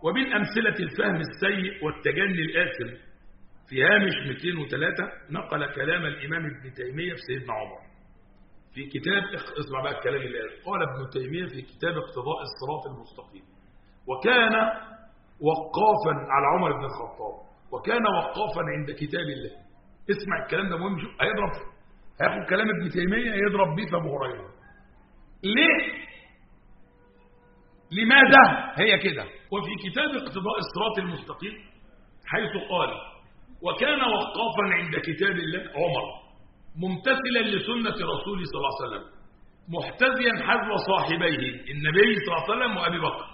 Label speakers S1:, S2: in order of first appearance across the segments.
S1: ومن أمثلة الفهم السيء والتجني الآثم في هامش 203 نقل كلام الإمام ابن تيمية في سيدنا عمر في كتاب، اسمع بقى الكلام اللي قال ابن تيمية في كتاب اقتضاء الصراط المستقيم: وكان وقافا على عمر بن الخطاب، وكان وقافا عند كتاب الله. اسمع الكلام ده مهم، هياخد كلام ابن تيمية يضرب بيه في أبو هريرة. ليه؟ لماذا هي كده؟ وفي كتاب اقتضاء الصراط المستقيم حيث قال: وكان وقافا عند كتاب الله عمر ممتثلا لسنة رسول صلى الله عليه وسلم محتذيا حذو صاحبيه النبي صلى الله عليه وسلم وأبي بكر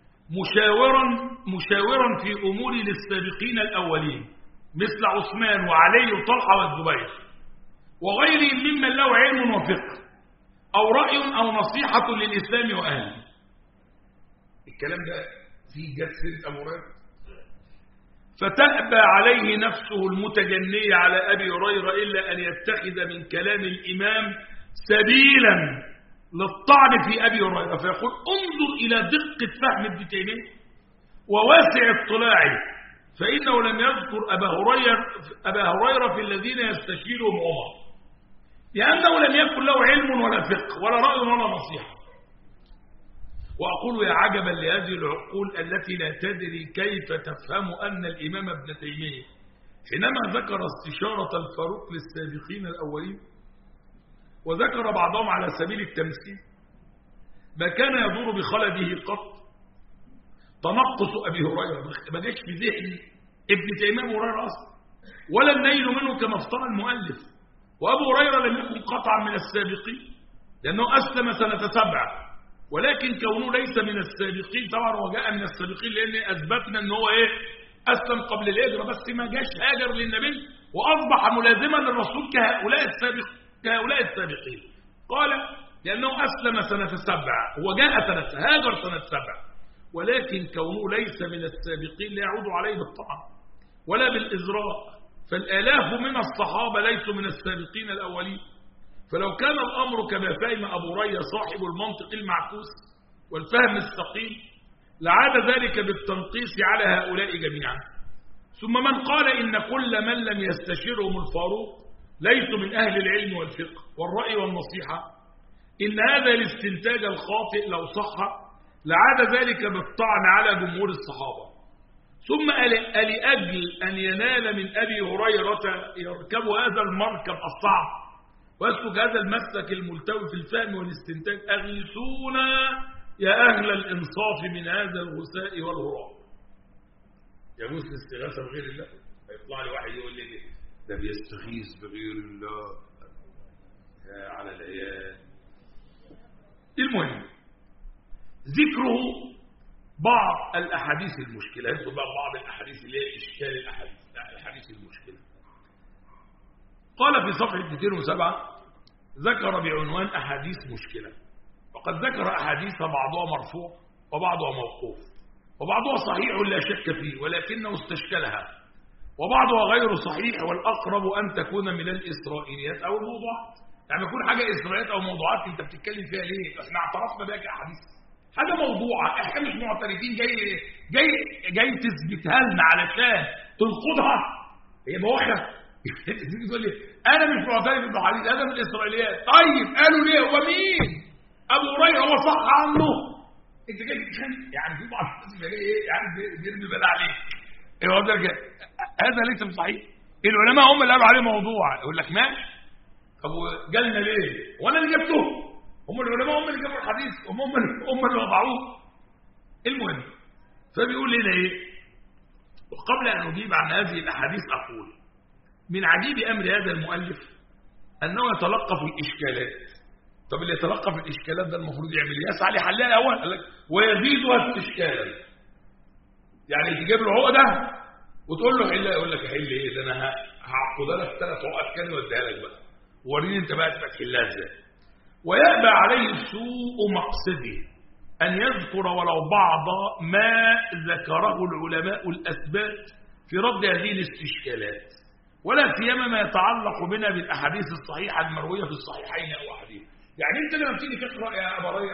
S1: مشاورا في أمور للسابقين الأولين مثل عثمان وعلي وطلحة والزبير وغيرهم ممن له علم وفقه أو رأي أو نصيحة للإسلام وأهله. الكلام ده في جسد أبو هريرة. فتأبى عليه نفسه المتجنية على أبي هريرة إلا أن يتخذ من كلام الإمام سبيلا للطعن في أبي هريرة، فيقول: انظر إلى دقة فهم ابن تيمية وواسع اطلاعه، فإنه لم يذكر أبا هريرة في الذين يستشيرهم عمر، لأنه لم يكن له علم ولا فقه ولا رأي ولا نصيحة. وأقول: يا عجبا لهذه العقول التي لا تدري كيف تفهم أن الإمام ابن تيمية حينما ذكر استشارة الفاروق للسابقين الأولين وذكر بعضهم على سبيل التمثيل ما كان يدور بخلده قط تنقص أبي هريرة، ما جاش في ذهن ابن تيمية أبو هريرة أصلا ولا النيل منه كما افترى المؤلف. وأبو هريرة لم يكن قطعا من السابقين لأنه أسلم سنة 7، ولكن كونه ليس من السابقين طبعا هو جاء من السابقين لأن أثبتنا أنه أسلم قبل الهجرة، بس ما جاش هاجر للنبي وأصبح ملازما للرسول كهؤلاء السابقين. قال: لأنه أسلم سنة 7، هو جاء هاجر سنة 7، ولكن كونه ليس من السابقين لا يعود عليه بالطعن ولا بالإزراء، فالآلاف من الصحابة ليسوا من السابقين الأولين. فلو كان الأمر كما فهم أبو هريرة صاحب المنطق المعكوس والفهم الثقيل لعاد ذلك بالتنقيص على هؤلاء جميعا. ثم من قال إن كل من لم يستشرهم الفاروق ليسوا من أهل العلم والفقه والرأي والنصيحة، إن هذا الاستنتاج الخاطئ لو صح لعاد ذلك بالطعن على جمهور الصحابة. ثم لأجل أن ينال من أبي هريرة يركب هذا المركب الصعب ويسلك هذا المسلك الملتوي في الفهم والاستنتاج، أغيثونا يا أهل الإنصاف من هذا الغثاء والهراء. يجوز الاستغاثة بغير الله؟ يطلع لي واحد يقول لي ده بيستغيث بغير الله على العيال. المهم ذكره بعض الأحاديث المشكلة، يذكر بقى بعض الأحاديث اللي هي إشكال الأحاديث المشكلة. قال في صفحة 207 ذكر بعنوان أحاديث مشكلة، وقد ذكر أحاديث بعضها مرفوع وبعضها موقوف وبعضها صحيح لا شك فيه ولكنه استشكلها، وبعضها غير صحيح والأقرب أن تكون من الإسرائيليات أو الموضوعات. يعني يكون حاجة إسرائيليات أو موضوعات أنت بتتكلم فيها ليه؟ احنا اعترفنا بها كأحاديث، حاجة موضوعة احنا مش معترفين جاي تثبتها لنا علشان تنقضها. هي بواخة تقول لي انا مش معترف بالحديث هذا من الاسرائيليات. طيب قالوا ليه؟ ومين؟ ابو هريره هو صح عنه. انت جاي تتخانق يعني في بعض الناس جاي يعني بيرمي بلا عليك. هذا ليس بصحيح. العلماء هم اللي قالوا عليه موضوع. يقول لك ماشي، طب جالنا ليه؟ وانا اللي جبته؟ هم العلماء هم اللي جابوا الحديث، هم اللي وضعوه. المهم فبيقول لنا ايه؟ وقبل ان اجيب عن هذه الاحاديث اقول من عجيب أمر هذا المؤلف أنه يتلقف الإشكالات. طب اللي يتلقف الإشكالات ده المفروض يعمل ايه؟ يسعى لحلها الأول، قال لك ويزيدها استشكالا. يعني تجيب له عقدة وتقول له حلها، يقول لك حل ايه؟ ده انا هعقدها لك 3 عقد كده واديها لك بقى، وريني انت بقى تحلها ازاي. ويأبى عليه سوء مقصده أن يذكر ولو بعض ما ذكره العلماء الأثبات في رد هذه الاستشكالات، ولا سيما ما يتعلق بنا بالأحاديث الصحيحة المروية في الصحيحين أو أحاديث. يعني أنت لما بتيجي تقرأ يا أبا هريرة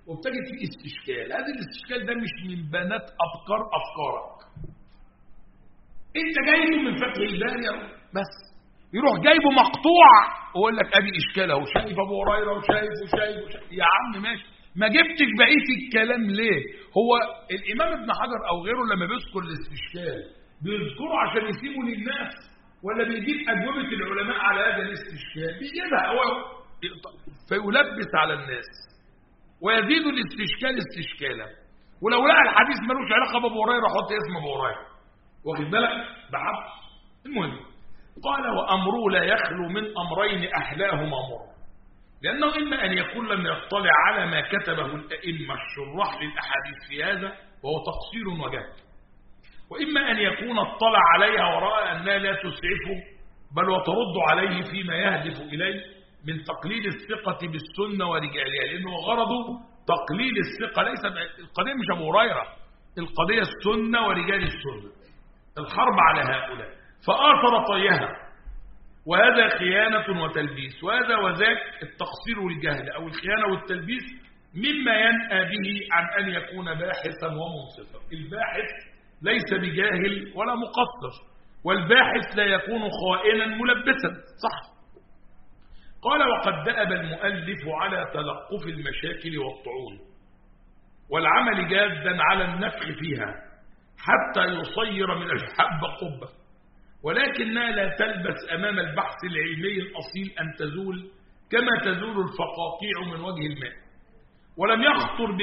S1: وبتجد فيه استشكال. هذا الاستشكال ده مش من بنات أفكارك، انت جايبه من فتح الباري بس، يروح جايبه مقطوع ويقول لك ادي اشكال اهو، شايف ابو هريره وشايف يا عم ماشي، ما جبتش بقيه الكلام ليه؟ هو الامام ابن حجر او غيره لما بيذكر الاستشكال بيذكره عشان يسيبه للناس، ولا بيجيب اجوبه العلماء على هذا الاستشكال؟ بيجيبها هو فيلبس على الناس ويزيد الاستشكال استشكالا، ولو لقى الحديث ملوش علاقه بابو هريره حط اسم ابو هريره، واخد بالك بحبس. المهم قال وأمره لا يخلو من أمرين أحلاهما مر، لأنه إما أن يكون لم يطلع على ما كتبه الأئمة الشراح للأحاديث في هذا وهو تقصير وجهل، وإما أن يكون اطلع عليها ورأى أنها لا تسعفه بل وترد عليه فيما يهدف إليه من تقليل الثقة بالسنة ورجالها، لأنه غرضه تقليل الثقة، ليس القضية مش أبو هريرة، القضية السنة ورجال السنة، الحرب على هؤلاء، فآثر طيها، وهذا خيانة وتلبيس، وهذا وذاك التقصير والجهل أو الخيانة والتلبيس مما ينأى به عن أن يكون باحثا ومنصفا. الباحث ليس بجاهل ولا مقصر، والباحث لا يكون خائنا ملبسا، صح. قال وقد دأب المؤلف على تلقف المشاكل والطعون والعمل جادا على النفخ فيها حتى يصير من الحب قبة، ولكنها لا تلبس أمام البحث العلمي الأصيل أن تزول كما تزول الفقاقيع من وجه الماء، ولم يخطر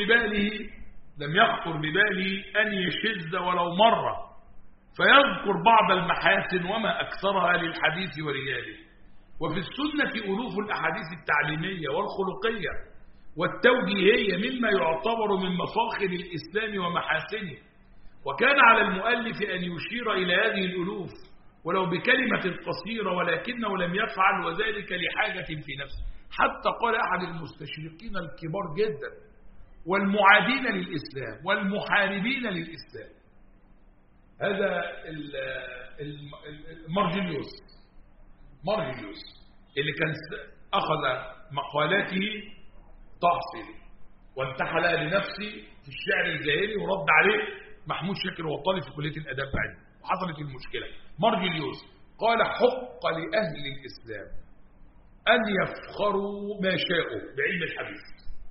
S1: بباله أن يشذ ولو مرة فيذكر بعض المحاسن وما أكثرها للحديث ورجاله. وفي السنة ألوف الأحاديث التعليمية والخلقية والتوجيهية مما يعتبر من مفاخر الإسلام ومحاسنه، وكان على المؤلف أن يشير إلى هذه الألوف ولو بكلمة قصيرة، ولكنه لم يفعل، وذلك لحاجة في نفسه. حتى قال أحد المستشرقين الكبار جدا والمعادين للإسلام والمحاربين للإسلام، هذا مارجليوس اللي كان أخذ مقالاته تحصيل وانتحلها لنفسه في الشعر الجاهلي ورد عليه محمود شاكر وطالب في كلية الأداب بعد، وحصلت المشكلة. مارجليوس قال حق لأهل الإسلام أن يفخروا ما شاءوا بعلم الحديث،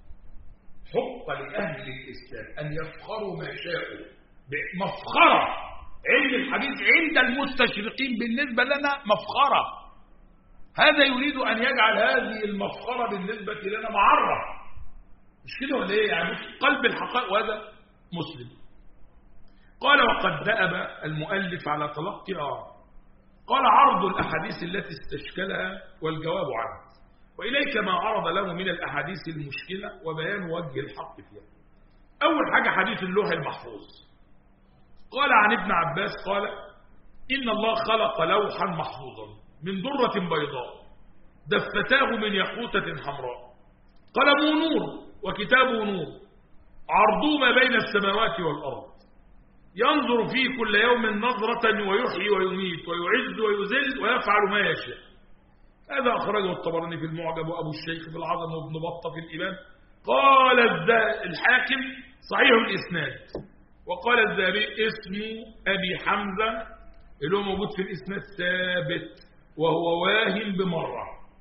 S1: حق لأهل الإسلام أن يفخروا ما شاءوا مفخرة علم الحديث عند المستشرقين، بالنسبة لنا مفخرة، هذا يريد أن يجعل هذه المفخرة بالنسبة لنا معرة، مش كده ولا ايه؟ يعني قلب الحقائق، وهذا مسلم. قال وقد دأب المؤلف على تلقي قال عرض الأحاديث التي استشكلها والجواب عنها، وإليك ما عرض له من الأحاديث المشكلة وبيان وجه الحق فيها. أول حاجة حديث اللوح المحفوظ. قال عن ابن عباس قال إن الله خلق لوحا محفوظا من درة بيضاء دفتاه من ياقوتة حمراء، قلمه نور وكتابه نور، عرضه ما بين السماوات والأرض، ينظر فيه كل يوم نظرة ويحيي ويميت ويعز ويذل ويفعل ما يشاء. هذا أخرجه الطبراني في المعجم وأبو الشيخ في العظم وابن بطة في الإمام. قال الحاكم صحيح الإسناد، وقال الذهبي اسم أبي حمزة اللي هو موجود في الإسناد ثابت، وهو واهن بمرة،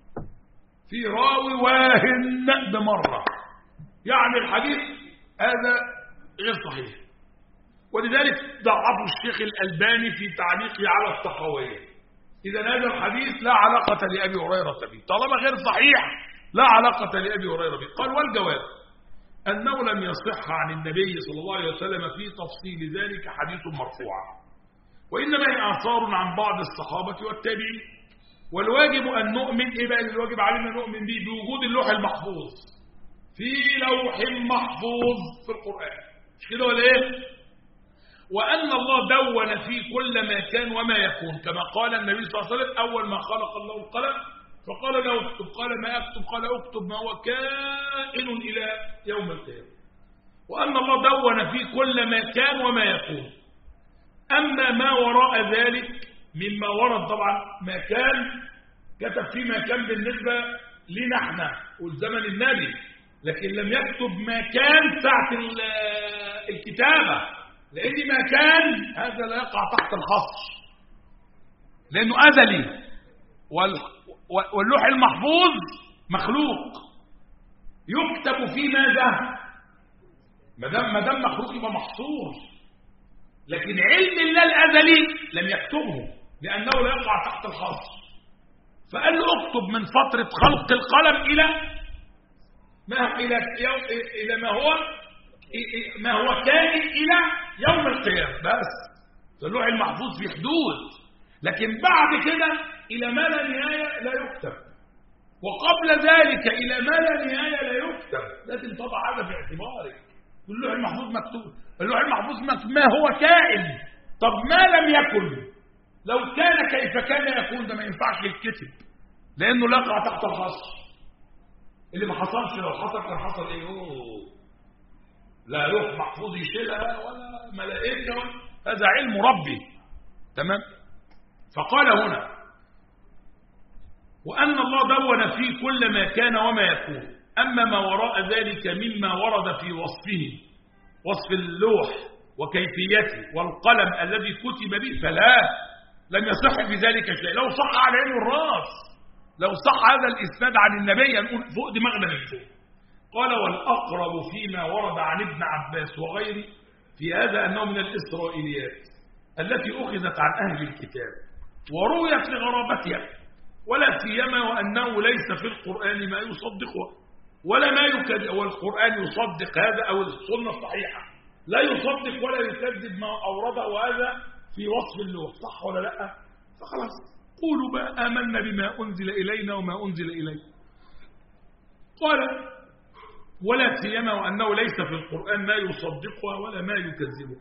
S1: في راوي واهن بمرة، يعني الحديث هذا غير صحيح، ولذلك ضعفه الشيخ الألباني في تعليقه على الطحاوية. إذا هذا الحديث لا علاقة لأبي هريرة به، طالما غير صحيح لا علاقة لأبي هريرة به. قال والجواب أنه لم يصح عن النبي صلى الله عليه وسلم في تفصيل ذلك حديث مرفوع، وإنما هي آثار عن بعض الصحابة والتابعين، والواجب أن نؤمن إيه بقى الواجب علينا نؤمن به؟ بوجود اللوح المحفوظ، في لوح محفوظ في القرآن، مش كده ولا إيه؟ وأن الله دون في كل ما كان وما يكون، كما قال النبي صلى الله عليه وسلم أول ما خلق الله القلم فقال له اكتب، قال ما أكتب، قال اكتب ما هو كائن إلى يوم القيامة. وأن الله دون في كل ما كان وما يكون. أما ما وراء ذلك مما ورد، طبعا ما كان كتب فيه ما كان بالنسبة لنا احنا والزمن النبي، لكن لم يكتب ما كان ساعة الكتابة، لأن ما كان هذا لا يقع تحت الحصر لأنه أزلي، واللوح المحفوظ مخلوق يكتب فيه ماذا؟ ما دام مخلوق يبقى محصور، لكن علم الله الأزلي لم يكتبه لأنه لا يقع تحت الحصر، فقال له اكتب من فترة خلق القلم إلى ما هو كائن إلى يوم القيامة بس. فاللوح المحفوظ في حدود، لكن بعد كده إلى ما لا نهاية لا يكتب، وقبل ذلك إلى ما لا نهاية لا يكتب. لازم تضع هذا في اعتبارك. اللوح المحفوظ مكتوب، اللوح المحفوظ مكتوب ما هو كائن. طب ما لم يكن، لو كان كيف كان يكون، ده ما ينفعش يتكتب لأنه لا يقع تحت الحصر. اللي ما حصلش لو حصل كان حصل ايه؟ لا لوح محفوظ يشيلها ولا ملائكة، هذا علم ربي. تمام. فقال هنا وأن الله دون فيه كل ما كان وما يكون، أما ما وراء ذلك مما ورد في وصفه، وصف اللوح وكيفيته والقلم الذي كتب به، فلا لم يصح بذلك شيء. لو صح على عين الراس، لو صح هذا الإسناد عن النبي نقول فوق دماغنا من فوق. قال والأقرب فيما ورد عن ابن عباس وغيره في هذا أنه من الإسرائيليات التي أخذت عن أهل الكتاب ورويت لغرابتها، ولا سيما وأنه ليس في القرآن ما يصدقه ولا ما يكذب، والقرآن يصدق هذا أو السنة الصحيحة لا يصدق ولا يكذب ما أورده، وهذا في وصف اللوح. صح ولا لا؟ فخلاص قولوا بقى آمنا بما أنزل إلينا وما أنزل إليه. قال ولا سيما وأنه ليس في القرآن ما يصدقها ولا ما يكذبه.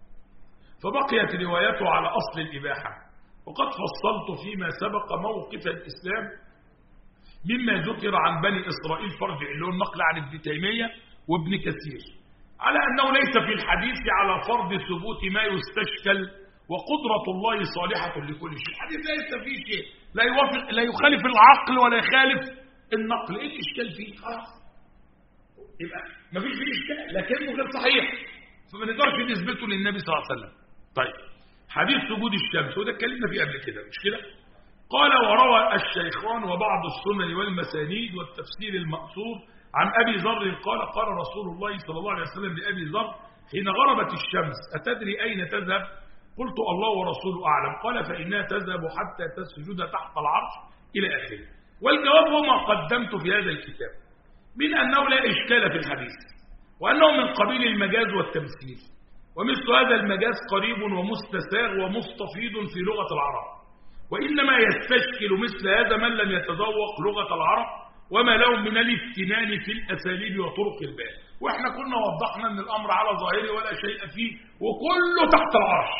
S1: فبقيت روايته على أصل الإباحة. وقد فصلت فيما سبق موقف الإسلام مما ذكر عن بني إسرائيل، فرجع له النقل عن ابن تيمية وابن كثير، على أنه ليس في الحديث على فرض ثبوت ما يستشكل، وقدرة الله صالحة لكل شيء. الحديث ليس فيه شيء لا يخالف العقل ولا يخالف النقل. ايه الاشكال فيه؟ خلاص يبقى ما فيش فيه اشكال، لكنه غير صحيح، فما نقدرش نثبته للنبي صلى الله عليه وسلم. طيب حديث سجود الشمس وده اتكلمنا فيه قبل كده، مش كده؟ قال وروى الشيخان وبعض السنن والمسانيد والتفسير المأثور عن أبي ذر قال قال رسول الله صلى الله عليه وسلم لأبي ذر حين غربت الشمس أتدري أين تذهب؟ قلت الله ورسوله أعلم. قال فإنها تذهب حتى تسجد تحت العرش إلى آخره. والجواب هو ما قدمت في هذا الكتاب من أنه لا إشكال في الحديث، وأنه من قبيل المجاز والتمثيل، ومثل هذا المجاز قريب ومستساغ ومستفيض في لغة العرب، وإنما يستشكل مثل هذا من لم يتذوق لغة العرب وما لهم من الافتنان في الأساليب وطرق البيان. وإحنا كنا وضحنا أن الأمر على ظاهره ولا شيء فيه، وكله تحت العرش،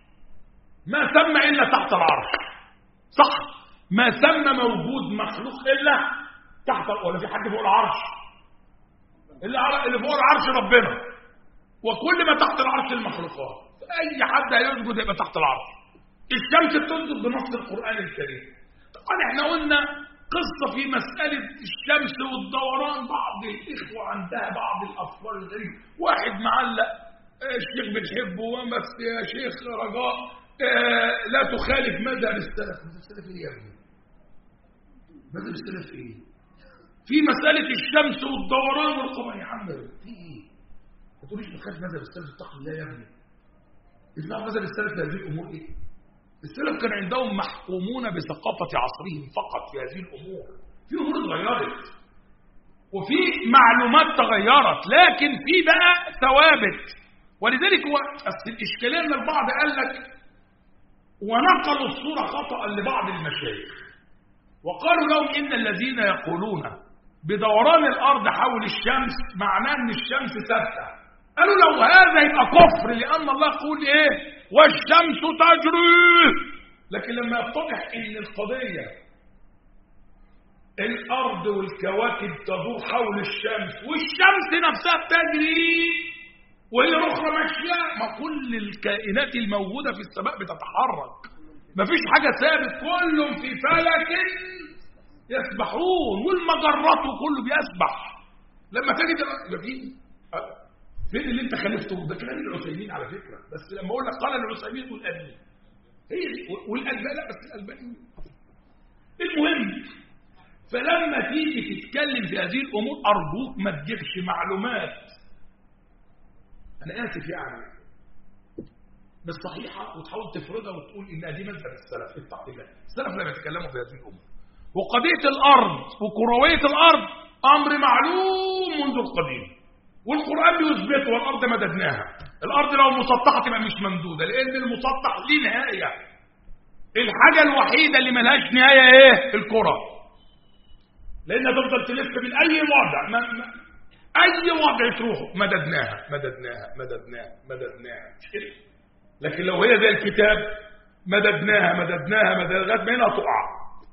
S1: ما ثم إلا تحت العرش. صح؟ ما ثم موجود مخلوق إلا تحت، ولا في حد فوق العرش؟ اللي فوق العرش ربنا، وكل ما تحت العرش المخلوقات. أي حد هيسجد يبقى تحت العرش. الشمس بتسجد بنص القرآن الكريم. طبعا احنا قلنا قصة في مسألة الشمس والدوران، بعض الإخوة عندها بعض الأفكار الغريبة. واحد معلق الشيخ بنحبه بس يا شيخ رجاء لا تخالف مذهب السلف. مذهب السلف ايه يا ابني؟ مذهب السلف ايه؟ في مسألة الشمس والدوران والقمر يا عم في ايه؟ ما تقوليش بتخالف مذهب السلف، اتق الله يا ابني. اسمع مذهب السلف في هذه الأمور ايه؟ السلف كان عندهم محكومون بثقافة عصرهم فقط في هذه الأمور. في أمور اتغيرت وفي معلومات تغيرت، لكن في بقى ثوابت. ولذلك هو الإشكالية أن البعض قال لك ونقلوا الصورة خطأ لبعض المشايخ وقالوا لهم إن الذين يقولون بدوران الأرض حول الشمس معناه أن الشمس ثابتة. قالوا لو هذا يبقى كفر، لأن الله يقول إيه؟ والشمس تجري. لكن لما يتضح ان القضية الارض والكواكب تدور حول الشمس والشمس نفسها بتجري وهي اخرى ماشيه، ما كل الكائنات الموجودة في السماء بتتحرك، ما فيش حاجة ثابت، كلهم في فلك يسبحون، والمجرات كله بيسبح. لما تجد يبقى فين اللي انت خالفته؟ ده كلام العثيمين على فكره، بس لما اقول لك قال العثيمين والالباني هي والالباني، لا بس الالباني. المهم، فلما تيجي تتكلم في هذه الامور ارجوك ما تجيبش معلومات، انا اسف يعني، مش صحيحه وتحاول تفرضها وتقول ان دي مذهب السلف. اتق الله، السلف لما يتكلموا في هذه الامور. وقضيه الارض وكرويه الارض امر معلوم منذ القديم، والقرآن بيثبته، والأرض مددناها. الأرض لو مسطحة تبقى مش ممدودة، لأن المسطح ليه نهاية. الحاجة الوحيدة اللي ملهاش نهاية إيه؟ الكرة، لأنها تفضل تلف من أي وضع، أي وضع تروحه مددناها مددناها مددناها مددناها، مش كده؟ لكن لو هي زي الكتاب مددناها مددناها مددناها لغاية ما هنا تقع،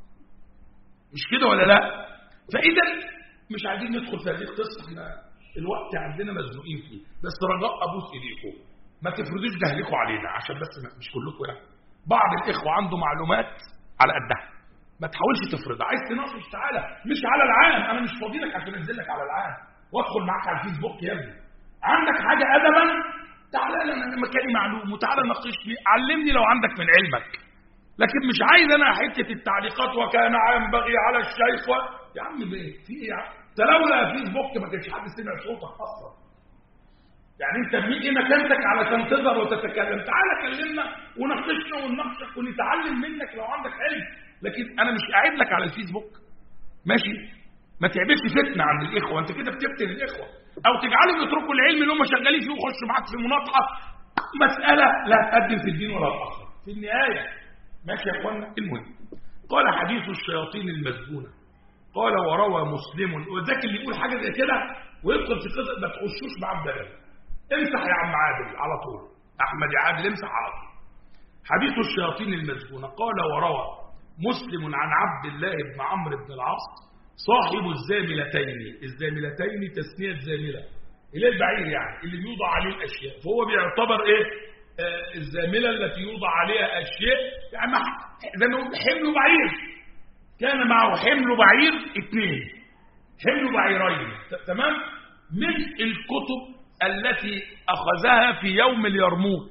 S1: مش كده ولا لا؟ فإذا مش عايزين ندخل في هذه القصة، احنا الوقت عندنا مزنوقين فيه، بس رجاء ابوس ايديكم ما تفرضوش جهلكم علينا، عشان بس مش كلكم يعني، بعض الاخوه عنده معلومات على قدها، ما تحاولش تفرضها. عايز تناقش تعالى، مش على العام، انا مش فاضي لك عشان انزل لك على العام وادخل معاك على الفيسبوك يا ابني. عندك حاجه ادبا تعالى لي، انا مكاني معلوم وتعالى ناقشني، علمني لو عندك من علمك، لكن مش عايز انا حته التعليقات وكان ينبغي على الشيخ يا عم في ايه يا عم؟ لولا فيسبوك ما كانش حد سمع صوتك اصلا. يعني انت ايه مكانتك علشان تظهر وتتكلم؟ تعالى كلمنا وناقشنا ونناقشك ونتعلم منك لو عندك علم، لكن انا مش قاعد لك على الفيسبوك، ماشي؟ ما تعملش فتنه عند الاخوه، انت كده بتفتن الاخوه، او تجعلهم يتركوا العلم اللي هم شغالين فيه ويخشوا معاك في مناطحه مساله لا تقدم في الدين ولا تاخر في النهايه، ماشي يا اخوانا؟ المهم، قال حديث الشياطين المسجونه، قال وروى مسلم، وذاك اللي يقول حاجه زي كده ويدخل في قصه ما تخشوش معاه بدل، امسح يا عم عادل على طول، احمد يا عادل امسح على طول. حديث الشياطين المسجونه، قال وروى مسلم عن عبد الله بن عمرو بن العاص صاحب الزاملتين تسميه زامله، الى البعير يعني اللي بيوضع عليه الاشياء، فهو بيعتبر ايه؟ الزامله التي يوضع عليها اشياء، يعني زي ما حمل بعير، كان معه حمل بعير 2، حمل بعيرين، تمام؟ من الكتب التي أخذها في يوم اليرموك،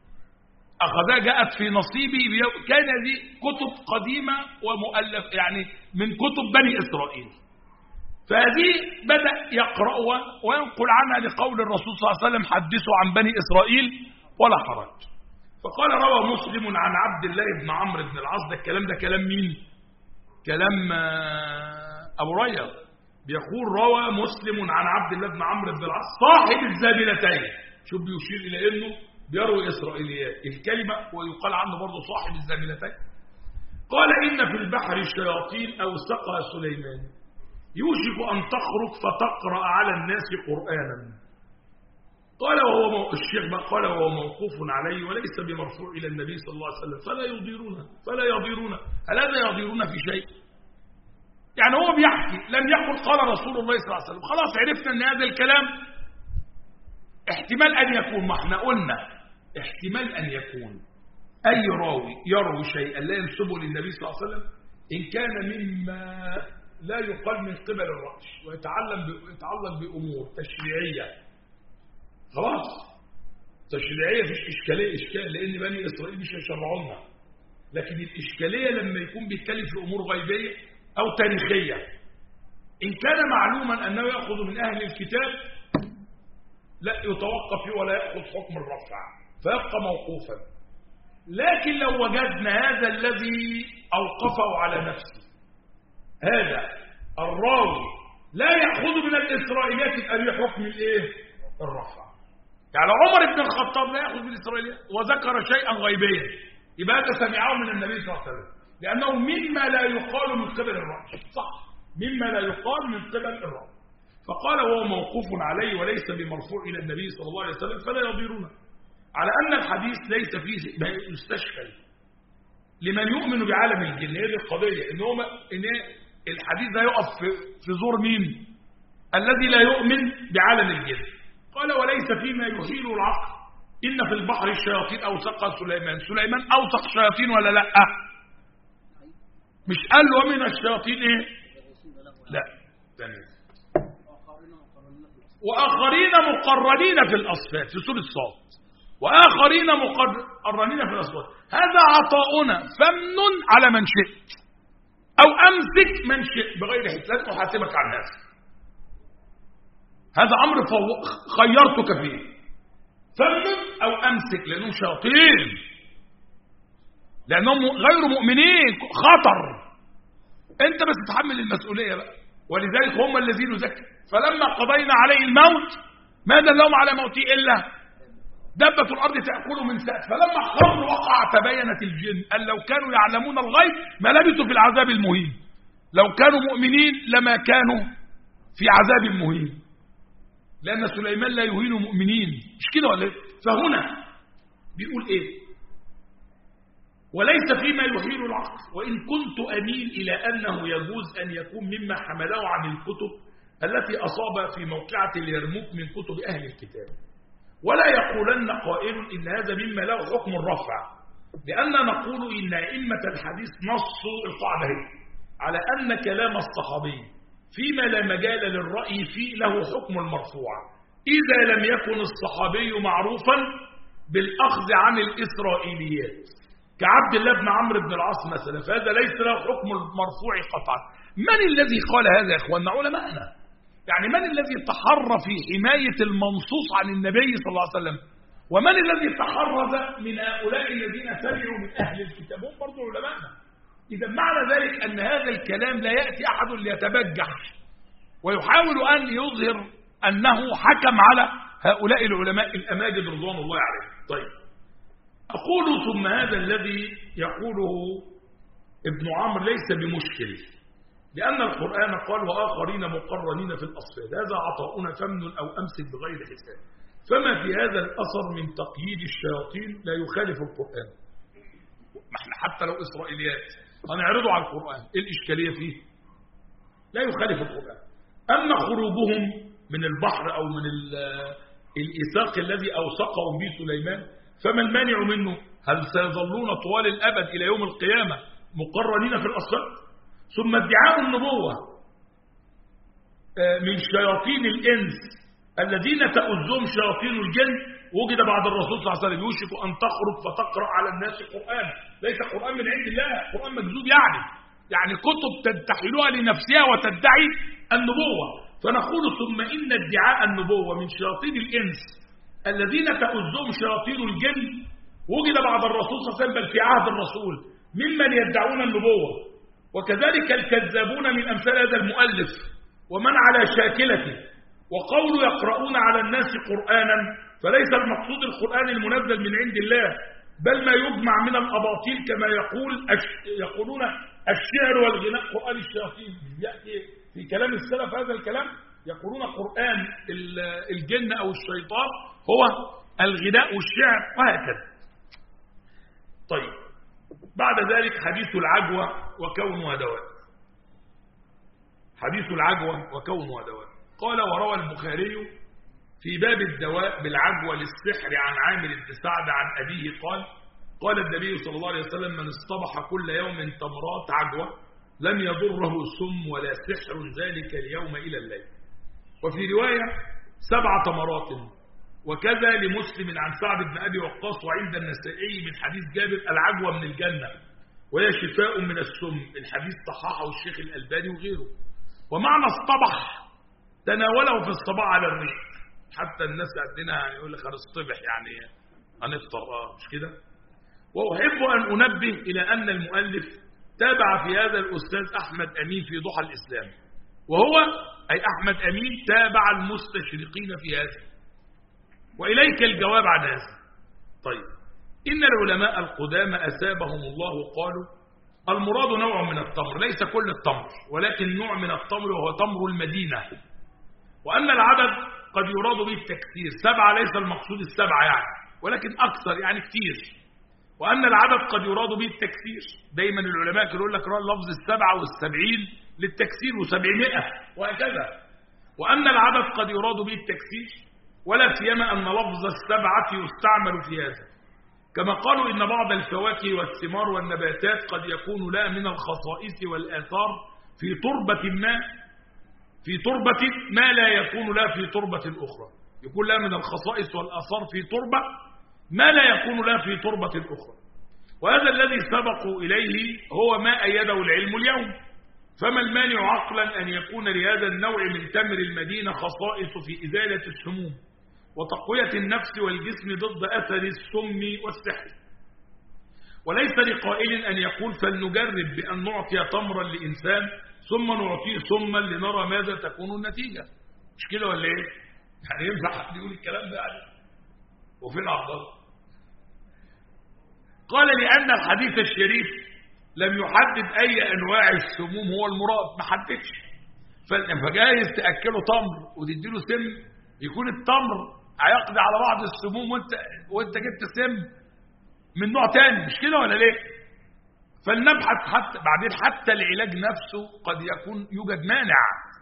S1: أخذها جاءت في نصيبي كان دي كتب قديمة ومؤلف يعني من كتب بني إسرائيل، فهذه بدأ يقرأها وينقل عنها لقول الرسول صلى الله عليه وسلم حدثوا عن بني إسرائيل ولا حرج. فقال روى مسلم عن عبد الله بن عمرو بن العاص، ده الكلام ده كلام مين؟ كلام أبو ريا، بيقول روى مسلم عن عبد الله بن عمرو بن العاص صاحب الزاملتين، شوف بيشير إلى أنه بيروي إسرائيليات الكلمة ويقال عنه برضه صاحب الزاملتين. قال إن في البحر شياطين أوثقها سليمان يوشك أن تخرج فتقرأ على الناس قرآنا. قال وهو الشيخ بقى قال وهو موقوف عليه وليس بمرفوع إلى النبي صلى الله عليه وسلم فلا يضيرون. هل هذا يضيرون في شيء؟ يعني هو بيحكي لم يقل قال رسول الله صلى الله عليه وسلم، خلاص عرفنا ان هذا الكلام احتمال ان يكون، ما احنا قلنا احتمال ان يكون اي راوي يروي شيئا لا ينسبه للنبي صلى الله عليه وسلم ان كان مما لا يقال من قبل الرأي ويتعلق بامور تشريعيه، خلاص تشريعيه فيش اشكال لان بني اسرائيل مش هيشرعونا، لكن الاشكاليه لما يكون بيتكلم في امور غيبيه او تاريخيه، ان كان معلوما انه ياخذ من اهل الكتاب لا يتوقف فيه ولا ياخذ حكم الرفع فيبقى موقوفا. لكن لو وجدنا هذا الذي اوقفه على نفسه هذا الراوي لا ياخذ من الاسرائيليات يبقى له حكم الايه؟ الرفع. يعني عمر بن الخطاب لا ياخذ من الاسرائيليات وذكر شيئا غيبيا يبقى هذا سمعه من النبي صلى الله عليه وسلم، لانه مما لا يقال من قبل الرأي، صح، مما لا يقال من قبل الرأي. فقال وهو موقوف عليه وليس بمرفوع الى النبي صلى الله عليه وسلم فلا يضيرونه، على ان الحديث ليس فيه ما يستشكل لمن يؤمن بعالم الجن. هذه القضيه ان الحديث ده يقف في زور مين؟ الذي لا يؤمن بعالم الجن. قال وليس فيما يحيل العقل ان في البحر الشياطين اوثقها سليمان اوثق شياطين ولا لا؟ مش قال له ومن الشياطين ايه؟ لا ثاني وآخرين مقرنين في الأصفاد في سورة صاد، وآخرين مقرنين في الأصفاد. هذا عطاؤنا فمن على من شئت أو أمسك من شئت بغير حساب أحاسبك عن هذا. هذا أمر خيرتك فيه، فمن أو أمسك، لأنهم شياطين، لأنهم غير مؤمنين، خطر. أنت بس تتحمل المسؤولية بقى. ولذلك هم الذين ذكروا فلما قضينا عليه الموت ما دلهم على موته إلا دبة الأرض تأكل من سأت، فلما خر وقع تبينت الجن أن لو كانوا يعلمون الغيب ما لبثوا في العذاب المهين. لو كانوا مؤمنين لما كانوا في عذاب مهين، لأن سليمان لا يهين مؤمنين، مش كده ولا؟ فهنا بيقول إيه؟ وليس فيما يحيل العقل، وإن كنت أميل إلى أنه يجوز أن يكون مما حمله عن الكتب التي أصاب في موقعة اليرموك من كتب أهل الكتاب. ولا يقولن قائل إن هذا مما له حكم الرفع، لأننا نقول إن أئمة الحديث نصوا القاعدة على أن كلام الصحابي فيما لا مجال للرأي فيه له حكم المرفوع إذا لم يكن الصحابي معروفا بالأخذ عن الإسرائيليات كعبد الله بن عمرو بن العاص مثلا، فهذا ليس له حكم المرفوع قطعا. من الذي قال هذا يا إخواننا؟ علماءنا. يعني من الذي تحرى في حماية المنصوص عن النبي صلى الله عليه وسلم؟ ومن الذي تحرز من هؤلاء الذين سمعوا من أهل الكتاب؟ هم برضو علماءنا. إذا معنى ذلك أن هذا الكلام لا يأتي أحد ليتبجح ويحاول أن يظهر أنه حكم على هؤلاء العلماء الأماجد رضوان الله عليهم. طيب، أقول ثم هذا الذي يقوله ابن عمرو ليس بمشكل، لأن القرآن قال وآخرين مقرنين في الأصفاد، هذا عطاؤنا فمن أو أمسك بغير حساب. فما في هذا الأثر من تقييد الشياطين لا يخالف القرآن. ما احنا حتى لو إسرائيليات هنعرضه على القرآن، إيه الإشكالية فيه؟ لا يخالف القرآن. أما خروجهم من البحر أو من الإساق الذي أوثقهم به سليمان فما المانع منه؟ هل سيظلون طوال الأبد إلى يوم القيامة مقرنين في الأصفاد؟ ثم ادعاء النبوة من شياطين الإنس الذين تؤذهم شياطين الجن وجد بعد الرسول صلى الله عليه وسلم يوشك أن تخرج فتقرأ على الناس قرآن، ليس قرآن من عند الله، قرآن مكذوب، يعني كتب تنتحلها لنفسها وتدعي النبوة. فنقول ثم إن ادعاء النبوة من شياطين الإنس الذين تؤذهم شياطين الجن وجد بعد الرسول صلى الله عليه وسلم بل في عهد الرسول ممن يدعون النبوة، وكذلك الكذابون من أمثال هذا المؤلف ومن على شاكلته. وقول يقرؤون على الناس قرآنا فليس المقصود القرآن المنزل من عند الله، بل ما يجمع من الأباطيل كما يقولون الشعر والغناء قرآن الشياطين. يأتي في كلام السلف هذا الكلام، يقولون قرآن الجن أو الشيطان هو الغناء والشعر وهكذا. طيب، بعد ذلك حديث العجوة وكونها دواء. حديث العجوة وكونها دواء. قال وروى البخاري في باب الدواء بالعجوة للسحر عن عامر بن سعد عن أبيه قال النبي صلى الله عليه وسلم من اصطبح كل يوم تمرات عجوة لم يضره سم ولا سحر ذلك اليوم إلى الليل. وفي رواية 7 تمرات. وكذا لمسلم عن سعد بن أبي وقاص وعند النسائي من حديث جابر العجوة من الجنة وهي شفاء من السم. الحديث صححه الشيخ الألباني وغيره. ومعنى اصطبح تناوله في الصباح على الريق، حتى الناس عندنا يقول لك هنصطبح يعني هنفطر، مش كده. وأحب أن أنبه إلى أن المؤلف تابع في هذا الأستاذ أحمد أمين في ضحى الإسلام، وهو أي أحمد أمين تابع المستشرقين في هذا. وإليك الجواب عن هذا. طيب، إن العلماء القدامى أثابهم الله قالوا المراد نوع من التمر، ليس كل التمر ولكن نوع من التمر وهو تمر المدينة. وأن العدد قد يراد به التكثير، 7 ليس المقصود 7 يعني، ولكن أكثر يعني كثير. وأن العدد قد يراد به التكثير، دايما العلماء كانوا يقول لك لفظ 77 للتكثير و700 وهكذا. وأن العدد قد يراد به التكثير، ولا سيما أن لفظ 7 يستعمل في هذا، كما قالوا إن بعض الفواكه والثمار والنباتات قد يكون لها من الخصائص والآثار في تربة ما في تربة ما لا يكون لها في تربة أخرى، يكون لها من الخصائص والآثار في تربة ما لا يكون لها في تربة أخرى. وهذا الذي سبقوا إليه هو ما أيده العلم اليوم. فما المانع عقلا أن يكون لهذا النوع من تمر المدينة خصائص في إزالة السموم وتقوية النفس والجسم ضد أثر السم والسحر؟ وليس لقائل أن يقول فلنجرب بأن نعطي تمرا لإنسان ثم نعطيه سما لنرى ماذا تكون النتيجة. مش كده ولا إيه؟ يعني ينفع حد يقول الكلام ده يعني؟ وفي العقل قال لأن الحديث الشريف لم يحدد أي أنواع السموم هو المراد، ما حددش. فجايز تأكله تمر وتديله سم، يكون التمر هيقضي على بعض السموم وانت جبت سم من نوع تاني، مش كده ولا ليه؟ فلنبحث حتى بعدين حتى العلاج نفسه قد يكون يوجد مانع،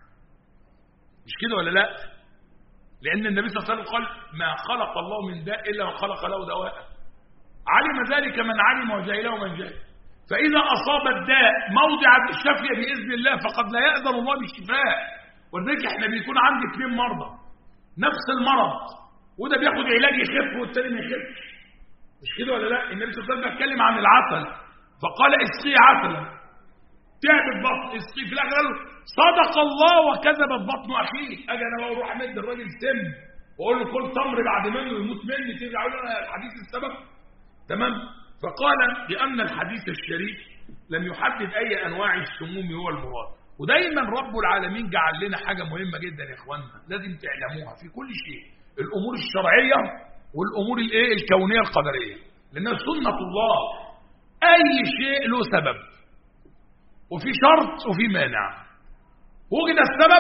S1: مش كده ولا لا؟ لأن النبي صلى الله عليه وسلم قال ما خلق الله من داء إلا وخلق له دواء، علم ذلك من علم وجهله من جهل. فإذا أصاب الداء موضع الشفية بإذن الله فقد لا يأذن الله بالشفاء. ولذلك احنا بيكون عندي 2 مرضى نفس المرض، وده بياخد علاج يخف والتاني ما يخفش، مش كده ولا لا؟ النبي صلى الله عليه وسلم بيتكلم عن العسل فقال اسقيه عسلا، تعب البطن اسقيه، في الاخر قال صدق الله وكذبت بطن اخيه. اجي انا بقى اروح امد الراجل سم واقول له كل تمر بعد منه يموت مني، ترجع يقول انا الحديث السبب. تمام. فقال لأن الحديث الشريف لم يحدد أي أنواع السموم هو المراد. ودايما رب العالمين جعل لنا حاجة مهمة جدا يا إخواننا لازم تعلموها في كل شيء، الأمور الشرعية والأمور الكونية القدرية، لأنها سنة الله. أي شيء له سبب وفي شرط وفي مانع. وجد السبب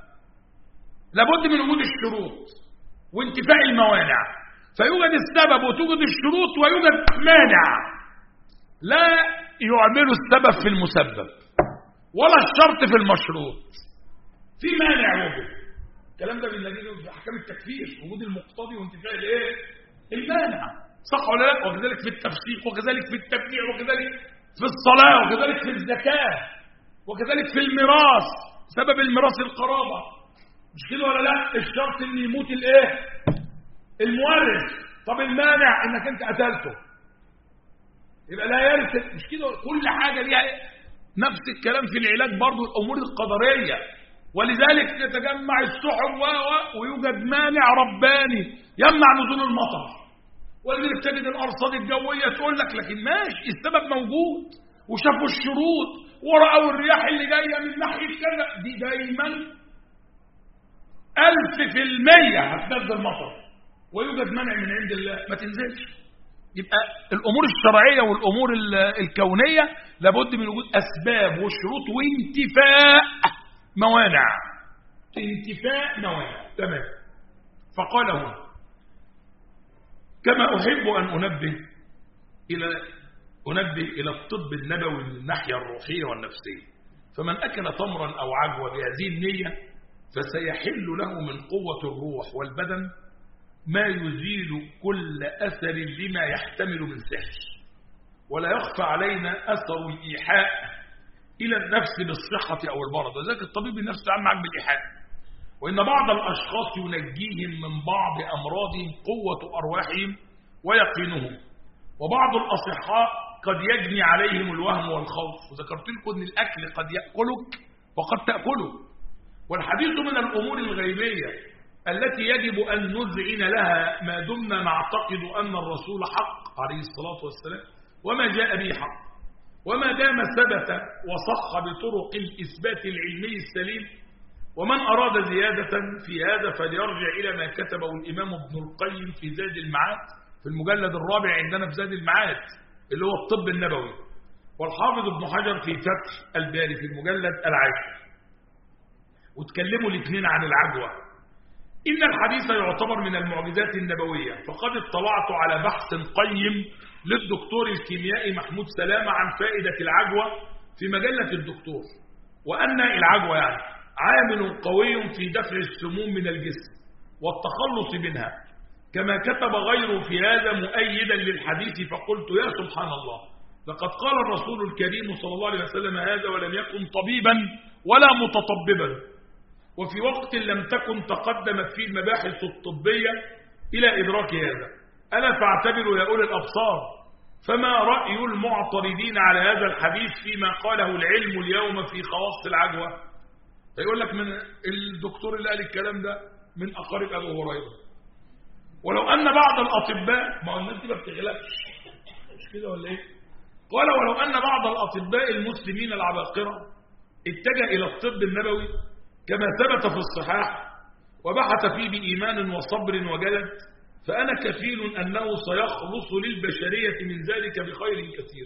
S1: لابد من وجود الشروط وانتفاء الموانع، فيوجد السبب وتوجد الشروط ويوجد مانع. لا يعمل السبب في المسبب ولا الشرط في المشروط، في مانع وجد. الكلام ده بنلاقيه في احكام التكفير، وجود المقتضي وانتفاء المانع، صح ولا لا؟ وكذلك في التفسيق، وكذلك في التبديع، وكذلك في الصلاه، وكذلك في الزكاه، وكذلك في الميراث، سبب الميراث القرابه، مش كده ولا لا؟ الشرط ان يموت المورث. طب المانع انك انت قتلته يبقى لا يرث، مش كده؟ كل حاجه ليها نفس الكلام في العلاج برضو، الامور القدريه. ولذلك تتجمع السحب ويوجد مانع رباني يمنع نزول المطر، ولذلك تجد الارصاد الجويه تقول لك لكن ماشي السبب موجود وشافوا الشروط ورأوا الرياح اللي جايه من ناحيه كذا، دي دايما 1000% هتنزل مطر ويوجد منع من عند الله ما تنزلش. يبقى الأمور الشرعية والأمور الكونية لابد من وجود أسباب وشروط وانتفاء موانع. انتفاء موانع. تمام. فقال هنا كما أحب أن أنبه إلى الطب النبوي من الناحية الروحية والنفسية، فمن أكل تمرا أو عجوة بهذه النية فسيحل له من قوة الروح والبدن ما يزيل كل أثر لما يحتمل من سحر، ولا يخفى علينا أثر الإيحاء إلى النفس بالصحة أو المرض. وذلك الطبيب النفسي عم معك بالإيحاء. وإن بعض الأشخاص ينجيهم من بعض أمراضهم قوة أرواحهم ويقينهم، وبعض الأصحاء قد يجني عليهم الوهم والخوف. وذكرت لكم أن الأكل قد يأكلك وقد تأكله. والحديث من الأمور الغيبية التي يجب أن نذعن لها ما دمنا نعتقد أن الرسول حق عليه الصلاة والسلام وما جاء به حق، وما دام ثبت وصح بطرق الإثبات العلمي السليم. ومن أراد زيادة في هذا فليرجع إلى ما كتبه الإمام ابن القيم في زاد المعاد في المجلد الرابع عندنا في زاد المعاد اللي هو الطب النبوي، والحافظ ابن حجر في فتح الباري في المجلد العاشر، وتكلموا الاثنين عن العجوة. إن الحديث يعتبر من المعجزات النبوية، فقد اطلعت على بحث قيم للدكتور الكيميائي محمود سلامة عن فائدة العجوة في مجلة الدكتور، وأن العجوة عامل قوي في دفع السموم من الجسم والتخلص منها، كما كتب غيره في هذا مؤيدا للحديث. فقلت يا سبحان الله، لقد قال الرسول الكريم صلى الله عليه وسلم هذا ولم يكن طبيبا ولا متطببا، وفي وقت لم تكن تقدمت فيه المباحث الطبية إلى إدراك هذا. ألا فاعتبروا يا أولي الأبصار، فما رأي المعترضين على هذا الحديث فيما قاله العلم اليوم في خواص العجوة؟ فيقول لك من الدكتور اللي قال الكلام ده من أقارب أبو هريرة. ولو أن بعض الأطباء، ما هو الناس دي ما بتغلبش مش كده ولا إيه؟ قال ولو أن بعض الأطباء المسلمين العباقرة اتجه إلى الطب النبوي كما ثبت في الصحاح وبحث فيه بإيمان وصبر وجلد، فأنا كفيل أنه سيخلص للبشرية من ذلك بخير كثير،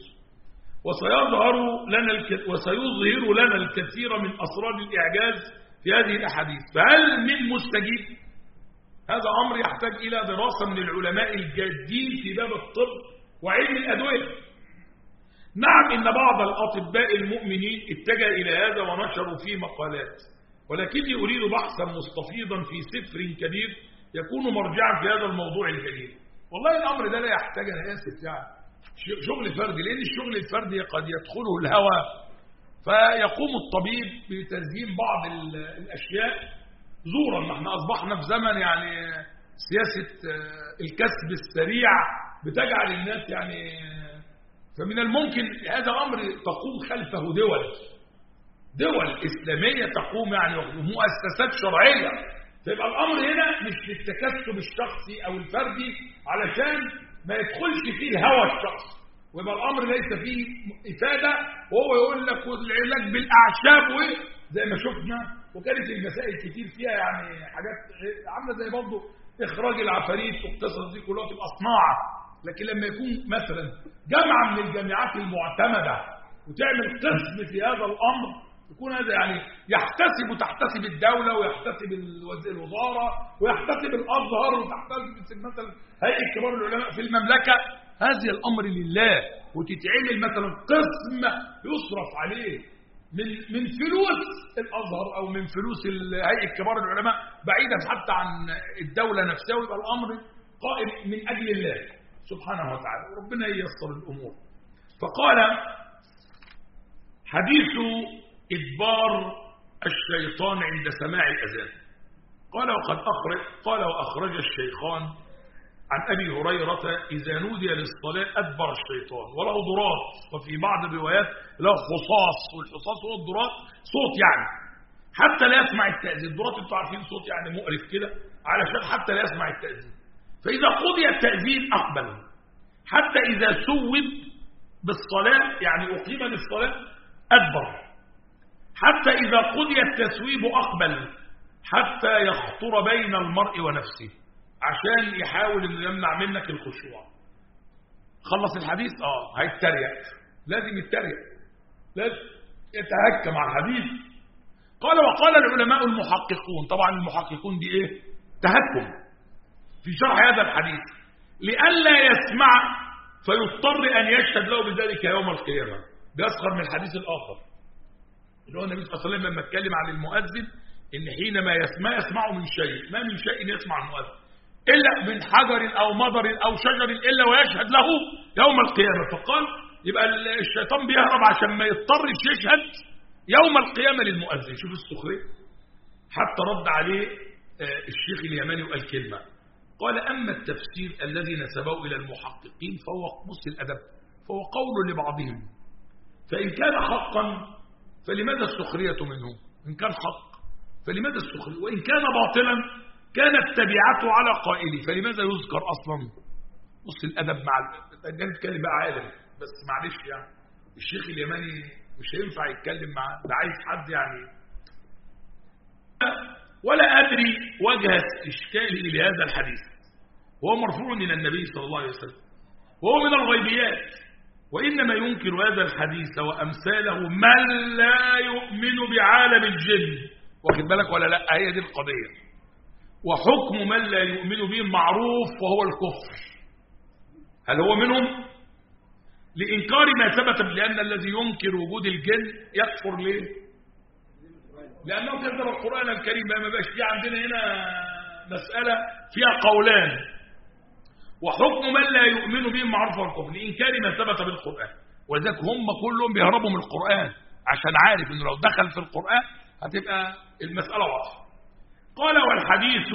S1: وسيظهر لنا الكثير من أسرار الإعجاز في هذه الأحاديث. فهل من مستجيب؟ هذا أمر يحتاج إلى دراسة من العلماء الجادين في باب الطب وعلم الأدوية. نعم إن بعض الأطباء المؤمنين اتجه إلى هذا ونشروا فيه مقالات، ولكني أريد بحثا مستفيضا في سفر كبير يكون مرجعا في هذا الموضوع الجليل. والله الأمر ده لا يحتاج، أنا آسف يعني شغل فردي، لأن الشغل الفردي قد يدخله الهوى، فيقوم الطبيب بتزيين بعض الأشياء زورا. ما احنا أصبحنا في زمن يعني سياسة الكسب السريع بتجعل الناس يعني، فمن الممكن هذا أمر تقوم خلفه دول إسلامية تقوم يعني مؤسسات شرعية. فيبقى الأمر هنا مش للتكسب الشخصي أو الفردي علشان ما يدخلش فيه الهوى الشخصي، ويبقى الأمر ليس فيه إفادة، وهو يقول لك العلاج بالأعشاب زي ما شفنا، وكانت المسائل كتير فيها يعني حاجات عاملة زي برضه إخراج العفاريت والقصص دي كلها تبقى صناعة. لكن لما يكون مثلا جامعة من الجامعات المعتمدة وتعمل قسم في هذا الأمر، يكون هذا يعني تحتسب الدولة ويحتسب الوزارة ويحتسب الأزهر وتحتسب مثلا هيئة كبار العلماء في المملكة، هذا الأمر لله، وتتعمل مثلا قسم يصرف عليه من فلوس الأزهر أو من فلوس هيئة كبار العلماء بعيدا حتى عن الدولة نفسها، ويبقى الأمر قائم من أجل الله سبحانه وتعالى، وربنا ييسر الأمور. فقال حديث إدبار الشيطان عند سماع الأذان. قال وأخرج الشيخان عن أبي هريرة إذا نودي للصلاة أدبر الشيطان، وله ضراط، وفي بعض الروايات له خصاص، والخصاص هو الضراط صوت يعني حتى لا يسمع التأذين. الضراط انتوا عارفين صوت يعني مقرف كده علشان حتى لا يسمع التأذين. فإذا قضي التأذين أقبل، حتى إذا سوب بالصلاة يعني أقيم للصلاة أدبر، حتى إذا قضي التسويب أقبل، حتى يخطر بين المرء ونفسه عشان يحاول أن يمنع منك الخشوع. خلص الحديث هيتريق، لازم يتريق، لازم يتهكم على الحديث. قال وقال العلماء المحققون، طبعا المحققون دي ايه؟ تهكم في شرح هذا الحديث، لئلا يسمع فيضطر أن يشهد له بذلك يوم القيامة. بيسخر من الحديث الآخر اللي هو النبي صلى الله عليه وسلم لما اتكلم عن المؤذن إن حينما يسمع من شيء، ما من شيء يسمع المؤذن إلا من حجر أو مضر أو شجر إلا ويشهد له يوم القيامة. فقال يبقى الشيطان بيهرب عشان ما يضطرش يشهد يوم القيامة للمؤذن. شوف السخرية. حتى رد عليه الشيخ اليماني وقال كلمة، قال أما التفسير الذي نسبه إلى المحققين فهو قمص الأدب، فهو قول لبعضهم، فإن كان حقا فلماذا السخرية منه؟ إن كان حق فلماذا السخرية؟ وإن كان باطلا كانت تبعته على قائله، فلماذا يذكر أصلا؟ نص الأدب مع الأدب كلمة بقى عالم، بس معلش يعني الشيخ اليماني مش هينفع يتكلم معاه، ده عايز حد يعني. ولا أدري وجه إشكاله لهذا الحديث، وهو مرفوع إلى النبي صلى الله عليه وسلم، وهو من الغيبيات، وإنما ينكر هذا الحديث وأمثاله من لا يؤمن بعالم الجن. واخد بالك ولا لا؟ هي دي القضية. وحكم من لا يؤمن به معروف وهو الكفر. هل هو منهم؟ لإنكار ما ثبت، لأن الذي ينكر وجود الجن يكفر ليه؟ لأنه كذب القرآن الكريم. ما بقاش في عندنا هنا مسألة فيها قولان. وحكم من لا يؤمن به معروف والكفر لإنكار ما ثبت بالقرآن. ولذلك هم كلهم بيهربوا من القرآن عشان عارف إنه لو دخل في القرآن هتبقى المسألة واضحة. قال والحديث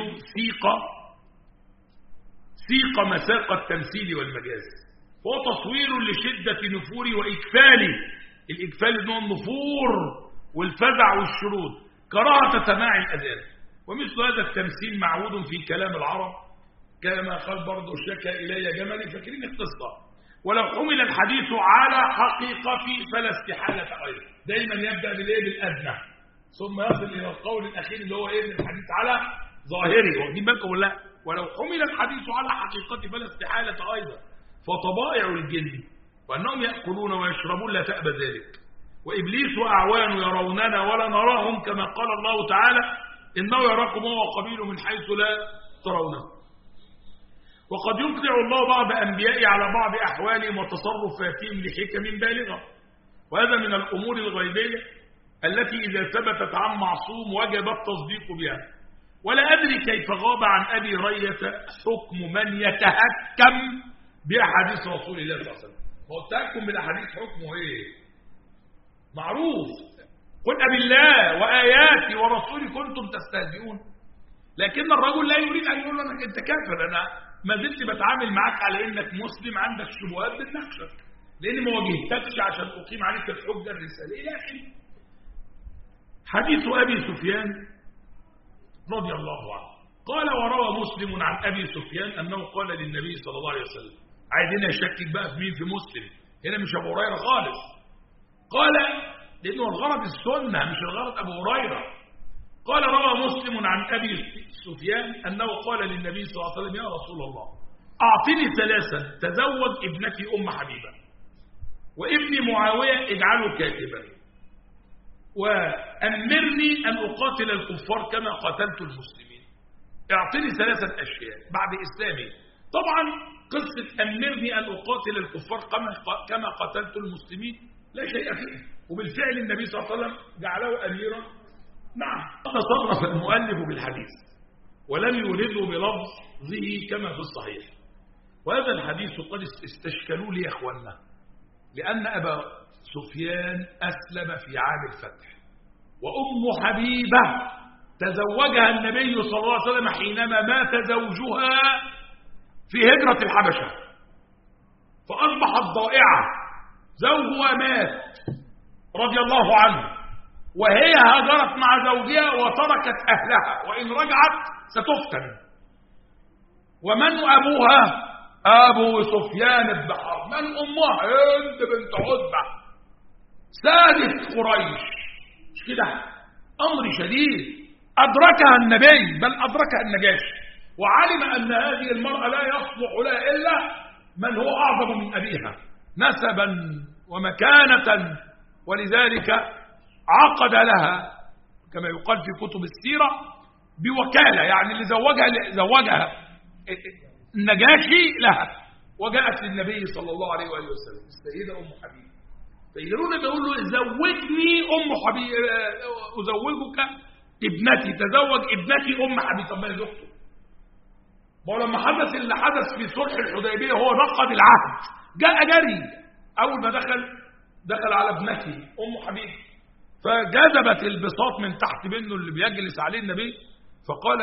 S1: سيق مساق التمثيل والمجاز، وهو تصوير لشدة نفور وإكفال. الإكفال إنه النفور والفزع والشرود، كراهة سماع الأذان. ومثل هذا التمثيل معهود في كلام العرب، كما قال برضه شكى إلي جملي، فاكرين القصة. ولو حمل الحديث على حقيقته فلا استحالة أيضا. دايما يبدأ بالأدنى ثم يصل إلى القول الأخير اللي هو الحديث على ظاهره. واخدين بالكم ولا لا؟ ولو حمل الحديث على حقيقته فلا استحالة أيضا. فطبائع الجن وأنهم يأكلون ويشربون لا تأبى ذلك، وإبليس وأعوانه يروننا ولا نراهم، كما قال الله تعالى إنه يراكم هو وقبيله من حيث لا ترونه. وقد يطلع الله بعض أنبيائه على بعض أحوالهم وتصرفاتهم لحكم بالغة، وهذا من الأمور الغيبية التي إذا ثبتت عن معصوم وجب التصديق بها. ولا أدري كيف غاب عن أبي هريرة حكم من يتهكم بأحاديث رسول الله صلى الله عليه وسلم. والتهكم بالأحاديث حكمه إيه؟ معروف، قل أبالله وآياتي ورسولي كنتم تستهزئون. لكن الرجل لا يريد أن يقول لك أنت كافر، أنا ما زلت بتعامل معاك على إنك مسلم عندك شبهات بتناقشك، لأني ما واجهتكش عشان أقيم عليك الحجة الرسالة إلى آخره. حديث أبي سفيان رضي الله عنه قال وروى مسلم عن أبي سفيان أنه قال للنبي صلى الله عليه وسلم. عايزين يشكك بقى في مين في مسلم هنا، مش أبو هريرة خالص. قال لأنه الغرض السنة مش الغرض أبو هريرة. قال روى مسلم عن أبي سفيان أنه قال للنبي صلى الله عليه وسلم يا رسول الله أعطني ثلاثا تزوج ابنتي أم حبيبة وابني معاوية اجعله كاتبا وأمرني أن أقاتل الكفار كما قتلت المسلمين. اعطني ثلاثة أشياء بعد إسلامي. طبعا قصة أمرني أن أقاتل الكفار كما قتلت المسلمين لا شيء فيه، وبالفعل النبي صلى الله عليه وسلم جعله أميرا. نعم، تصرف المؤلف بالحديث ولم يورده بلفظه كما في الصحيح. وهذا الحديث قد استشكلوا لي يا أخوانا، لأن أبا سفيان أسلم في عام الفتح، وأم حبيبة تزوجها النبي صلى الله عليه وسلم حينما مات زوجها في هجرة الحبشة، فأصبحت ضائعة، زوجها مات رضي الله عنه، وهي هاجرت مع زوجها وتركت أهلها، وإن رجعت ستفتن. ومن أبوها؟ أبو سفيان بن حرب. من أمها؟ هند بنت عتبة سادة قريش. مش كده؟ أمر شديد أدركها النبي، بل أدركها النجاشي، وعلم أن هذه المرأة لا يصلح لها إلا من هو أعظم من أبيها نسبا ومكانة، ولذلك عقد لها كما يقال في كتب السيرة بوكالة، يعني اللي زوجها النجاشي لها، وجاءت للنبي صلى الله عليه وآله وسلم السيدة أم حبيبة، فيقولون بيقول له زوجني أم حبيبة، أزوجك ابنتي، تزوج ابنتي أم حبيبة. طب ما هي زوجته، ما لما حدث اللي حدث في صلح الحديبية هو نقض العهد، جاء جري أول ما دخل على ابنتي أم حبيبة، فجذبت البساط من تحت منه اللي بيجلس عليه النبي، فقال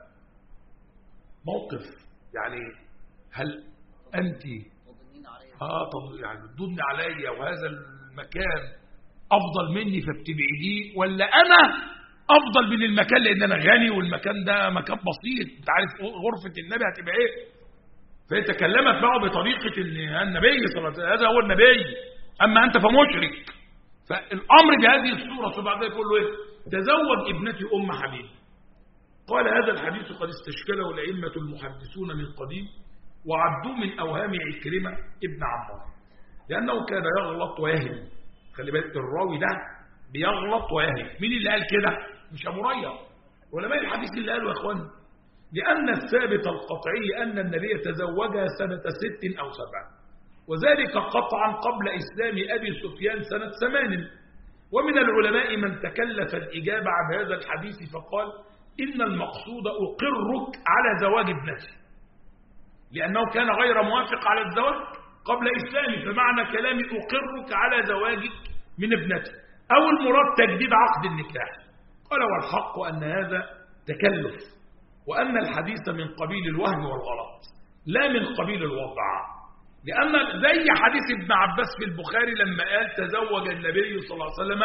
S1: موقف يعني هل أنت طب يعني بتضني عليا وهذا المكان أفضل مني فبتبعديه، ولا أنا أفضل من المكان لأن أنا غني والمكان ده مكان بسيط، أنت عارف غرفة النبي هتبقى إيه؟ فيتكلمت معه بطريقة إن النبي صلى الله عليه وسلم هذا هو النبي، أما أنت فمشرك. فالأمر بهذه الصورة بعد ذلك يقول له إيه؟ تزوج ابنتي أم حبيب. قال هذا الحديث قد استشكله الأئمة المحدثون من قديم، وعدوه من أوهام عكرمة ابن عمار، لأنه كان يغلط ويهم. خلي بالك الراوي ده بيغلط ويهم. مين اللي قال كده؟ مش أبو هريرة، علماء الحديث اللي قالوا يا إخوان، لأن الثابت القطعي أن النبي تزوجها سنة 6 أو 7، وذلك قطعا قبل إسلام أبي سفيان سنة 8. ومن العلماء من تكلف الإجابة عن هذا الحديث فقال إن المقصود أقرك على زواج ابنتي، لأنه كان غير موافق على الزواج قبل إسلامه، فمعنى كلامي أقرك على زواجك من ابنتي، أو المراد تجديد عقد النكاح. قال والحق أن هذا تكلف، وأن الحديث من قبيل الوهم والغلط لا من قبيل الوضع، لأن زي حديث ابن عباس في البخاري لما قال تزوج النبي صلى الله عليه وسلم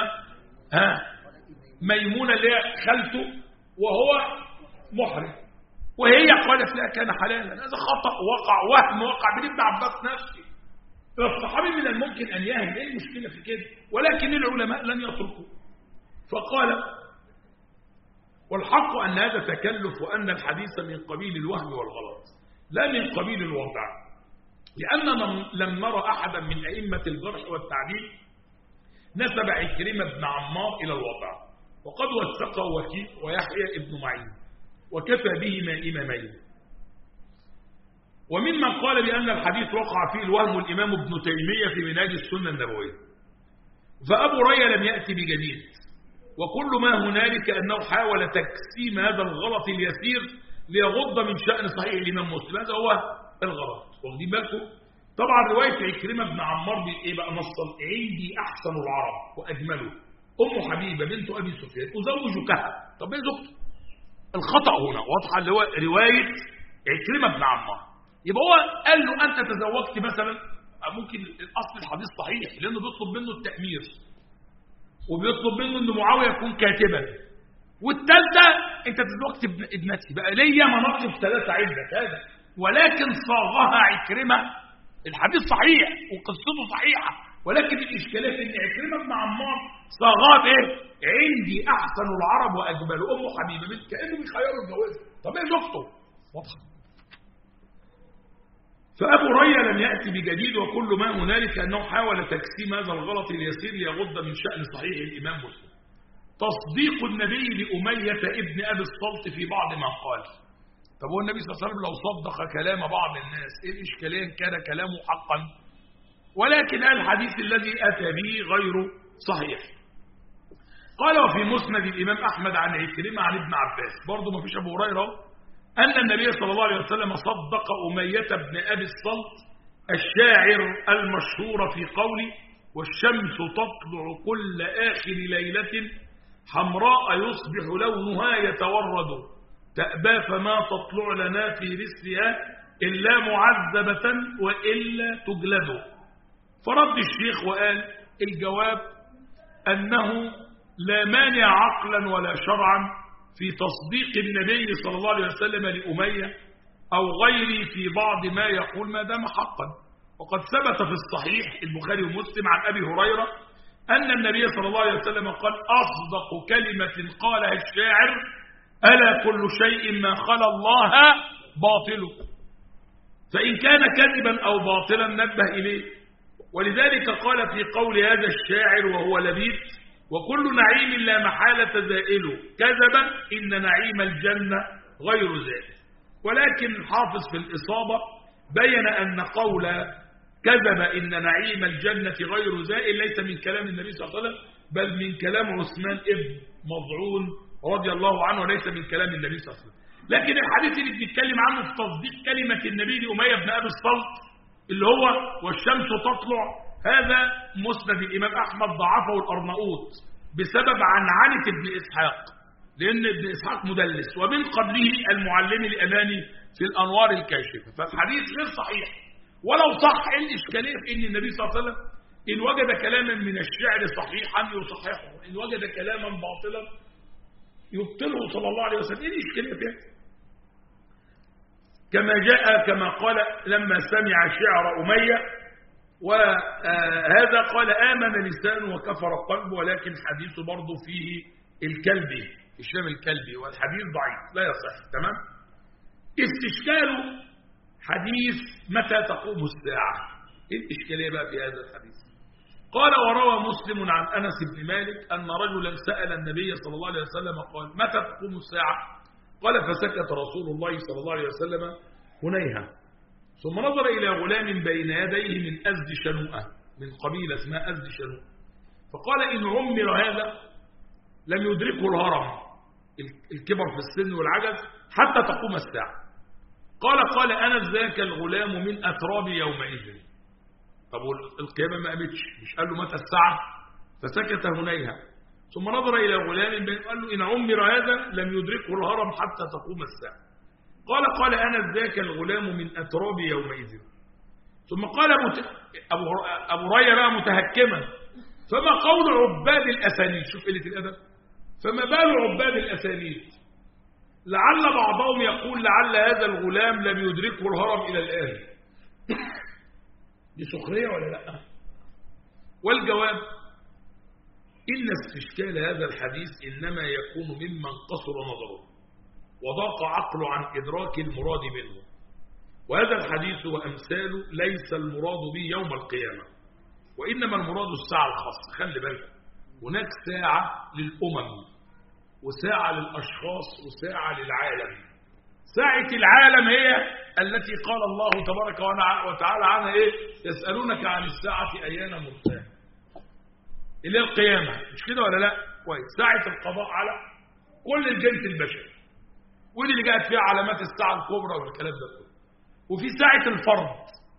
S1: ميمونة اللي هي خالته وهو محرم، وهي قالت لا كان حلالا. هذا خطأ وهم وقع من ابن عباس نفسه. الصحابي من الممكن أن يهل، ايه المشكلة في كده؟ ولكن العلماء لن يتركوا. فقال والحق أن هذا تكلف، وأن الحديث من قبيل الوهم والغلط لا من قبيل الوضع، لأننا لم نرى أحدا من أئمة الجرح والتعديل نسب عكرمة بن عمار إلى الوضع، وقد وثقه وكيع ويحيى ابن معين وكفى بهما إمامين. وممن قال بأن الحديث وقع فيه الوهم الإمام ابن تيمية في منهاج السنة النبوية. فأبو ريا لم يأتي بجديد، وكل ما هنالك أنه حاول تجسيم هذا الغلط اليسير ليغض من شأن صحيح الإمام مسلم. هذا هو الغلط. واخدين بالكم؟ طبعا رواية عكرمة بن عمار بإيه بقى نصا؟ عندي أحسن العرب وأجمله أم حبيبة بنت أبي سفيان أزوجكها. طب ايه زوجته؟ الخطأ هنا واضحة، اللي هو رواية عكرمة بن عمار. يبقى هو قال له أنت تزوجت مثلا، ممكن الأصل الحديث صحيح لأنه بيطلب منه التأمير وبيطلب منه أن معاوية يكون كاتبا، والثالثة أنت تزوجت ابنتي، بقى ليا مناقب ثلاثة عدة هذا، ولكن صاغها عكرمة. الحديث صحيح وقصته صحيحة، ولكن الإشكالية في أن عكرمة بن عمار صاغها بإيه؟ عندي أحسن العرب وأجمل أم حبيبة بنت، كأنه بيخيروا الجواز. طب إيه زوجته؟ واضحة. فأبو ريا لم يأتي بجديد، وكل ما هنالك أنه حاول تجسيم هذا الغلط اليسير ليغض من شأن صحيح الإمام مسلم. تصديق النبي لأمية ابن أبي الصلت في بعض ما قال. طب هو النبي صلى الله عليه وسلم لو صدق كلام بعض الناس ايه الإشكالية إن كان كلامه حقا؟ ولكن الحديث الذي أتى به غير صحيح. قال وفي مسند الإمام أحمد عن عكرمة عن ابن عباس، برضه ما فيش أبو هريرة، أن النبي صلى الله عليه وسلم صدق أمية بن أبي الصلت الشاعر المشهور في قوله والشمس تطلع كل آخر ليلة حمراء يصبح لونها يتورد تأبى فما تطلع لنا في رسلها إلا معذبة وإلا تجلد. فرد الشيخ وقال الجواب أنه لا مانع عقلا ولا شرعا في تصديق النبي صلى الله عليه وسلم لأمية أو غيره في بعض ما يقول ما دام حقا. وقد ثبت في الصحيح البخاري ومسلم عن أبي هريرة أن النبي صلى الله عليه وسلم قال أصدق كلمة قالها الشاعر ألا كل شيء ما خلا الله باطل، فإن كان كذبا أو باطلا نبه إليه. ولذلك قال في قول هذا الشاعر وهو لبيب وكل نعيم لا محالة زائل كذبا إن نعيم الجنة غير زائل. ولكن الحافظ في الإصابة بين أن قول كذب إن نعيم الجنة غير زائل ليس من كلام النبي صلى الله عليه وسلم، بل من كلام عثمان ابن مظعون رضي الله عنه، وليس من كلام النبي صلى الله عليه وسلم. لكن الحديث اللي بنتكلم عنه في تصديق كلمة النبي لأمية بن أبي الصلت اللي هو والشمس تطلع، هذا مسند الإمام أحمد ضعفه الأرناؤوط بسبب عنعنة ابن إسحاق، لأن ابن إسحاق مدلس، ومن قبله المعلم الأماني في الأنوار الكاشفة. فالحديث غير صحيح، ولو صح الإشكالية في أن النبي صلى الله عليه وسلم إن وجد كلاما من الشعر صحيحا يصححه، إن وجد كلاما باطلا يبطله صلى الله عليه وسلم. إيه الإشكالية فيها؟ كما جاء كما قال لما سمع شعر أمية وهذا قال آمن لسانه وكفر قلبه، ولكن حديثه برضه فيه الكلبي، الشام الكلبي، والحديث ضعيف لا يصح. تمام. استشكاله حديث متى تقوم الساعة. ايه الإشكالية بقى في هذا الحديث؟ قال وروى مسلم عن أنس بن مالك أن رجلا سأل النبي صلى الله عليه وسلم قال متى تقوم الساعة؟ قال فسكت رسول الله صلى الله عليه وسلم هنيها، ثم نظر إلى غلام بين يديه من أزد شنوءة، من قبيلة اسمها أزد شنوءة، فقال إن عمر هذا لم يدركه الهرم، الكبر في السن والعجز، حتى تقوم الساعة. قال أنس ذاك الغلام من أتراب يومئذ. طب القيامة ما قامتش، مش قال له متى الساعة؟ فسكت هنيها. ثم نظر إلى غلام قال له إن عمر هذا لم يدركه الهرم حتى تقوم الساعة. قال أنا ذاك الغلام من أتراب يومئذ. ثم قال أبو هريرة بقى متهكما فما قول عباد الأسانيد؟ شوف قلة الأدب. فما بال عباد الأسانيد؟ لعل بعضهم يقول لعل هذا الغلام لم يدركه الهرم إلى الآن. دي سخرية ولا لا؟ والجواب إن استشكال هذا الحديث إنما يكون ممن قصر نظره وضاق عقله عن إدراك المراد منه، وهذا الحديث وأمثاله ليس المراد به يوم القيامة، وإنما المراد الساعة الخاصة. خلي بالك، هناك ساعة للأمم وساعة للأشخاص وساعة للعالم. ساعة العالم هي التي قال الله تبارك وتعالى عنها إيه؟ يسألونك عن الساعة أيان مرساها، اللي هي القيامة، مش كده ولا لا؟ كويس. ساعة القضاء على كل الجنس البشري، ودي اللي جاءت فيها علامات الساعة الكبرى والكلام ده كله. وفي ساعة الفرض،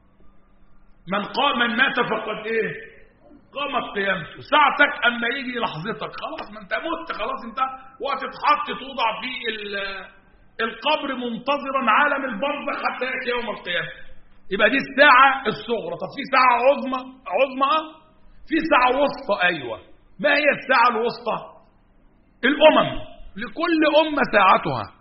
S1: من مات فقد ايه؟ قامت قيامته. ساعتك اما يجي لحظتك خلاص، ما انت مت خلاص، انت وهتتحط توضع في القبر منتظرا عالم البرزخ حتى ياتي يوم القيامة. يبقى دي الساعة الصغرى. طب في ساعة عظمى في ساعة وسطى. ايوه، ما هي الساعة الوسطى؟ الامم، لكل امة ساعتها.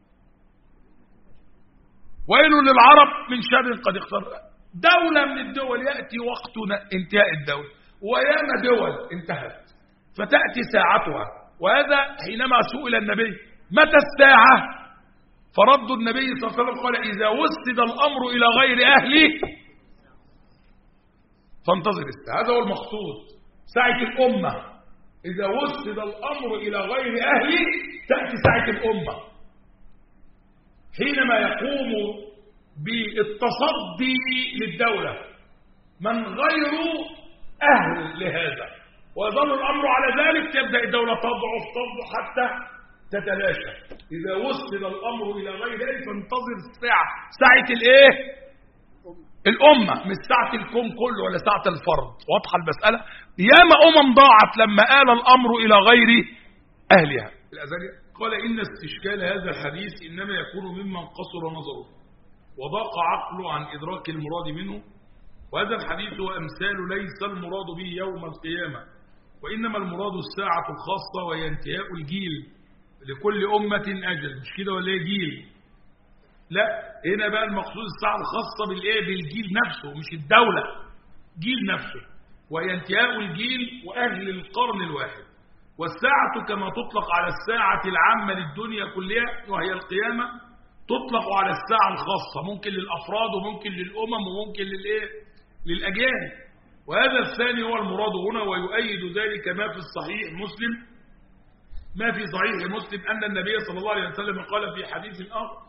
S1: ويل للعرب من شر قد اقترب. دولة من الدول يأتي وقت انتهاء الدولة، وياما دول انتهت فتأتي ساعتها. وهذا حينما سئل النبي متى الساعة فرد النبي صلى الله عليه وسلم قال إذا وسد الأمر إلى غير أهله فانتظر الساعة. هذا هو المقصود. ساعة الأمة إذا وسد الأمر إلى غير أهله تأتي ساعة الأمة، حينما يقوم بالتصدي للدولة من غير أهل لهذا، ويظل الأمر على ذلك، تبدأ الدولة تضعف حتى تتلاشى. إذا وصل الأمر إلى غير ذلك فانتظر الساعة. ساعة الإيه؟ الأمة، مش ساعة الكون كله ولا ساعة الفرد. واضحة المسألة؟ ياما ضاعت لما آل الأمر إلى غير أهلها. قال إن استشكال هذا الحديث إنما يكون ممن قصر نظره وضاق عقله عن إدراك المراد منه، وهذا الحديث وأمثال ليس المراد به يوم القيامة، وإنما المراد الساعة الخاصة وهي انتهاء الجيل. لكل أمة أجل، مش كده ولا جيل؟ لا، هنا بقى المقصود الساعة الخاصة بالإيه؟ بالجيل نفسه، مش الدولة، جيل نفسه، وهي انتهاء الجيل وأهل القرن الواحد. والساعة كما تطلق على الساعة العامة للدنيا كلها وهي القيامة، تطلق على الساعة الخاصة، ممكن للأفراد وممكن للأمم وممكن للأجيال. وهذا الثاني هو المراد هنا، ويؤيد ذلك ما في صحيح مسلم أن النبي صلى الله عليه وسلم قال في حديث آخر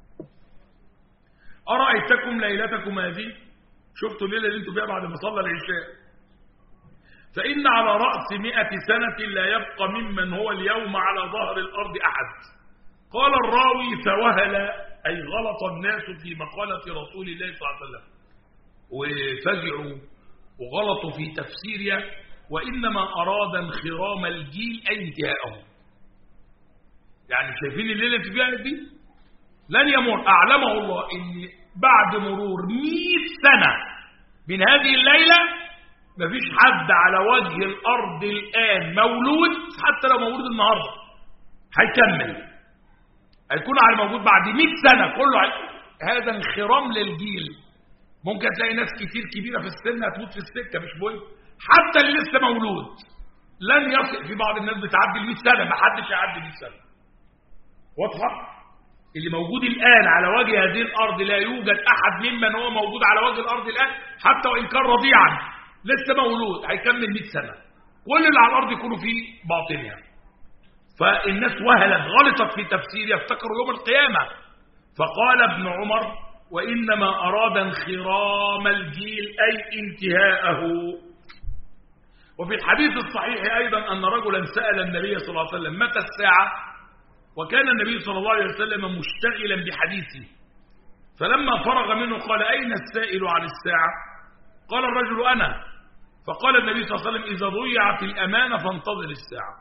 S1: أرأيتكم ليلتكم هذه، شفتوا الليلة اللي انتم فيها بعد ما صلى العشاء، فإن على رأس 100 سنة لا يبقى ممن هو اليوم على ظهر الأرض أحد. قال الراوي فوهل، أي غلط الناس في مقالة رسول الله صلى الله عليه وسلم وفزعوا وغلطوا في تفسيرها، وإنما أراد انخرام الجيل أي انتهاءه. يعني شايفين الليلة اللي فيها دي لن يمر، أعلمه الله إن بعد مرور 100 سنة من هذه الليلة مفيش حد على وجه الأرض الآن مولود، حتى لو مولود النهاردة هيكمل، هيكون على موجود بعد 100 سنة كله. هذا انخرام للجيل. ممكن تلاقي ناس كتير كبيرة في السن هتموت في السكة، مش مهم، حتى اللي لسه مولود لن يصل. في بعض الناس بتعدي 100 سنة، ما حدش هيعدي 100 سنة. واضحة؟ اللي موجود الآن على وجه هذه الأرض لا يوجد أحد ممن هو موجود على وجه الأرض الآن، حتى وإن كان رضيعا لسه مولود هيكمل 100 سنة. كل اللي على الأرض يكونوا في باطنها. فالناس وهلت، غلطت في تفسير، يفتكروا يوم القيامة. فقال ابن عمر وإنما أراد انخرام الجيل أي انتهاءه. وفي الحديث الصحيح أيضا أن رجلا سأل النبي صلى الله عليه وسلم متى الساعة، وكان النبي صلى الله عليه وسلم مشتغلا بحديثه، فلما فرغ منه قال أين السائل عن الساعة؟ قال الرجل أنا. فقال النبي صلى الله عليه وسلم إذا ضيعت الأمانة فانتظر الساعة.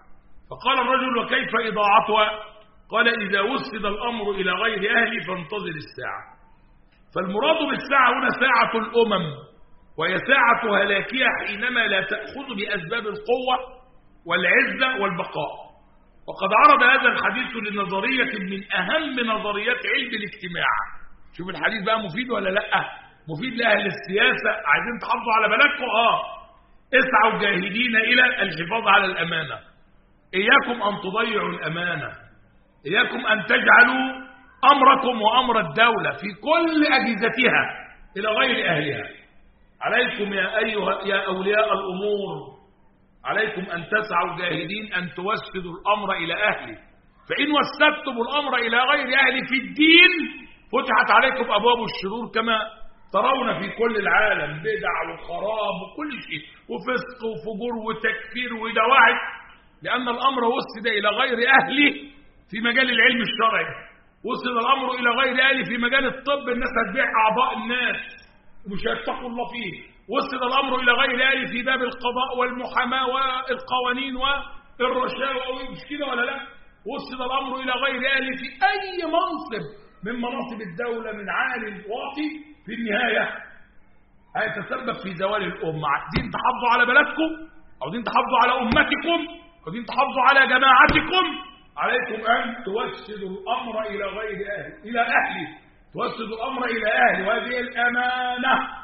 S1: فقال الرجل: وكيف إضاعتها؟ قال: إذا وسد الأمر إلى غير أهله فانتظر الساعة. فالمراد بالساعة هنا ساعة الأمم، وهي ساعة هلاكها حينما لا تأخذ بأسباب القوة والعزة والبقاء. وقد عرض هذا الحديث لنظرية من أهم نظريات علم الاجتماع. شوف الحديث بقى مفيد ولا لأ؟ مفيد لأهل السياسة. عايزين تحافظوا على بلدكم؟ اسعوا جاهدين إلى الحفاظ على الأمانة. إياكم أن تضيعوا الأمانة، إياكم أن تجعلوا أمركم وأمر الدولة في كل أجهزتها إلى غير أهلها. عليكم يا أولياء الأمور، عليكم أن تسعوا جاهدين أن توسدوا الأمر إلى أهله، فإن وسدتم الأمر إلى غير أهله في الدين فتحت عليكم أبواب الشرور كما ترون في كل العالم، بدع وخراب وكل شيء وفسق وفجور وتكفير ودواعي، لأن الأمر وسد إلى غير أهله في مجال العلم الشرعي، وصل الأمر إلى غير أهله في مجال الطب، الناس هتبيع أعضاء الناس ومش هيتقوا الله فيه. وصل الأمر إلى غير أهله في باب القضاء والمحاماة والقوانين والرشاوى، مش كده ولا لا؟ وصل الأمر إلى غير أهله في أي منصب من مناصب الدولة، من عالي واطي، في النهاية هيتسبب في زوال الأمة. عايزين تحافظوا على بلدكم، عايزين تحافظوا على أمتكم، عايزين تحافظوا على جماعتكم، عليكم أن توسدوا الأمر إلى غير أهله، إلى أهله، توسدوا الأمر إلى أهله، وهذه الأمانة.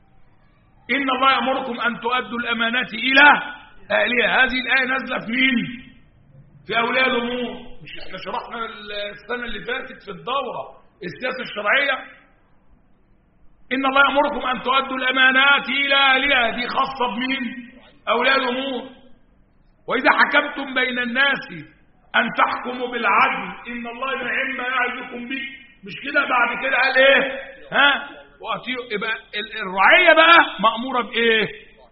S1: إن الله يأمركم أن تؤدوا الأمانات إلى أهلها. هذه الآية نازلة في مين؟ في أولياء الأمور. مش احنا شرحنا السنة اللي فاتت في الدورة السياسة الشرعية؟ إن الله يأمركم أن تؤدوا الأمانات إلى أهلها، دي خاصة بمين؟ أولياء الأمور. وإذا حكمتم بين الناس أن تحكموا بالعدل إن الله نعم ما يعظكم به. مش كده؟ بعد كده قال إيه؟ يبقى الرعية بقى مأمورة بإيه؟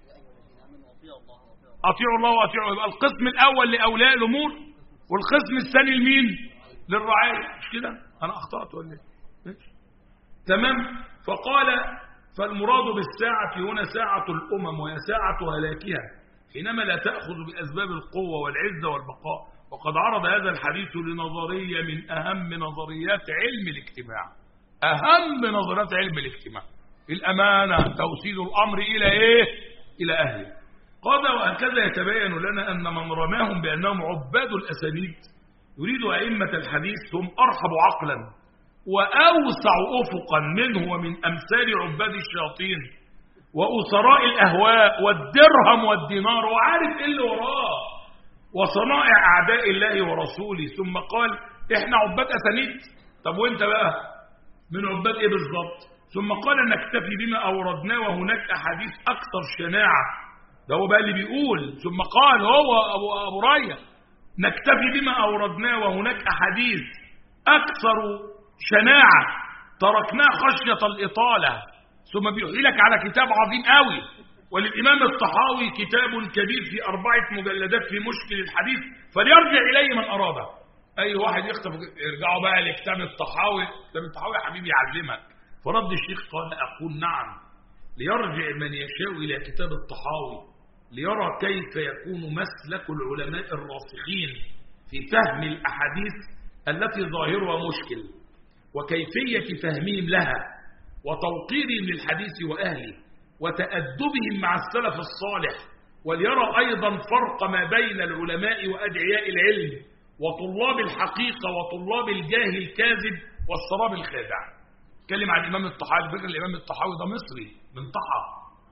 S1: أطيعوا الله وأطيعوا. يبقى القسم الأول لأولياء الأمور، والقسم الثاني لمين؟ للرعية. مش كده؟ أنا أخطأت ولا إيه؟ تمام. فقال: فالمراد بالساعة هنا ساعة الأمم، وهي ساعة هلاكها حينما لا تأخذ بأسباب القوة والعزة والبقاء. وقد عرض هذا الحديث لنظرية من أهم نظريات علم الاجتماع. أهم نظريات علم الاجتماع الأمانة، توسيد الأمر إلى إيه؟ إلى أهله. قال: وهكذا يتبين لنا أن من رماهم بأنهم عباد الأسانيد يريد أئمة الحديث هم أرحب عقلا وأوسع أفقا منه ومن أمثال عباد الشياطين وأسراء الأهواء والدرهم والدينار، وعارف إيه اللي وراه، وصنائع أعداء الله ورسوله. ثم قال: إحنا عباد أسانيد. طب وإنت بقى من عباد إيه بالضبط؟ ثم قال: نكتفي بما أوردناه وهناك أحاديث أكثر شناعة. ده هو بقى اللي بيقول. ثم قال هو أبو ريا: نكتفي بما أوردناه وهناك أحاديث أكثر شناعة تركناه خشية الإطالة. ثم بيحيي لك على كتاب عظيم قوي، وللإمام الطحاوي كتاب كبير في 4 مجلدات في مشكل الحديث، فليرجع إليه من أراده. أي واحد يخطف ارجعوا بقى لكتاب الطحاوي. كتاب الطحاوي يا حبيبي يعلمك. فرد الشيخ قال: أقول نعم، ليرجع من يشاء إلى كتاب الطحاوي ليرى كيف يكون مسلك العلماء الراسخين في فهم الأحاديث التي ظاهرها مشكل، وكيفية فهمهم لها، وتوقيرهم للحديث وأهله، وتأدبهم مع السلف الصالح، وليرى أيضا فرق ما بين العلماء وأدعياء العلم وطلاب الحقيقة وطلاب الجاه الكاذب والسراب الخادع. اتكلم عن الإمام الطحاوي. فكر الإمام الطحاوي ده مصري من طحا،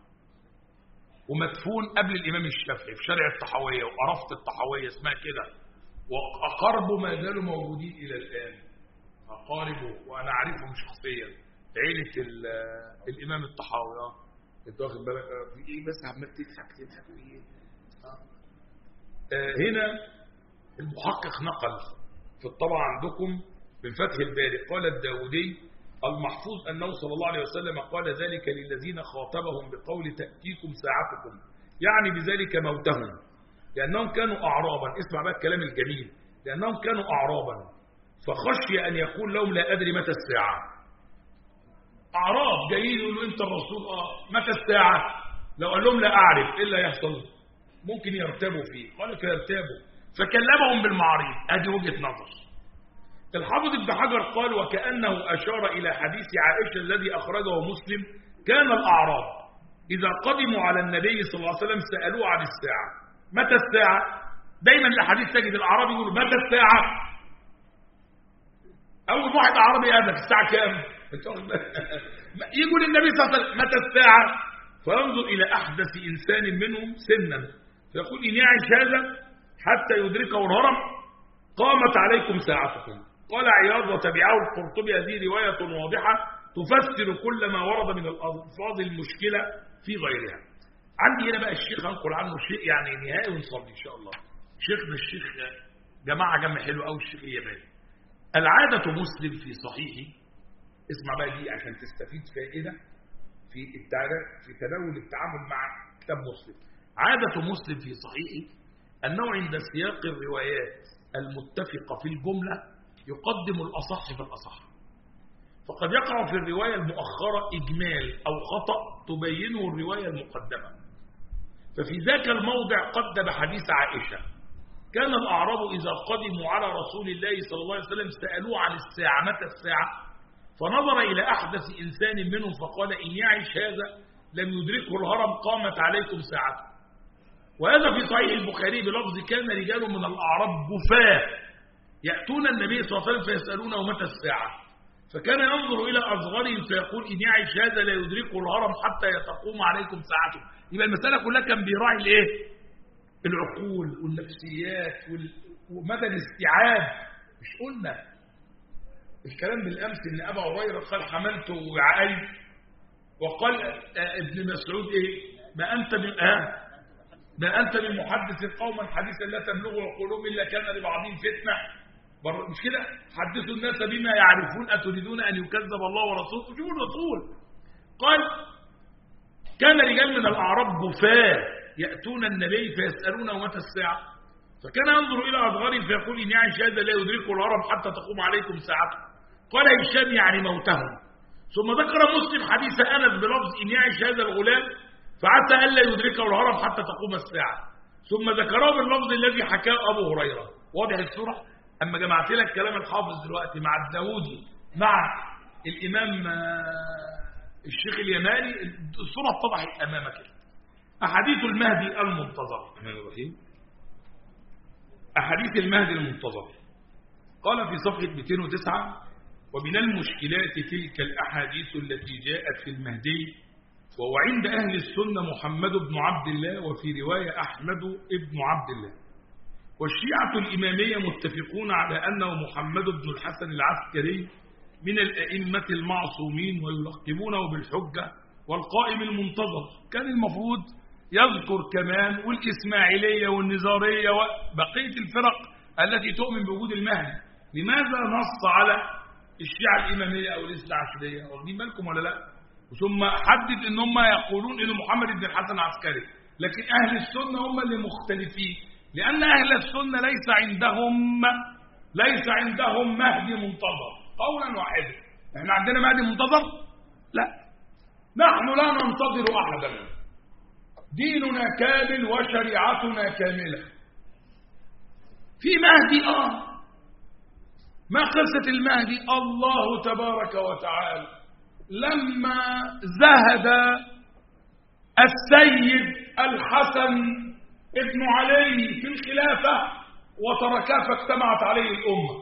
S1: ومدفون قبل الإمام الشافعي في شارع الطحاوية وقرفة الطحاوية اسمها كده، وأقاربه ما زالوا موجودين إلى الآن. أقاربه وأنا أعرفهم شخصيا، عيلة الإمام الطحاوي. أنت واخد بالك في إيه؟ بس عمال تضحك إيه؟ هنا المحقق نقل في الطبعة عندكم من فتح الباري. قال الداودي: المحفوظ أنه صلى الله عليه وسلم قال ذلك للذين خاطبهم بقول تأتيكم ساعتكم، يعني بذلك موتهم، لأنهم كانوا أعرابا. اسمع بقى الكلام الجميل. لأنهم كانوا أعرابا فخشي أن يقول لهم لا أدري متى الساعة. أعراب جايين يقولوا أنت الرسول متى الساعة؟ لو قال لهم لا أعرف إيه اللي يحصل؟ ممكن يرتبوا فيه. قال فيرتبوا، فكلمهم بالمعاريض. ادي وجهة نظر. الحافظ ابن حجر قال وكأنه أشار إلى حديث عائشة الذي أخرجه مسلم كان الأعراب إذا قدموا على النبي صلى الله عليه وسلم سألوه عن الساعة. متى الساعة؟ دايما الحديث تجد الأعراب يقولوا متى الساعة؟ أول واحد أعرابي يقابلك الساعة كام؟ يقول النبي صلى الله عليه وسلم متى الساعة؟ فينظر إلى أحدث إنسان منهم سنا فيقول إن يعش هذا حتى يدركه الهرم قامت عليكم ساعتكم. قال عياض وتبعه القرطبي هذه رواية واضحة تفسر كل ما ورد من الألفاظ المشكلة في غيرها. عندي هنا بقى الشيخ هنقل عنه شيء يعني نهائي ونصلي إن شاء الله. شيخنا الشيخ جماعة جمع حلو أو الشيخ الياباني. العادة مسلم في صحيحه، اسمع بقى دي عشان تستفيد فائدة في تناول التعامل مع كتاب مسلم. عادة مسلم في صحيحه أنه عند سياق الروايات المتفقة في الجملة يقدم الأصح في الأصح، فقد يقع في الرواية المؤخرة إجمال أو خطأ تبينه الرواية المقدمة. ففي ذاك الموضع قدم حديث عائشة كان الأعراب إذا قدموا على رسول الله صلى الله عليه وسلم سألوه عن الساعة متى الساعة، فنظر إلى أحدث إنسان منهم فقال إن يعش هذا لم يدركه الهرم قامت عليكم ساعته. وهذا في صحيح البخاري بلفظ كان رجال من الأعراب جفاة يأتون النبي صلى الله عليه وسلم فيسألونه متى الساعة، فكان ينظر إلى أصغرهم فيقول إن يعش هذا لا يدركه الهرم حتى تقوم عليكم ساعته. يبقى المسألة كلها كان بيراعي الإيه؟ العقول والنفسيات ومدى الاستيعاب. مش قلنا الكلام بالأمس إن أبا هريرة قال حملت وعيت، وقال ابن مسعود إيه؟ ما أنت من محدث قوما حديثا لا تبلغ القلوب إلا كان لبعضهم فتنة. مش كده؟ حدثوا الناس بما يعرفون أتريدون أن يكذب الله ورسوله؟ شوفوا الرسول قال كان رجال من الأعراب جفاة يأتون النبي فيسألونه متى الساعة، فكان ينظر إلى أصغرهم فيقول إن يعش هذا لا يدركه الهرم حتى تقوم عليكم ساعته. قال هشام يعني موتهم. ثم ذكر مسلم حديث أنس بلفظ إن يعش هذا الغلام فعسى ألا يدركه الهرم حتى تقوم الساعة، ثم ذكره باللفظ الذي حكاه أبو هريرة. واضح الصورة؟ أما جمعت لك كلام الحافظ دلوقتي مع الداودي مع الإمام الشيخ اليماني الصورة اتضحت أمامك. أحاديث المهدي المنتظر. أحاديث المهدي المنتظر قال في صفحة 209 ومن المشكلات تلك الأحاديث التي جاءت في المهدي وهو عند أهل السنة محمد بن عبد الله وفي رواية أحمد بن عبد الله، والشيعة الإمامية متفقون على أنه محمد بن الحسن العسكري من الأئمة المعصومين ويلقبونه بالحجة والقائم المنتظر. كان المفروض يذكر كمان والإسماعيلية والنزارية وبقية الفرق التي تؤمن بوجود المهدي. لماذا نص على الشيعة الإمامية أو الاثنى عشرية؟ واخدين بالكم ولا لا؟ ثم حدد ان هم يقولون ان محمد بن الحسن عسكري، لكن اهل السنة هم اللي مختلفين، لان اهل السنة ليس عندهم مهدي منتظر قولا واحدا. احنا عندنا مهدي منتظر؟ لا، نحن لا ننتظر احدا، ديننا كامل وشريعتنا كاملة. في مهدي ما قصة المهدي؟ الله تبارك وتعالى لما زهد السيد الحسن ابن علي في الخلافة وتركه فاجتمعت عليه الأمة،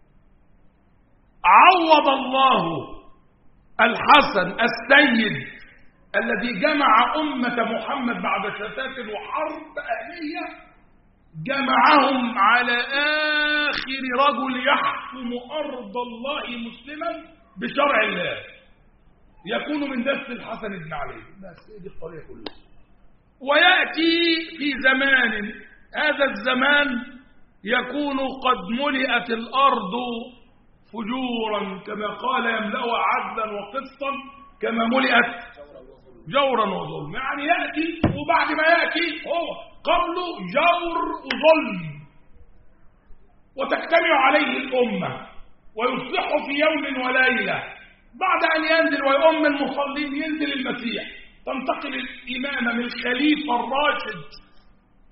S1: عوض الله الحسن السيد الذي جمع أمة محمد بعد شتات وحرب أهلية، جمعهم على آخر رجل يحكم أرض الله مسلما بشرع الله يكون من نسل الحسن بن علي. بس دي الطريقة كلها. ويأتي في زمان، هذا الزمان يكون قد ملئت الأرض فجورا كما قال يملأها عدلا وقسطا كما ملئت جورا وظلم. يعني يأتي وبعد ما يأتي هو قبله جور وظلم وتجتمع عليه الأمة ويصلح في يوم وليلة. بعد أن ينزل ويؤم المصلين ينزل المسيح، تنتقل الإمامة من الخليفة الراشد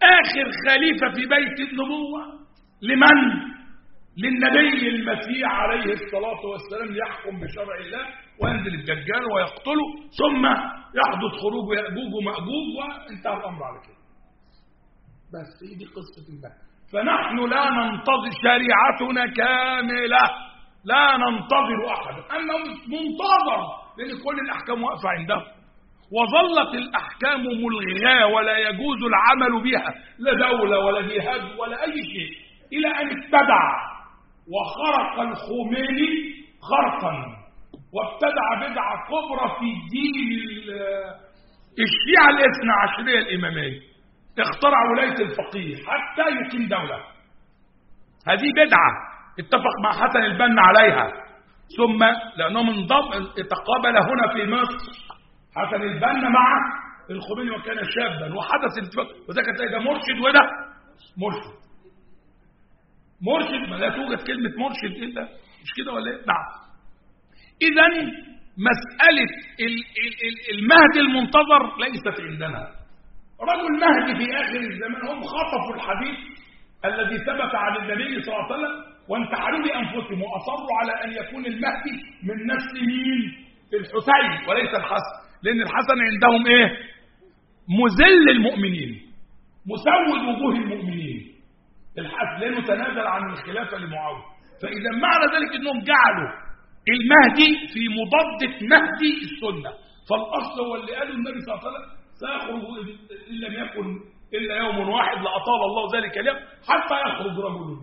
S1: آخر خليفة في بيت النبوة لمن؟ للنبي المسيح عليه الصلاة والسلام، يحكم بشرع الله وينزل الدجال ويقتله، ثم يحدث خروج يأجوج ومأجوج وانتهى الأمر على كده. بس هي دي قصة المهدي. فنحن لا ننتظر، شريعتنا كاملة لا ننتظر أحدا، أما منتظر لأن كل الأحكام واقفة عنده، وظلت الأحكام ملغاة ولا يجوز العمل بها، لا دولة ولا جهاد ولا أي شيء، إلى أن ابتدع وخرق الخميني خرقا وابتدع بدعة كبرى في الدين الشيعة الاثنى عشرية الإمامية، اخترع ولاية الفقيه حتى يقيم دولة. هذه بدعة اتفق مع حسن البنا عليها، ثم لأنهم تقابل هنا في مصر حسن البنا مع الخميني وكان شابا، وحدث الاتفاق، وذاك ده مرشد وده مرشد. مرشد ما لا توجد كلمة مرشد إلا مش كده ولا ايه؟ نعم. إذن مسألة المهدي المنتظر ليست عندنا. رجل مهدي في آخر الزمان، هم خطفوا الحديث الذي ثبت عن النبي صلى الله عليه وسلم وانتحروا بأنفسهم وأصروا على أن يكون المهدي من نسل مين؟ الحسين وليس الحسن، لأن الحسن عندهم إيه؟ مذل المؤمنين، مسود وجوه المؤمنين. الحسن لأنه تنازل عن الخلافة لمعاوية. فإذا معنى ذلك أنهم جعلوا المهدي في مضادة مهدي السنة. فالأصل هو اللي قاله النبي صلى الله عليه وسلم سيخرج إن لم يكن إلا يوم واحد لأطال الله ذلك اليوم حتى يخرج رجل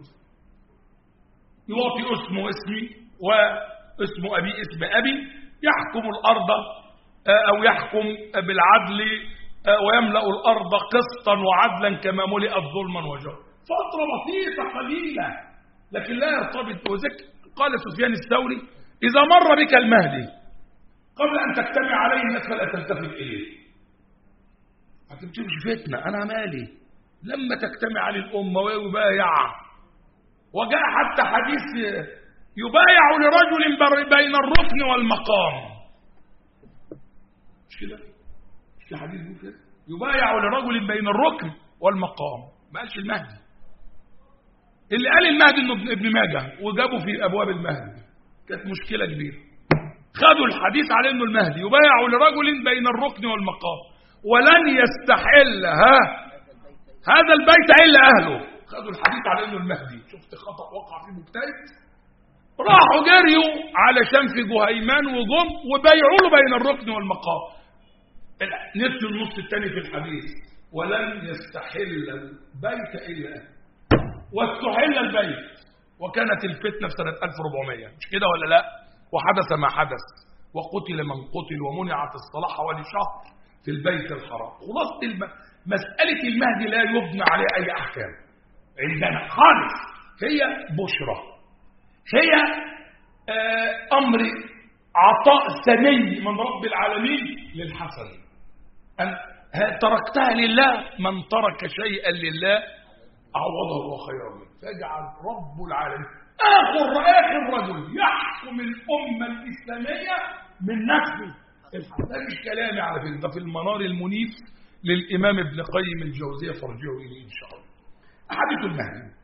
S1: يعطي اسمه اسمي واسم أبي اسم أبي، يحكم الأرض أو يحكم بالعدل ويملأ الأرض قسطا وعدلا كما ملئت ظلما وجورا. فترة بسيطة قليلة لكن لا يرتبط. وذلك قال سفيان الثوري: إذا مر بك المهدي قبل أن تجتمع عليه الناس فلا تلتفت إليه. هتمشي فتنة، أنا مالي لما تجتمع على الأمة ويبايع. وجاء حتى حديث يبايع لرجل بين الركن والمقام، مش كده؟ مش حديث بيقول كده؟ يبايع لرجل بين الركن والمقام، ما قالش المهدي. اللي قال المهدي انه ابن ماجه وجابوا في ابواب المهدي، كانت مشكله كبيره. خدوا الحديث على انه المهدي يبايع لرجل بين الركن والمقام ولن يستحل هذا البيت الا اهله. خدوا الحديث على انه المهدي. شفت خطا وقع فيه مجتهد؟ راحوا جريوا علشان في جهيمان وجم وبايعوا له بين الركن والمقام. نسوا النص الثاني في الحديث: ولن يستحل البيت الا اهله. واستحل البيت وكانت الفتنة في سنة 1400، مش كده ولا لا؟ وحدث ما حدث وقتل من قتل ومنعت الصلاة حوالي شهر في البيت الحرام. خلاص مسألة المهدي لا يبنى عليها أي أحكام عندنا خالص، هي بشرى، هي أمر عطاء ثني من رب العالمين للحسن. أن تركتها لله، من ترك شيئا لله عوضه الله خيرا منه. فاجعل رب العالمين آخر رجل يحكم الأمة الإسلامية من نسل الحسن. ده مش كلامي على فكرة، ده في المنار المنيف للإمام ابن قيم الجوزية، فارجعوا إليه إن شاء الله. أحاديث المهدي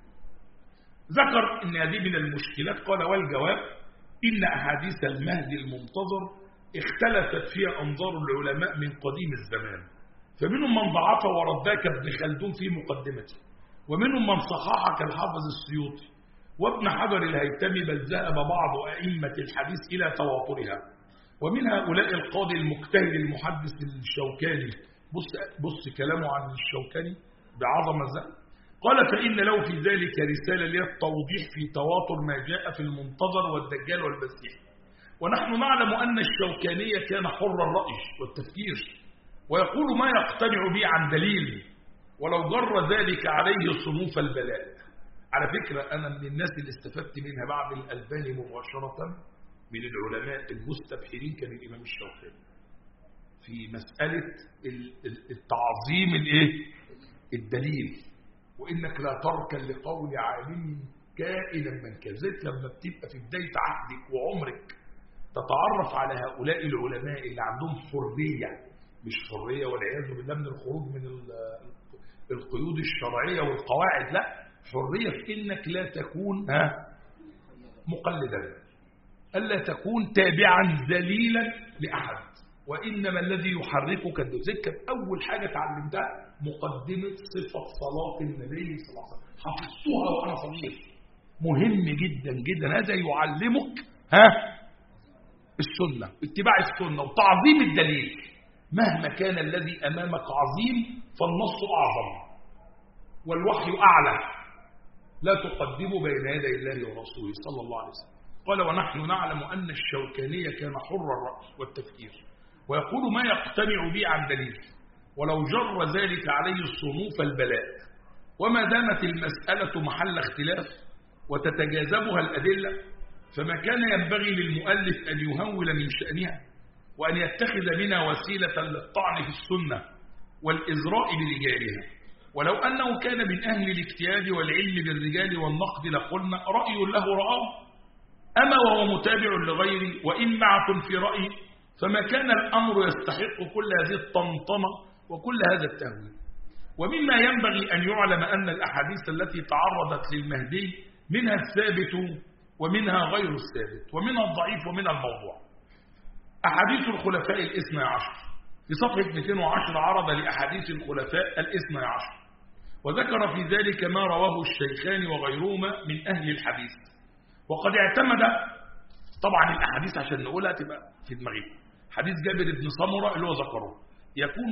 S1: ذكر إن هذه من المشكلات. قال: والجواب إن أحاديث المهدي المنتظر اختلفت فيها أنظار العلماء من قديم الزمان، فمنهم من ضعفه ورداه كابن خلدون في مقدمته، ومنهم من صححها كالحافظ السيوطي وابن حجر الهيثمي، بل ذهب بعض أئمة الحديث إلى تواترها، ومن هؤلاء القاضي المجتهد المحدث الشوكاني. بص كلامه عن الشوكاني بعظمة ذلك. قال: فإن له في ذلك رسالة للتوضيح في تواتر ما جاء في المنتظر والدجال والمسيح. ونحن نعلم أن الشوكاني كان حر الرأي والتفكير، ويقول ما يقتنع به عن دليل، ولو جر ذلك عليه صنوف البلاء. على فكرة أنا من الناس اللي استفدت منها بعد الألباني مباشرة من العلماء المستبحرين كان الإمام الشوكاني في مسألة التعظيم الدليل، وإنك لا تركن لقول عالم كائنا من كان. زيت لما بتبقى في بداية عهدك وعمرك تتعرف على هؤلاء العلماء اللي عندهم حرية، مش حرية والعياذ بالله من الخروج من القيود الشرعية والقواعد، لا، حرية في إنك لا تكون مقلدا، ألا تكون تابعا ذليلا لأحد، وإنما الذي يحركك الذكر. أول حاجة تعلمتها مقدمة صفة صلاة النبي صلى الله عليه وسلم، حفظتها وأنا صغير، مهم جدا جدا. هذا يعلمك السنة، اتباع السنة وتعظيم الدليل. مهما كان الذي أمامك عظيم فالنص أعظم والوحي أعلى، لا تقدموا بين يدي الله ورسوله صلى الله عليه وسلم. قال ونحن نعلم أن الشوكاني كان حر الرأي والتفكير، ويقول ما يقتنع به عن دليل، ولو جر ذلك عليه الصنوف البلاء. وما دامت المسألة محل اختلاف وتتجاذبها الأدلة، فما كان ينبغي للمؤلف أن يهول من شأنها وأن يتخذ منها وسيلة للطعن في السنة والإزراء برجالها. ولو أنه كان من أهل الاجتهاد والعلم بالرجال والنقد لقلنا رأي له رآه، أما وهو متابع لغيره وإن معكم في رأيه، فما كان الأمر يستحق كل هذه الطمطمة وكل هذا التهويل. ومما ينبغي أن يعلم أن الأحاديث التي تعرضت للمهدي منها الثابت ومنها غير الثابت، ومنها الضعيف ومنها الموضوع. أحاديث الخلفاء الاثنى عشر في صفحة 210 عرض لأحاديث الخلفاء الاثنى عشر، وذكر في ذلك ما رواه الشيخان وغيرهما من أهل الحديث. وقد اعتمد طبعا الأحاديث عشان نقولها تبقى في دماغي. حديث جابر بن سمرة اللي هو ذكره يكون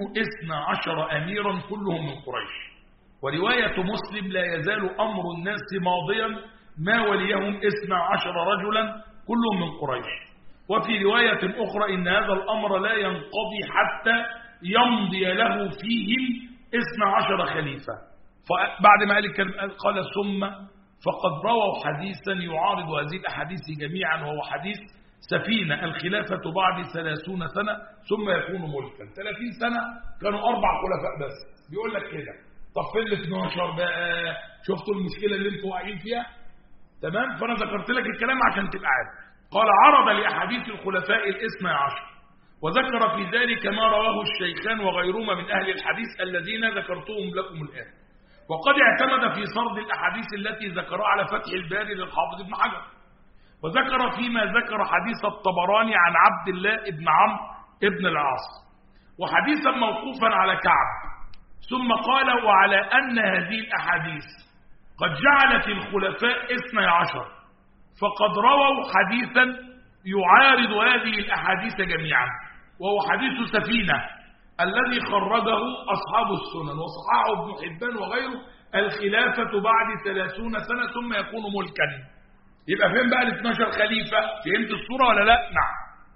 S1: 12 أميرا كلهم من قريش، ورواية مسلم لا يزال أمر الناس ماضيا ما وليهم 12 رجلا كلهم من قريش. وفي رواية أخرى إن هذا الأمر لا ينقضي حتى يمضي له فيهم 12 خليفة. فبعد ما قال ثم فقد رووا حديثا يعارض هذه الأحاديث جميعا، وهو حديث سفينة الخلافة بعد 30 سنة ثم يكون ملكا. 30 سنة كانوا 4 خلفاء بس، بيقول لك كده. طب في ال 12 بقى شفتوا المشكلة اللي انتوا واقعين فيها؟ تمام. فأنا ذكرت لك الكلام عشان تبقى عارف. قال عرض لأحاديث الخلفاء الاثنى عشر، وذكر في ذلك ما رواه الشيخان وغيرهما من أهل الحديث الذين ذكرتهم لكم الآن. وقد اعتمد في سرد الأحاديث التي ذكرها على فتح الباري للحافظ ابن حجر، وذكر فيما ذكر حديث الطبراني عن عبد الله بن عمرو بن العاص، وحديثا موقوفا على كعب، ثم قال وعلى أن هذه الأحاديث قد جعلت الخلفاء 12 فقد رووا حديثا يعارض هذه الأحاديث جميعا، وهو حديث سفينة الذي خرجه أصحاب السنن وصححه ابن حبان وغيره، الخلافة بعد 30 سنة ثم يكون ملكا. يبقى فين بقى ال 12 خليفة؟ فهمت الصورة ولا لا؟ نعم.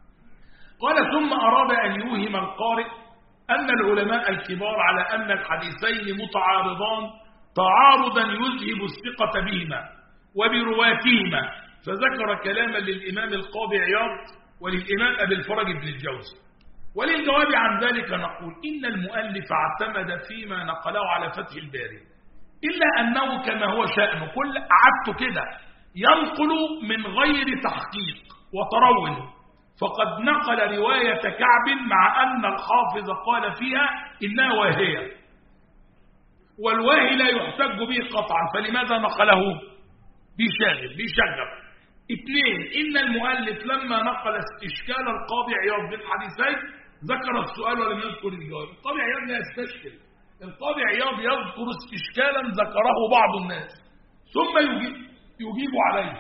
S1: قال ثم أراد أن يوهم القارئ أن العلماء الكبار على أن الحديثين متعارضان تعارضا يذهب الثقة بهما وبرواتهما، فذكر كلاما للإمام القاضي عياض وللإمام أبي الفرج بن الجوزي. وللجواب عن ذلك نقول إن المؤلف اعتمد فيما نقله على فتح الباري، إلا أنه كما هو شأنه كل عدت كده ينقل من غير تحقيق وترون، فقد نقل رواية كعب مع أن الحافظ قال فيها إنها واهية، والواهي لا يحتج به قطعا، فلماذا نقله؟ بيشغب. 2 إن المؤلف لما نقل استشكال القاضي عياض بالحديثين ذكر السؤال ولم يذكر الجواب. القاضي عياض لا يستشكل، القاضي عياض يذكر استشكالا ذكره بعض الناس ثم يجيب عليه،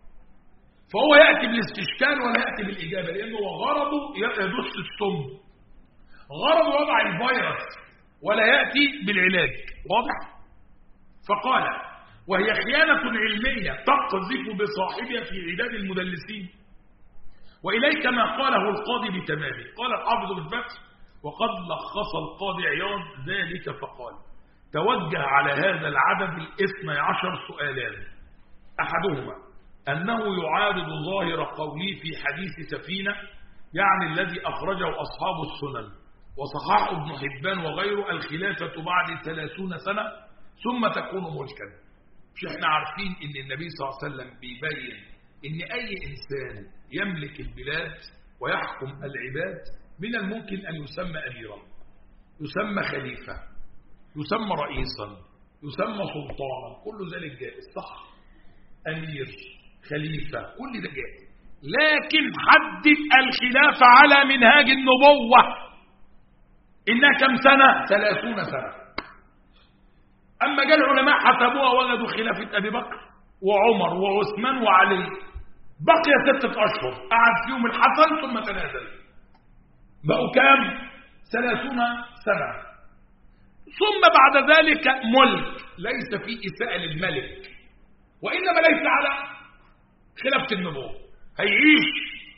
S1: فهو يأتي بالاستشكال ولا يأتي بالإجابة، لأنه غرضه يدس السم، غرضه وضع الفيروس ولا يأتي بالعلاج. واضح؟ فقال وهي خيانة علمية تقذف بصاحبها في عداد المدلسين، وإليك ما قاله القاضي بتمامه. قال الحافظ بالفتح وقد لخص القاضي عياض ذلك فقال توجه على هذا العدد 12 سؤالان، أحدهما أنه يعارض ظاهر قولي في حديث سفينة، يعني الذي أخرجه أصحاب السنن وصححه ابن حبان وغيره، الخلافة بعد 30 سنة ثم تكون ملكا. مش احنا عارفين ان النبي صلى الله عليه وسلم بيبين ان اي انسان يملك البلاد ويحكم العباد من الممكن ان يسمى اميرا، يسمى خليفة، يسمى رئيسا، يسمى سلطانا، كل ذلك جائز، صح؟ أمير، خليفة، كل ده جائز، لكن حدد الخلافة على منهاج النبوة. إنها كم سنة؟ 30 سنة. أما جاء العلماء حسبوها وجدوا خلافة أبي بكر وعمر وعثمان وعلي بقي 6 أشهر، قعد فيهم الحسن ثم تنازل، بقوا كام؟ 30 سنة. ثم بعد ذلك ملك، ليس في إساءة للملك، وإنما ليس على خلافة النبوة. هيعيش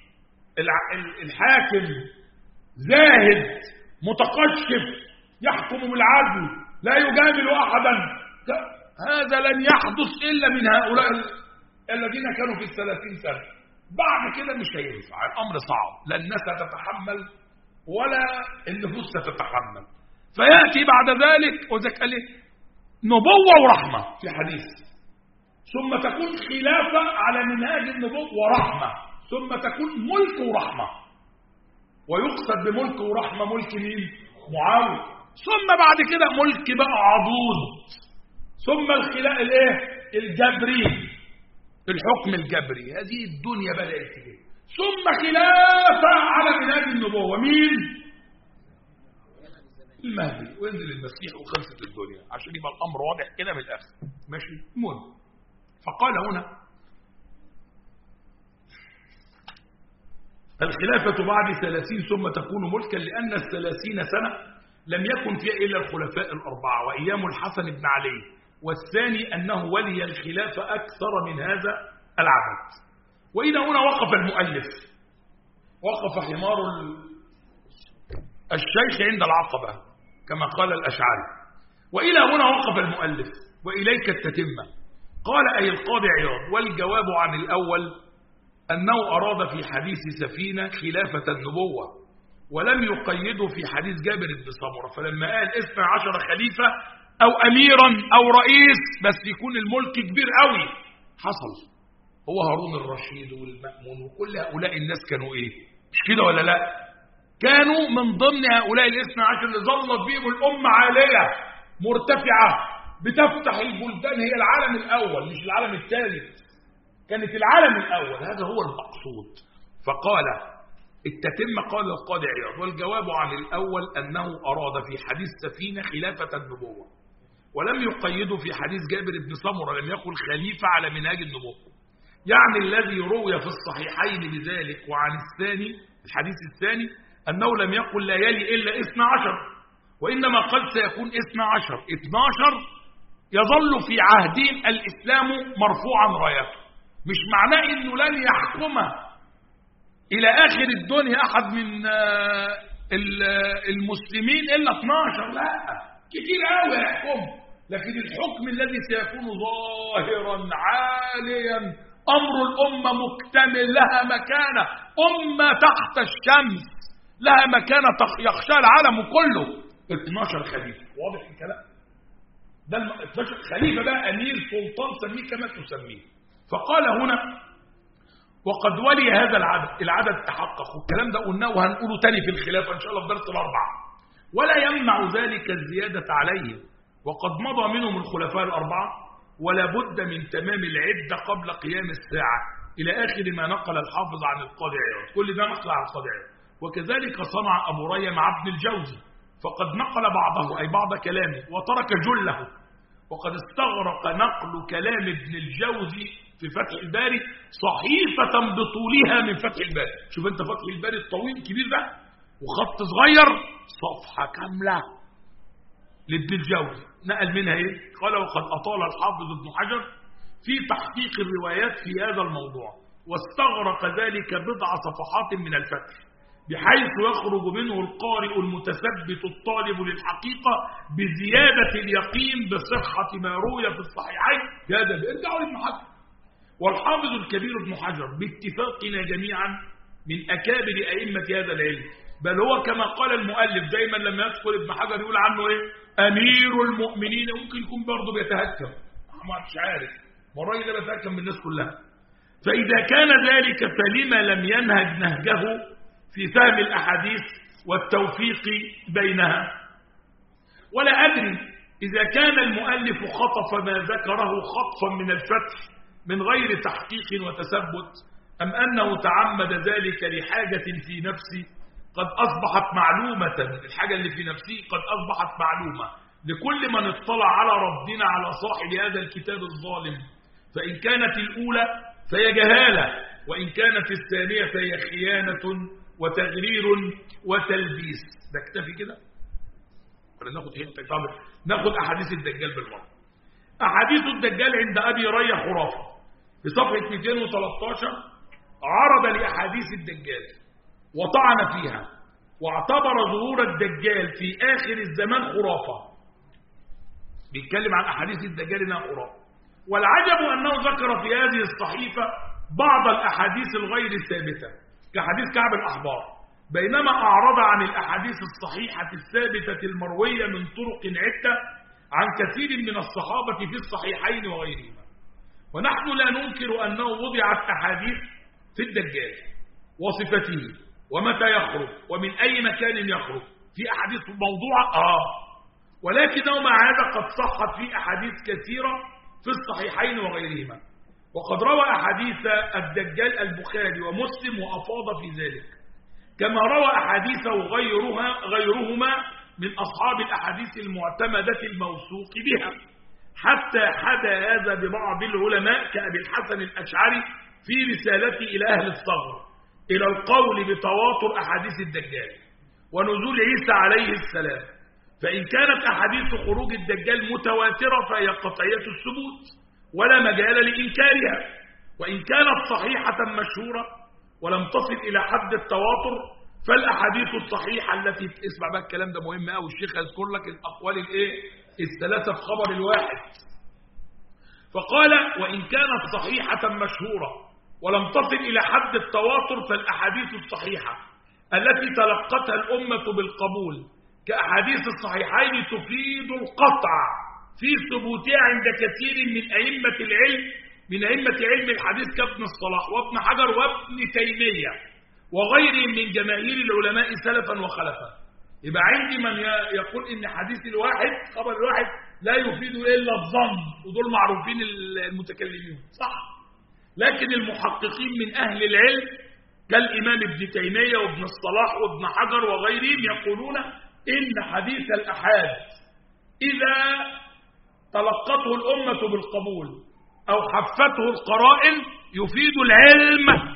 S1: الحاكم زاهد متقشف يحكم بالعدل لا يجامل أحدا، هذا لن يحدث إلا من هؤلاء الذين كانوا في 30 سنة. بعد كده مش هينفع، الأمر صعب، لا الناس تتحمل ولا النفوس تتحمل. فيأتي بعد ذلك وذلك قال نبوة ورحمة في حديث، ثم تكون خلافة على منهاج النبوة ورحمة، ثم تكون ملك ورحمة. ويقصد بملك ورحمة ملك مين؟ معاوية. ثم بعد كده ملك بقى عضوض، ثم الخلاء الجبري، الحكم الجبري. هذه الدنيا بدأت كده. ثم خلافة على منهاج النبوة، مين؟ المهدي، وينزل المسيح وخلصت الدنيا، عشان يبقى الأمر واضح كده من الآخر. ماشي؟ المهم، فقال هنا الخلافة بعد 30 ثم تكون ملكا، لأن 30 سنة لم يكن فيها إلا الخلفاء الأربعة وأيام الحسن بن علي، والثاني أنه ولي الخلافة أكثر من هذا العدد. وإذا هنا وقف المؤلف، وقف حمار الشيخ عند العقبة كما قال الأشعري. وإلى هنا وقف المؤلف وإليك التتمة. قال أي القاضي عياض: والجواب عن الأول أنه أراد في حديث سفينة خلافة النبوة، ولم يقيده في حديث جابر بن سمرة. فلما قال 12 خليفة أو أميرا أو رئيس، بس يكون الملك كبير قوي، حصل. هو هارون الرشيد والمأمون وكل هؤلاء الناس كانوا إيه؟ مش كده ولا لا؟ كانوا من ضمن هؤلاء 12 اللي ظلت بهم الأمة عالية مرتفعة بتفتح البلدان. هي العالم الأول مش العالم الثالث، كانت العالم الأول. هذا هو المقصود. فقال التتمة، قال القاضي عياض: والجواب عن الأول أنه أراد في حديث سفينة خلافة النبوة، ولم يقيده في حديث جابر بن سمرة، لم يقل خليفة على منهاج النبوة، يعني الذي روي في الصحيحين بذلك. وعن الثاني، الحديث الثاني، أنه لم يقل لا يلي إلا 12، وإنما قد سيكون 12. 12 يظل في عهدين الإسلام مرفوعا رايته، مش معناه إنه لن يحكم إلى آخر الدنيا أحد من المسلمين إلا 12، لا، كتير قوي يحكم، لكن الحكم الذي سيكون ظاهرا عاليا، أمر الأمة مكتمل، لها مكانة، أمة تحت الشمس لها مكانة يخشى العالم كله. 12 خليفة، واضح الكلام ده؟ 12 خليفة بقى، أمير، سلطان، سميه كما تسميه. فقال هنا: وقد ولي هذا العدد تحقق. والكلام ده قلناه وهنقوله تاني في الخلافة إن شاء الله في درس الأربعة. ولا يمنع ذلك الزيادة عليه، وقد مضى منهم الخلفاء الأربعة، ولا بد من تمام العدة قبل قيام الساعة، إلى آخر ما نقل الحافظ عن القاضي عياض. كل ده نقل عن القاضي عياض. وكذلك صنع أبو ريا مع ابن الجوزي، فقد نقل بعضه أي بعض كلامه وترك جله. وقد استغرق نقل كلام ابن الجوزي في فتح الباري صحيفة بطولها من فتح الباري. شوف انت فتح الباري الطويل الكبير ده وخط صغير، صفحة كاملة لابن الجوزي نقل منها ايه؟ قال: وقد أطال الحافظ ابن حجر في تحقيق الروايات في هذا الموضوع، واستغرق ذلك بضع صفحات من الفتح، بحيث يخرج منه القارئ المتثبت الطالب للحقيقة بزيادة اليقين بصحة ما روي في الصحيحين. هذا ارجعوا لابن حجر. والحافظ الكبير ابن حجر باتفاقنا جميعا من أكابر أئمة هذا العلم، بل هو كما قال المؤلف دايما لما يذكر ابن حجر يقول عنه ايه؟ أمير المؤمنين. ممكن يكون برضه بيتهكم، ما مش عارف، والراجل ده بيتهكم بالناس كلها. فإذا كان ذلك فلما لم ينهج نهجه في فهم الأحاديث والتوفيق بينها؟ ولا أدري إذا كان المؤلف خطف ما ذكره خطفا من الفتح من غير تحقيق وتثبت، أم أنه تعمد ذلك لحاجة في نفسه قد أصبحت معلومة، الحاجة اللي في نفسه قد أصبحت معلومة لكل من اطلع على ردنا على صاحب هذا الكتاب الظالم، فإن كانت الأولى فهي جهالة، وإن كانت الثانية فهي خيانة وتغرير وتلبيس. ده اكتفي كده؟ ناخد أحاديث الدجال بالمرة. أحاديث الدجال عند أبي ريح خرافة في صفحة 213 عرض لأحاديث الدجال وطعن فيها، واعتبر ظهور الدجال في آخر الزمان خرافة. بيتكلم عن أحاديث الدجال إنها خرافة. والعجب أنه ذكر في هذه الصحيفة بعض الأحاديث الغير ثابتة كحديث كعب الأحبار، بينما أعرض عن الأحاديث الصحيحة الثابتة المروية من طرق عدة عن كثير من الصحابة في الصحيحين وغيرهما. ونحن لا ننكر أنه وضعت أحاديث في الدجال وصفته ومتى يخرج ومن أي مكان يخرج، في أحاديث موضوعة ولكنه مع هذا قد صحت في أحاديث كثيرة في الصحيحين وغيرهما. وقد روى أحاديث الدجال البخاري ومسلم وأفاض في ذلك، كما روى أحاديثه غيرهما من أصحاب الأحاديث المعتمدة الموثوق بها، حتى حدا هذا ببعض العلماء كأبي الحسن الأشعري في رسالته إلى أهل الثغر إلى القول بتواتر أحاديث الدجال ونزول عيسى عليه السلام. فإن كانت أحاديث خروج الدجال متواترة فهي قطعية الثبوت ولا مجال لإنكارها، وإن كانت صحيحة مشهورة ولم تصل إلى حد التواتر فالأحاديث الصحيحة التي اسمع بقى الكلام ده مهم قوي، الشيخ يذكر لك الأقوال الثلاثة في خبر الواحد. فقال وإن كانت صحيحة مشهورة ولم تصل إلى حد التواتر فالأحاديث الصحيحة التي تلقتها الأمة بالقبول كأحاديث الصحيحين تفيد القطع في ثبوتها عند كثير من أئمة العلم، من أئمة علم الحديث كابن الصلاح وابن حجر وابن تيمية وغيرهم من جماهير العلماء سلفا وخلفا. يبقى عندي من يقول إن حديث الواحد خبر الواحد لا يفيد إلا الظن، ودول معروفين المتكلمين صح، لكن المحققين من أهل العلم كالإمام ابن تيمية وابن الصلاح وابن حجر وغيرهم يقولون إن حديث الأحاد إذا تلقته الأمة بالقبول أو حفته القرائن يفيد العلم،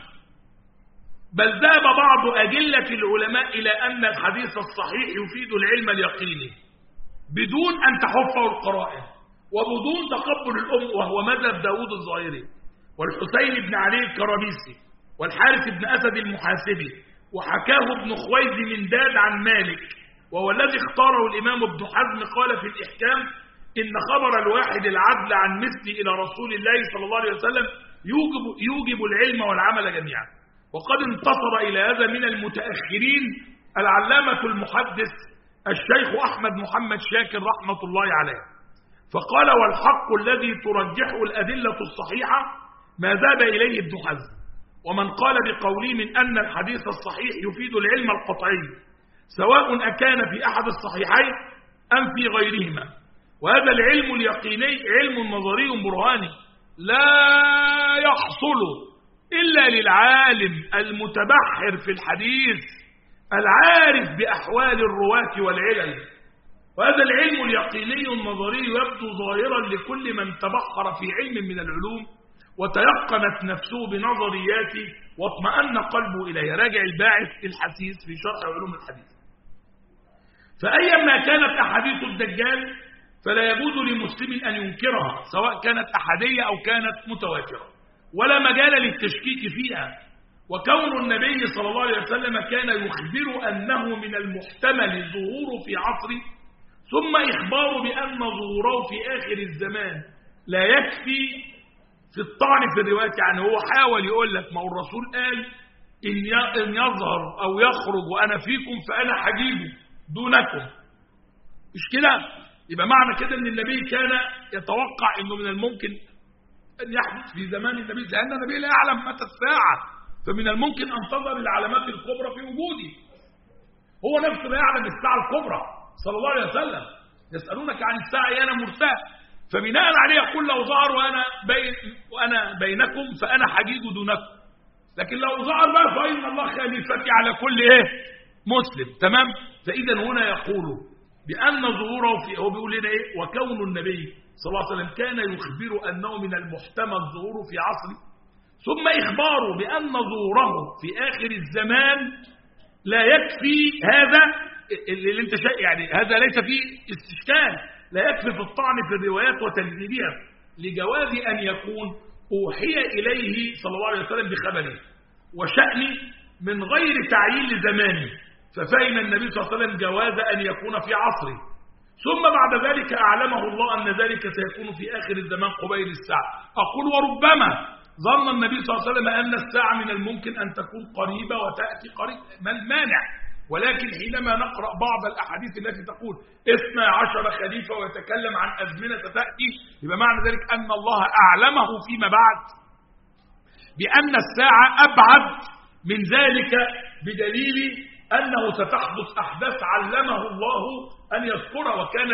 S1: بل ذهب بعض أجلة العلماء إلى أن الحديث الصحيح يفيد العلم اليقيني بدون أن تحفه القرائن وبدون تقبل الأمة، وهو مذهب داود الظاهري والحسين بن علي الكرابيسي والحارث بن أسد المحاسبي، وحكاه ابن خويز من داد عن مالك، وهو الذي اختاره الإمام ابن حزم قال في الإحكام إن خبر الواحد العدل عن مثل إلى رسول الله صلى الله عليه وسلم يوجب العلم والعمل جميعا. وقد انتصر إلى هذا من المتأخرين العلامة المحدث الشيخ أحمد محمد شاكر رحمة الله عليه، فقال والحق الذي ترجحه الأدلة الصحيحة ما ذهب إليه ابن حزم، ومن قال بقوله من أن الحديث الصحيح يفيد العلم القطعي سواء أكان في أحد الصحيحين أم في غيرهما، وهذا العلم اليقيني علم نظري برهاني لا يحصل إلا للعالم المتبحر في الحديث العارف بأحوال الرواة والعلل، وهذا العلم اليقيني النظري يبدو ظاهرا لكل من تبحر في علم من العلوم وتيقنت نفسه بنظرياته واطمأن قلبه إليه. راجع الباعث الحثيث في شرح علوم الحديث. فأيما كانت أحاديث الدجال فلا يجوز لمسلم أن ينكرها سواء كانت أحادية أو كانت متواترة، ولا مجال للتشكيك فيها. وكون النبي صلى الله عليه وسلم كان يخبر أنه من المحتمل ظهوره في عصره ثم إخباره بأن ظهوره في آخر الزمان لا يكفي في الطعن في الرواية. يعني هو حاول يقول لك ما هو الرسول قال إن يظهر أو يخرج وأنا فيكم فأنا حجيبه دونكم، مش كده؟ يبقى معنى كده أن النبي كان يتوقع أنه من الممكن أن يحدث في زمان النبي، لأن النبي لا يعلم متى الساعة، فمن الممكن أن تظهر العلامات الكبرى في وجوده. هو نفسه لا يعلم الساعة الكبرى صلى الله عليه وسلم، يسألونك عن الساعة أيان مرساها، فبناء عليه يقول لو ظهر وأنا بينكم فأنا حجيج دونكم. لكن لو ظهر بقى فإن الله خليفتي على كل مسلم. تمام. فإذا هنا يقول بأن ظهوره هو بيقول لنا وكون النبي صلى الله عليه وسلم كان يخبر أنه من المحتمل ظهوره في عصره، ثم إخباره بأن ظهوره في آخر الزمان لا يكفي هذا اللي انت يعني هذا ليس فيه استشكال، لا يكفي في الطعن في الروايات وتكذيبها لجواز أن يكون أوحي إليه صلى الله عليه وسلم بخبره وشأنه من غير تعيين لزمانه، ففهم النبي صلى الله عليه وسلم جواز أن يكون في عصره، ثم بعد ذلك أعلمه الله أن ذلك سيكون في آخر الزمان قبيل الساعة. أقول وربما ظن النبي صلى الله عليه وسلم أن الساعة من الممكن أن تكون قريبة وتأتي قريب، ما المانع؟ ولكن حينما نقرأ بعض الأحاديث التي تقول 12 خليفة ويتكلم عن أزمنة ستأتي، يبقى معنى ذلك أن الله أعلمه فيما بعد بأن الساعة أبعد من ذلك، بدليل أنه ستحدث أحداث علمه الله أن يذكرها، وكان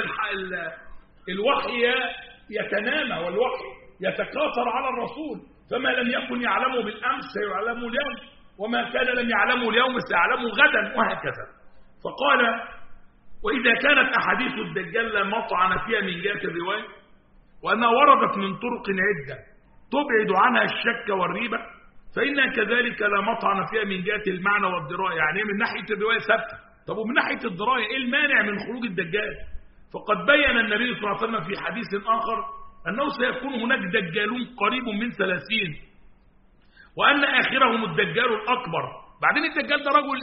S1: الوحي يتنامى والوحي يتكاثر على الرسول، فما لم يكن يعلمه بالأمس سيعلمه اليوم، وما كان لم يعلمه اليوم سيعلمه غدا، وهكذا. فقال وإذا كانت أحاديث الدجال لا مطعن فيها من جهة الرواية وأنها وردت من طرق عدة تبعد عنها الشك والريبة، فإنها كذلك لا مطعن فيها من جهة المعنى والدراية. يعني من ناحية الرواية ثابتة، طب ومن ناحية الدراية إيه المانع من خروج الدجال؟ فقد بين النبي صلى الله عليه وسلم في حديث آخر أنه سيكون هناك دجالون قريب من 30، وأن آخرهم الدجال الأكبر. بعدين الدجال ده رجل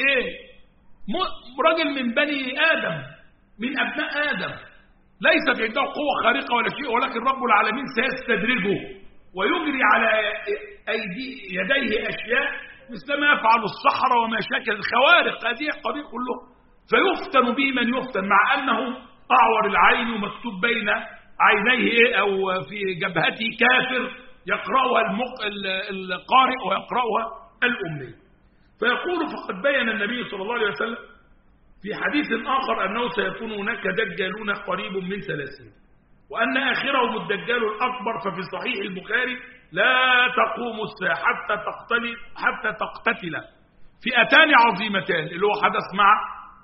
S1: رجل من بني آدم، من أبناء آدم، ليست عنده قوة خارقة ولا شيء، ولكن رب العالمين سيستدرجه ويجري على يديه أشياء مثل ما يفعل الصحراء وما شاكل الخوارق، هذه القضية كله، فيفتن به من يفتن، مع أنه أعور العين ومكتوب بين عينيه أو في جبهته كافر يقرأها القارئ ويقرأها الأمي. فيقول فقد بين النبي صلى الله عليه وسلم في حديث آخر أنه سيكون هناك دجالون قريب من 30، وأن آخرهم الدجال الأكبر. ففي صحيح البخاري لا تقوم الساعة حتى تقتتل فئتان عظيمتان، اللي هو حدث مع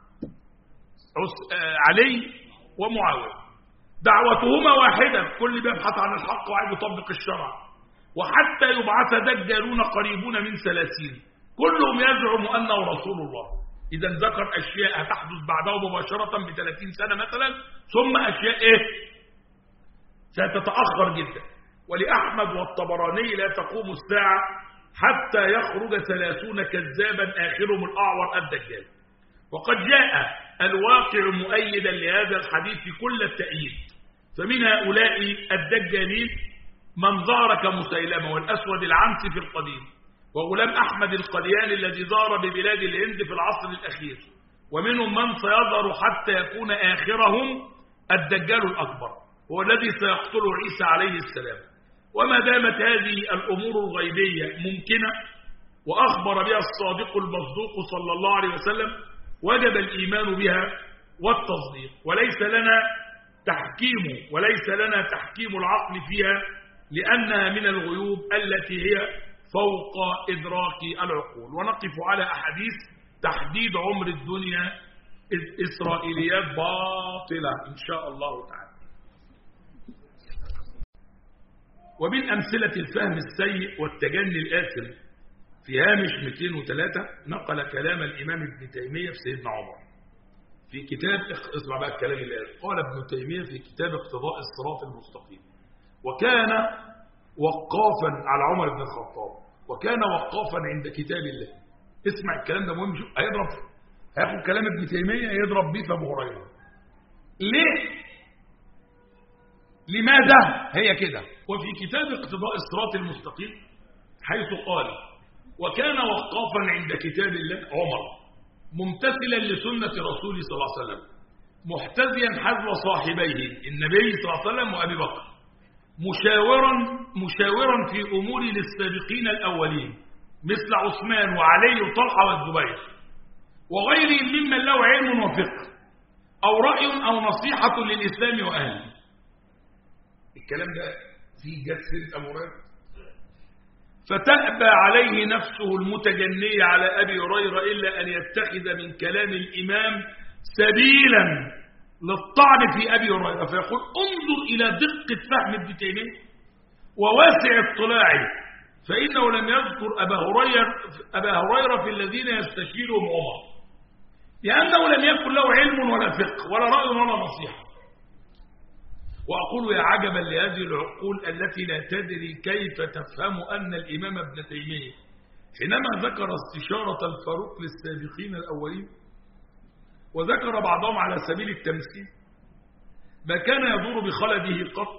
S1: علي ومعاوية، دعوتهما واحدة، كل بيبحث عن الحق وعايز يطبق الشرع، وحتى يبعث دجالون قريبون من 30 كلهم يزعم أنه رسول الله. إذا ذكر أشياء هتحدث بعده مباشرة ب30 سنة مثلا، ثم أشياء ستتأخر جدا. ولأحمد والطبراني لا تقوم الساعة حتى يخرج 30 كذابا آخرهم الأعور الدجال. وقد جاء الواقع مؤيدا لهذا الحديث كل التأييد، فمن هؤلاء الدجالين من ظهر كمسيلمة والأسود العنسي في القديم، وغلام أحمد القدياني الذي ظهر ببلاد الهند في العصر الأخير، ومنهم من سيظهر حتى يكون آخرهم الدجال الأكبر، هو الذي سيقتله عيسى عليه السلام. وما دامت هذه الأمور الغيبية ممكنة وأخبر بها الصادق المصدوق صلى الله عليه وسلم، وجب الإيمان بها والتصديق، وليس لنا تحكيم العقل فيها، لأنها من الغيوب التي هي فوق إدراك العقول. ونقف على أحاديث تحديد عمر الدنيا إسرائيليات باطلة إن شاء الله تعالى. ومن أمثلة الفهم السيء والتجني الآثم في هامش 203 نقل كلام الإمام ابن تيمية في سيدنا عمر في كتاب، اسمع بقى الكلام اللي قال ابن تيمية في كتاب اقتضاء الصراط المستقيم، وكان وقافا على عمر بن الخطاب، وكان وقافا عند كتاب الله. اسمع الكلام ده مهم، هياخد كلام ابن تيمية يضرب بيه في ابو هريرة. ليه؟ لماذا هي كده؟ وفي كتاب اقتضاء الصراط المستقيم حيث قال وكان وقافا عند كتاب الله عمر ممتثلا لسنة رسوله صلى الله عليه وسلم، محتذيا حذو صاحبيه النبي صلى الله عليه وسلم وأبي بكر، مشاورا في أمور للسابقين الأولين مثل عثمان وعلي وطلحة والزبير وغيرهم ممن له علم وفقه، أو رأي أو نصيحة للإسلام وأهله. الكلام ده فيه جت سيرة أبو هريرة. فتأبى عليه نفسه المتجنية على أبي هريرة إلا أن يتخذ من كلام الإمام سبيلا للطعن في أبي هريرة، فيقول انظر إلى دقة فهم ابن تيمية وواسع اطلاعه، فإنه لم يذكر أبا هريرة في الذين يستشيرهم عمر، لأنه لم يكن له علم ولا فقه ولا رأي ولا نصيحة. وأقول يا عجبا لهذه العقول التي لا تدري كيف تفهم أن الإمام ابن تيمية حينما ذكر استشارة الفاروق للسابقين الأولين وذكر بعضهم على سبيل التمثيل ما كان يدور بخلده قط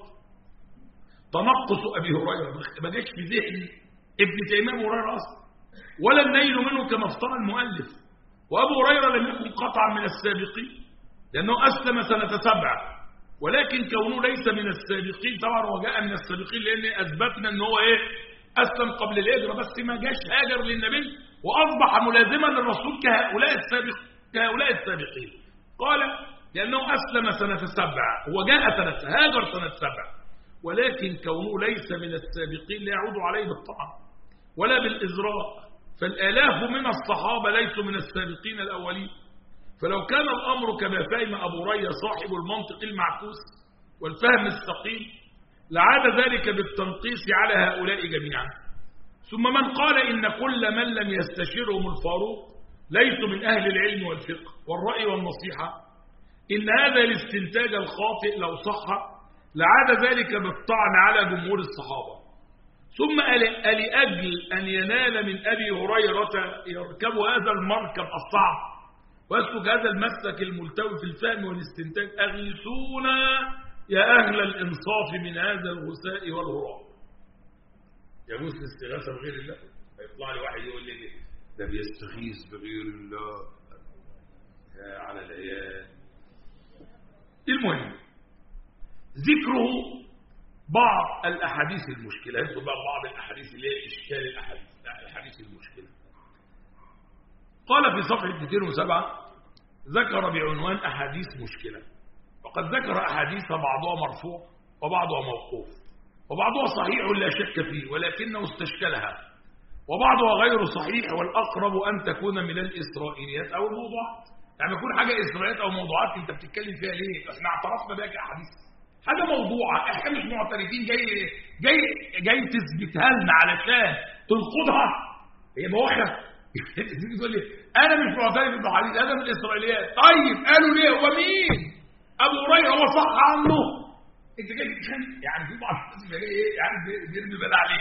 S1: تنقص أبي هريرة، ما جاش في ذهن ابن تيمية أبو هريرة أصلا، ولا النيل منه كما افترى المؤلف. وأبو هريرة لم يكن قطعا من السابقين لأنه أسلم سنة 7، ولكن كونه ليس من السابقين طبعا هو جاء من السابقين لأن أثبتنا أنه أسلم قبل الهجرة، بس ما جاش هاجر للنبي وأصبح ملازما للرسول كهؤلاء السابقين. قال لأنه أسلم سنة 7، هو جاء هاجر سنة 7، ولكن كونه ليس من السابقين لا يعود عليه بالطعن ولا بالإزراء، فالآلاف من الصحابة ليسوا من السابقين الأولين. فلو كان الأمر كما فهم أبو هريرة صاحب المنطق المعكوس والفهم الثقيل لعاد ذلك بالتنقيص على هؤلاء جميعا. ثم من قال إن كل من لم يستشرهم الفاروق ليسوا من أهل العلم والفقه والرأي والنصيحة، إن هذا الاستنتاج الخاطئ لو صح لعاد ذلك بالطعن على جمهور الصحابة. ثم لأجل أن ينال من أبي هريرة يركب هذا المركب الصعب ويسلك هذا المسلك الملتوي في الفهم والاستنتاج، أغيثونا يا أهل الإنصاف من هذا الغثاء والهراء. يجوز الاستغاثة بغير الله؟ يطلع لي واحد يقول لي ده بيستغيث بغير الله على العيال. المهم ذكره بعض الأحاديث المشكلة، يذكر بقى بعض الأحاديث اللي هي إشكال الأحاديث المشكلة. قال في صفحة 207 ذكر بعنوان أحاديث مشكلة، وقد ذكر أحاديث بعضها مرفوع وبعضها موقوف وبعضها صحيح لا شك فيه ولكنه استشكلها، وبعضها غير صحيح والأقرب أن تكون من الإسرائيليات أو الموضوعات. يعني يكون حاجة إسرائيليات أو موضوعات أنت بتتكلم فيها ليه؟ احنا اعترفنا بها كأحاديث، حاجة موضوعة احنا مش معترفين جاي تثبتها لنا علشان تنقضها، هي بواخة. تقول لي انا مش معترف بالحديث هذا من الاسرائيليات. طيب قالوا ليه؟ هو مين؟ ابو هريره هو صح عنه؟ انت جاي تتخانق يعني في بعض الناس يعني بيرمي بلا عليك.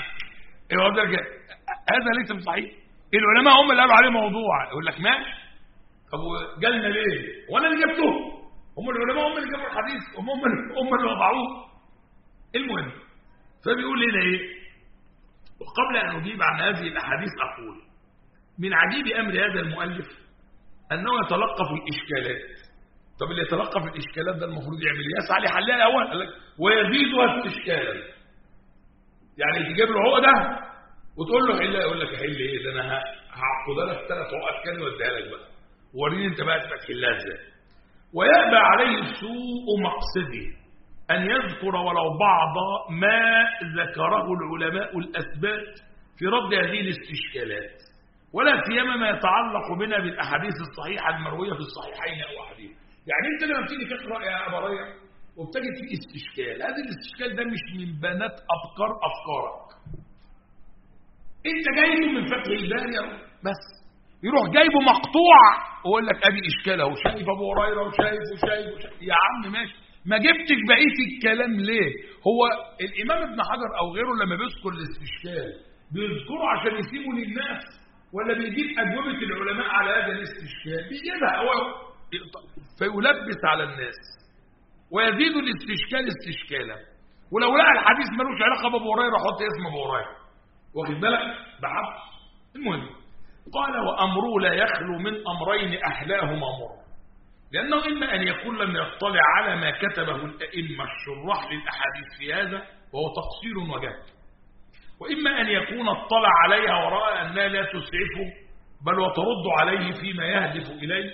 S1: هذا ليس بصحيح. العلماء هم اللي قالوا عليه موضوع. يقول لك ماشي، طب جالنا ليه؟ وانا اللي جبته؟ هم العلماء هم اللي جابوا الحديث، هم اللي وضعوه. المهم فبيقول لنا وقبل ان اجيب عن هذه الاحاديث اقول من عجيب أمر هذا المؤلف أنه يتلقف الإشكالات. طب اللي يتلقف الإشكالات ده المفروض يعمل ايه؟ يسعى لحلها الأول، قال لك ويزيدها استشكالا. يعني تجيب له عقدة وتقول له حلها، يقول لك حل ايه؟ ده انا هعقدها لك 3 عقد كامل واديها لك بقى، وريني انت بقى تحلها ازاي. ويأبى عليه سوء مقصده أن يذكر ولو بعض ما ذكره العلماء الأثبات في رد هذه الاستشكالات، ولا سيما ما يتعلق بنا بالأحاديث الصحيحة المروية في الصحيحين أو أحاديث. يعني أنت لما بتيجي تقرأ يا أبا هريرة وبتجد فيه استشكال، هذا الاستشكال ده مش من بنات أفكارك، أنت جايبه من فتح الباري بس، يروح جايبه مقطوع ويقول لك أدي إشكال أهو، شايف أبو هريرة وشايف يا عم ماشي، ما جبتش بقية الكلام ليه؟ هو الإمام ابن حجر أو غيره لما بيذكر الاستشكال بيذكره عشان يسيبه للناس، ولا بيجيب أجوبة العلماء على هذا الاستشكال؟ بيجيبها هو فيلبس على الناس ويزيد الاستشكال استشكالا. ولو لقى الحديث ملوش علاقة بأبو هريرة حط اسم أبو هريرة، واخد بالك بحث. المهم قال وأمره لا يخلو من أمرين أحلاهما مر، لأنه إما أن يكون لم يطلع على ما كتبه الأئمة الشراح للأحاديث في هذا وهو تقصير وجهل، وإما أن يكون اطلع عليها ورأى أنها لا تسعفه بل وترد عليه فيما يهدف إليه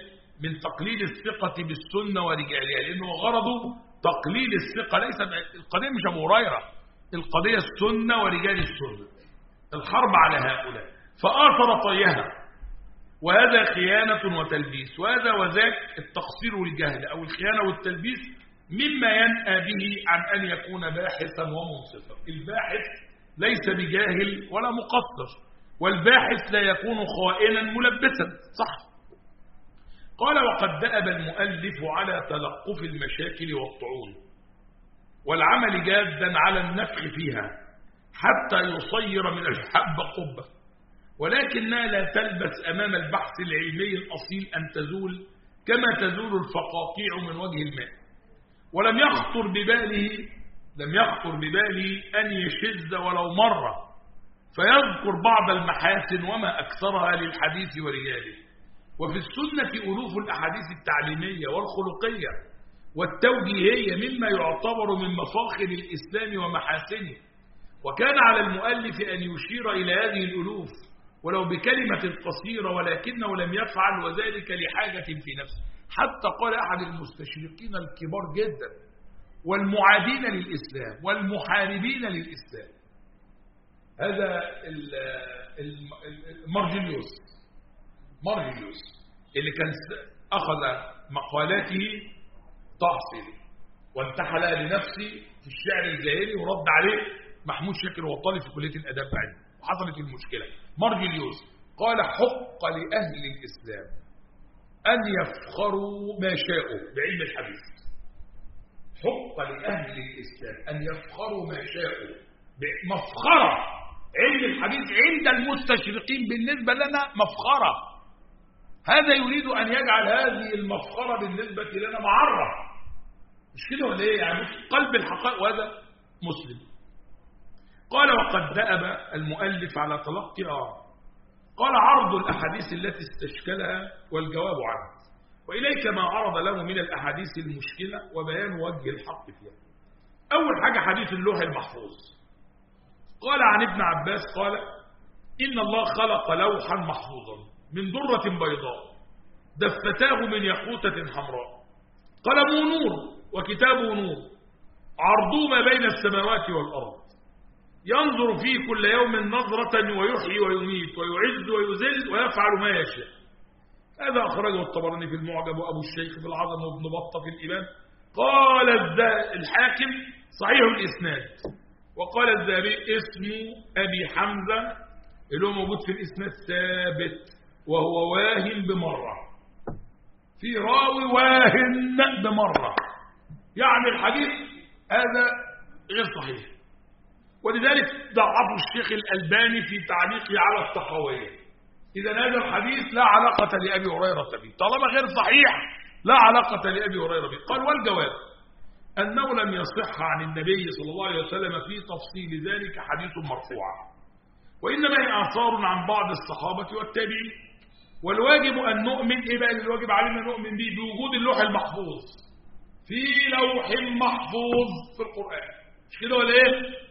S1: من تقليل الثقة بالسنة ورجالها، لأنه غرضه تقليل الثقة. ليس القضية مش أبو هريرة، القضية السنة ورجال السنة، الحرب على هؤلاء، فآثر طيها، وهذا خيانة وتلبيس، وهذا وذاك التقصير والجهل أو الخيانة والتلبيس مما ينأى به عن أن يكون باحثا ومنصفا. الباحث ليس بجاهل ولا مقصر، والباحث لا يكون خائنا ملبسا. صح. قال: وقد دأب المؤلف على تلقف المشاكل والطعون والعمل جادا على النفخ فيها حتى يصير من الحب قبة، ولكنها لا تلبس أمام البحث العلمي الأصيل أن تزول كما تزول الفقاقيع من وجه الماء. ولم يخطر بباله أن يشذ ولو مرة فيذكر بعض المحاسن وما أكثرها للحديث ورجاله. وفي السنة ألوف الأحاديث التعليمية والخلقية والتوجيهية مما يعتبر من مفاخر الإسلام ومحاسنه، وكان على المؤلف أن يشير إلى هذه الألوف ولو بكلمة قصيرة، ولكنه لم يفعل، وذلك لحاجة في نفسه. حتى قال أحد المستشرقين الكبار جدا والمعادين للإسلام والمحاربين للإسلام، هذا مرجليوس اللي كان أخذ مقالاته تحصيل وانتحلها لنفسه في الشعر الجاهلي ورد عليه محمود شاكر وطالب في كلية الأداب بعد، وحصلت المشكلة. مرجليوس قال: حق لأهل الإسلام أن يفخروا ما شاءوا بعلم الحديث. حق لأهل الإسلام أن يفخروا ما شاءوا مفخرة. علم الحديث عند المستشرقين بالنسبة لنا مفخرة. هذا يريد أن يجعل هذه المفخرة بالنسبة لنا معرة، مش كده ولا ايه؟ يعني قلب الحقائق، وهذا مسلم. قال: وقد دأب المؤلف على تلقي قال: عرض الأحاديث التي استشكلها والجواب عنها، وإليك ما عرض له من الأحاديث المشكلة وبيان وجه الحق فيها. أول حاجة حديث اللوح المحفوظ. قال عن ابن عباس قال: إن الله خلق لوحا محفوظا من درة بيضاء دفتاه من ياقوتة حمراء، قلمه نور وكتابه نور، عرضه ما بين السماوات والأرض، ينظر فيه كل يوم نظرة ويحيي ويميت ويعز ويذل ويفعل ما يشاء. هذا أخرجه الطبراني في المعجم وأبو الشيخ في العظم وابن بطة في الإمام. قال الحاكم صحيح الإسناد. وقال الذهبي اسم أبي حمزة اللي هو موجود في الإسناد ثابت، وهو واهن بمرة، في راوي واهن بمرة، يعني الحديث هذا غير صحيح. ولذلك ضعفه الشيخ الألباني في تعليقه على الطحاوية. إذا هذا الحديث لا علاقة لأبي هريرة به، طالما غير صحيح لا علاقة لأبي هريرة به. قال: والجواب أنه لم يصح عن النبي صلى الله عليه وسلم في تفصيل ذلك حديث مرفوع، وإنما هي آثار عن بعض الصحابة والتابعين. والواجب أن نؤمن، إيه بقى الواجب علينا نؤمن به؟ بوجود اللوح المحفوظ، في لوح محفوظ في القرآن، مش كده ولا إيه؟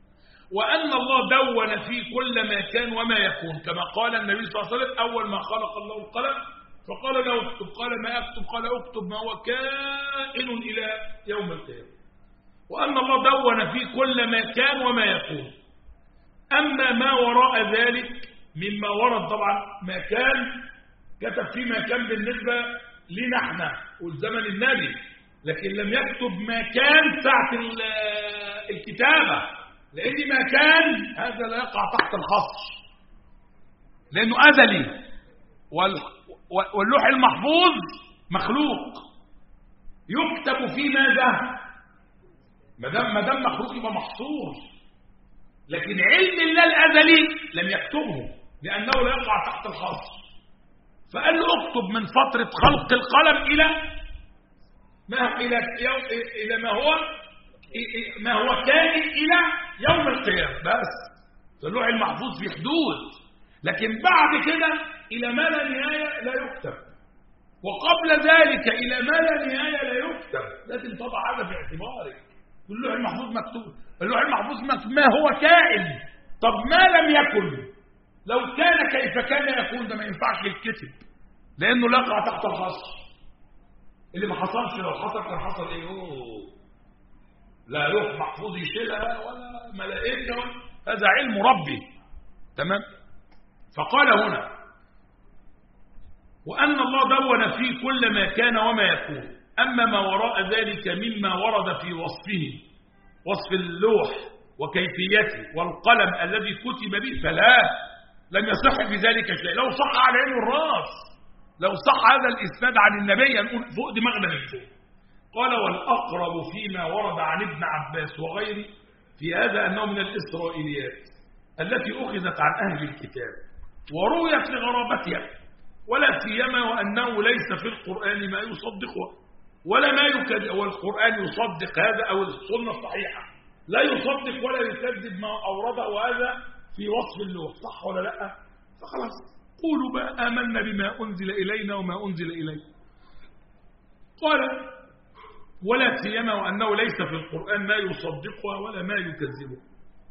S1: وأن الله دون في كل ما كان وما يكون، كما قال النبي صلى الله عليه وسلم: أول ما خلق الله القلم فقال له اكتب، قال ما أكتب؟ قال اكتب ما هو كائن إلى يوم القيامة. وأن الله دون في كل ما كان وما يكون. أما ما وراء ذلك مما ورد، طبعا ما كان كتب فيه ما كان بالنسبة لنا احنا والزمن النبي، لكن لم يكتب ما كان ساعة الكتابة، لأن ما كان هذا لا يقع تحت الحصر لأنه أزلي، واللوح المحفوظ مخلوق يكتب فيه ماذا؟ ما دام مخلوق يبقى محصور، لكن علم الله الأزلي لم يكتبه لأنه لا يقع تحت الحصر. فقال له اكتب من فترة خلق القلم إلى ما هو كائن إلى يوم القيامة بس. فاللوح المحفوظ في حدود، لكن بعد كده إلى ما لا نهاية لا يكتب، وقبل ذلك إلى ما لا نهاية لا يكتب. لازم تضع هذا في اعتبارك. اللوح المحفوظ مكتوب، اللوح المحفوظ ما هو كائن. طب ما لم يكن، لو كان كيف كان يكون، ده ما ينفعش يتكتب لأنه لا يقع تحت الحصر. اللي ما حصلش لو حصل كان حصل ايه؟ لا لوح محفوظ يشيلها ولا ملائكه ولا، هذا علم ربي. تمام. فقال هنا وأن الله دون فيه كل ما كان وما يكون، أما ما وراء ذلك مما ورد في وصفه، وصف اللوح وكيفيته والقلم الذي كتب به، فلا لم يصح بذلك شيء. لو صح على عين الراس، لو صح هذا الإسناد عن النبي نقول فوق دماغنا من فوق. قال والأقرب فيما ورد عن ابن عباس وغيره في هذا أنه من الإسرائيليات التي أخذت عن أهل الكتاب ورويت لغرابتها، ولا سيما وأنه ليس في القرآن ما يصدقه ولا ما يكذب، والقرآن يصدق هذا أو السنة الصحيحة لا يصدق ولا يكذب ما أورده، وهذا في وصف اللوح، صح ولا لا؟ فخلاص قولوا بقى آمنا بما أنزل إلينا وما أنزل إليه. قال ولا سيما وأنه ليس في القرآن ما يصدقها ولا ما يكذبه.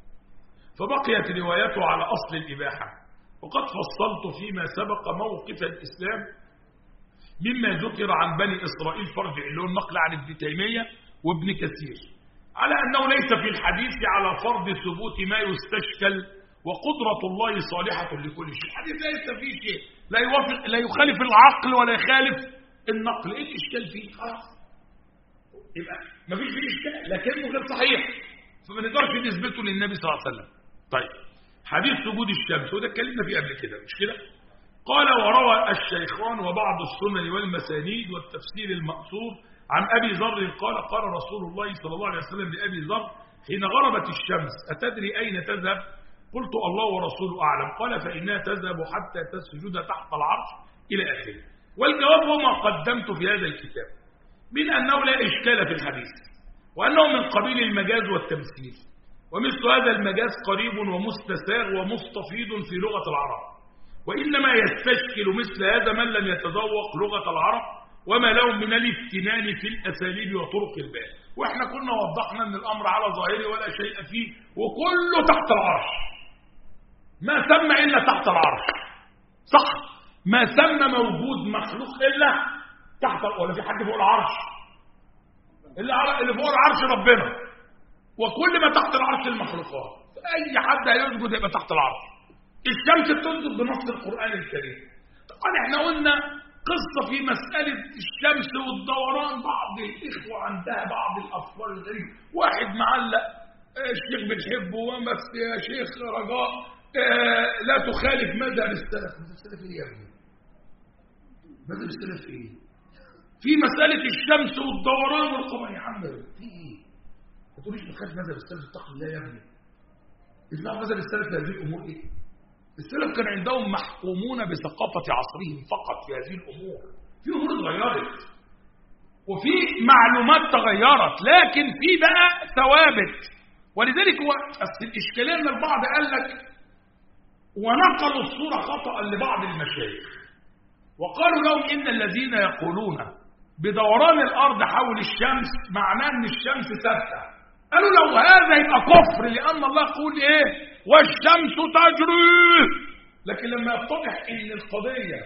S1: فبقيت روايته على أصل الإباحة. وقد فصلت فيما سبق موقف الإسلام مما ذكر عن بني إسرائيل، فرجع اللي هو النقل عن ابن تيمية وابن كثير، على أنه ليس في الحديث على فرض ثبوت ما يستشكل، وقدرة الله صالحة لكل شيء. الحديث ليس فيه شيء لا يوافق، لا يخالف العقل ولا يخالف النقل. ايه الإشكال فيه؟ خلاص يبقى ما فيش فيه إشكال، لكنه غير صحيح، فما نقدرش نثبته للنبي صلى الله عليه وسلم. طيب حديث سجود الشمس وده اتكلمنا فيه قبل كده مش كده؟ قال وروى الشيخان وبعض السنن والمسانيد والتفسير المأثور عن أبي ذر قال قال رسول الله صلى الله عليه وسلم لأبي ذر حين غربت الشمس أتدري أين تذهب؟ قلت الله ورسوله أعلم. قال فإنها تذهب حتى تسجد تحت العرش إلى آخره. والجواب هو ما قدمت في هذا الكتاب من أنه لا إشكال في الحديث، وأنه من قبيل المجاز والتمثيل، ومثل هذا المجاز قريب ومستساغ ومستفيض في لغة العرب، وإنما يستشكل مثل هذا من لم يتذوق لغة العرب وما لهم من الافتنان في الأساليب وطرق البيان. وإحنا كنا وضحنا أن الأمر على ظاهره ولا شيء فيه، وكله تحت العرش، ما ثم إلا تحت العرش، صح؟ ما ثم موجود مخلوق إلا تحت، ولا في حد فوق العرش؟ اللي فوق العرش ربنا، وكل ما تحت العرش المخلوقات. أي حد هيسجد يبقى تحت العرش. الشمس بتسجد بنص القرآن الكريم. طبعا احنا قلنا قصة في مسألة الشمس والدوران، بعض الإخوة عندها بعض الأفكار الغريبة. واحد معلق الشيخ بنحبه بس يا شيخ رجاء لا تخالف مذهب السلف. مذهب السلف ايه يا ابني؟ مذهب السلف ايه؟ في مسألة الشمس والدوران والقمر يا عم في ايه؟ ما تقوليش بخالف مذهب السلف، اتق الله يا ابني. اسمع مذهب السلف في هذه الأمور ايه؟ السلف كان عندهم محكومون بثقافة عصرهم فقط في هذه الأمور. في أمور اتغيرت وفي معلومات تغيرت، لكن في بقى ثوابت. ولذلك هو الإشكالية أن البعض قال لك ونقلوا الصورة خطأ لبعض المشايخ، وقالوا لهم إن الذين يقولون بدوران الأرض حول الشمس معناه أن الشمس ثابتة. قالوا لو هذا يبقى كفر، لأن الله يقول إيه؟ والشمس تجري. لكن لما يتضح ان القضية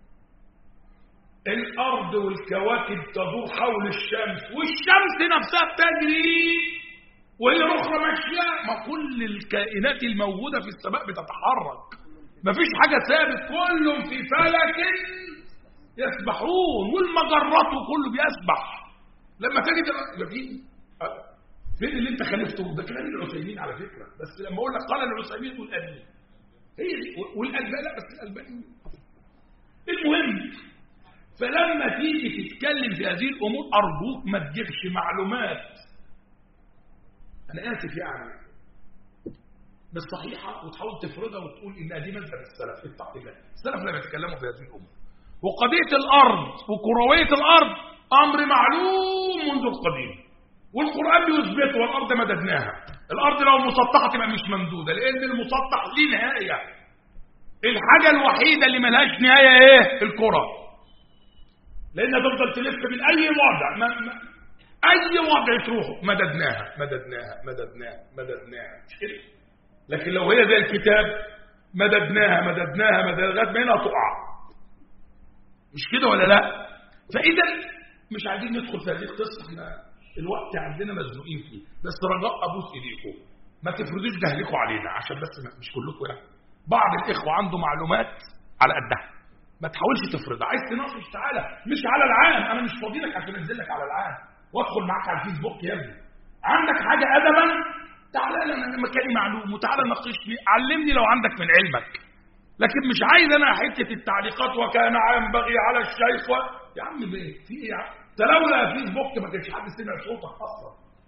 S1: الارض والكواكب تدور حول الشمس والشمس نفسها بتجري وهي الاخرى ماشيه، ما كل الكائنات الموجوده في السماء بتتحرك، ما فيش حاجه ثابت، كلهم في فلك يسبحون، والمجرات كله بيسبح. لما تجد فين اللي انت خالفته؟ ده كلام العثيمين على فكره، بس لما اقول لك قال العثيمين والالباني هي والالباني، لا بس الالباني. المهم فلما تيجي تتكلم في هذه الامور ارجوك ما تجيبش معلومات، انا اسف يعني، بس صحيحه وتحاول تفرضها وتقول ان دي مذهب السلف. اتق الله، السلف لا يتكلموا في هذه الامور. وقضيه الارض وكرويه الارض امر معلوم منذ القديم، والقرآن بيثبته. والأرض مددناها، الأرض لو مسطحة تبقى مش ممدودة، لأن المسطح ليه نهاية. الحاجة الوحيدة اللي ملهاش نهاية إيه؟ الكرة، لأنها تفضل تلف من أي وضع، أي وضع تروحه. مددناها مددناها مددناها مددناها، مش كده؟ لكن لو هي زي الكتاب مددناها مددناها مددناها لغاية ما هنا تقع، مش كده ولا لا؟ فإذا مش عايزين ندخل في هذه القصة، احنا الوقت عندنا مزنوقين فيه، بس رجاء أبوس إيديكم ما تفرضوش جهلكم علينا، عشان بس مش كلكم يعني. بعض الإخوة عنده معلومات على قدها، ما تحاولش تفرض. عايز تناقش تعالى، مش على العام، أنا مش فاضيلك عشان أنزل لك على العام وأدخل معاك على الفيسبوك يا ابني. عندك حاجة أدبا تعالى أنا مكاني معلوم وتعالى ناقشني، علمني لو عندك من علمك. لكن مش عايز أنا حتة التعليقات وكان ينبغي على الشيخ يا عم في إيه يا عم؟ لولا فيسبوك ما كانش حد سمع صوتك أصلا.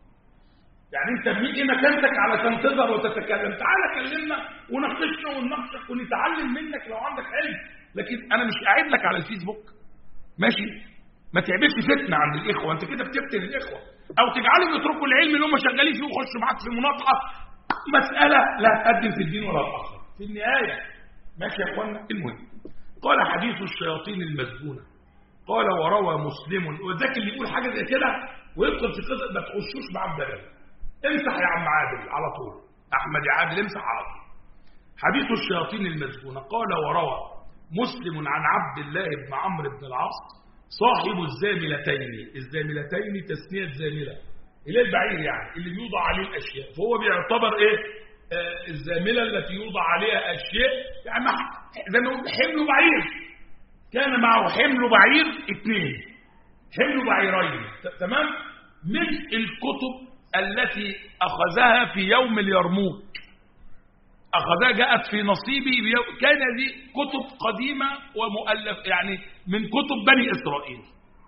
S1: يعني أنت إيه مكانتك علشان تظهر وتتكلم؟ تعالى كلمنا وناقشنا ونناقشك ونتعلم منك لو عندك علم. لكن أنا مش قاعد لك على الفيسبوك ماشي؟ ما تعملش فتنة عند الإخوة، أنت كده بتفتن الإخوة، أو تجعلهم يتركوا العلم اللي هم شغالين فيه ويخشوا معاك في مناطحة مسألة لا تقدم في الدين ولا تأخر في النهاية. ماشي يا اخوانا؟ المهم قال حديث الشياطين المسجونة. قال وروى مسلم، وذاك اللي يقول حاجة زي كده ويدخل في قصة ما تخشوش معاه بدل. امسح يا عم عادل على طول، أحمد يا عادل امسح على طول. حديث الشياطين المسجونة. قال وروى مسلم عن عبد الله بن عمرو بن العاص صاحب الزاملتين. الزاملتين تسمية زاملة إلى البعير، يعني اللي بيوضع عليه الأشياء، فهو بيعتبر إيه؟ الزاملة التي يوضع عليها أشياء، يعني زي ما نقول حمل بعير. كان معه حمل بعير 2، حمل بعيرين، تمام؟ من الكتب التي أخذها في يوم اليرموك، أخذها جاءت في نصيبي كان دي كتب قديمة ومؤلف، يعني من كتب بني إسرائيل.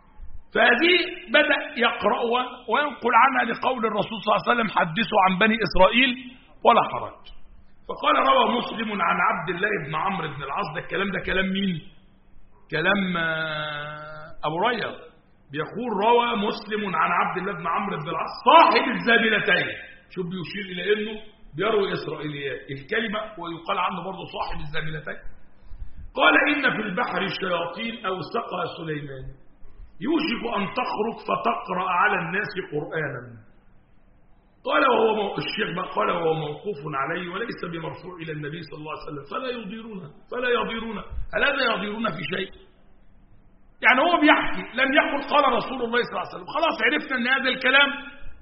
S1: فهذه بدأ يقرأها وينقل عنها لقول الرسول صلى الله عليه وسلم حدثوا عن بني إسرائيل ولا حرج. فقال روى مسلم عن عبد الله بن عمرو بن العاص. ده الكلام ده كلام مين؟ كلام أبو ريا بيقول روى مسلم عن عبد الله بن عمرو بن العاص صاحب الزابلتين. شوف بيشير إلى أنه بيروي إسرائيليات الكلمة، ويقال عنه برضه صاحب الزابلتين. قال إن في البحر الشياطين أوثقها سليمان يوشك أن تخرج فتقرأ على الناس قرآنا. قال وهو الشيخ بقى قال وهو موقوف عليه وليس بمرفوع إلى النبي صلى الله عليه وسلم فلا يضيرون. هل هذا يضيرون في شيء؟ يعني هو بيحكي لم يقل قال رسول الله صلى الله عليه وسلم، خلاص عرفنا أن هذا الكلام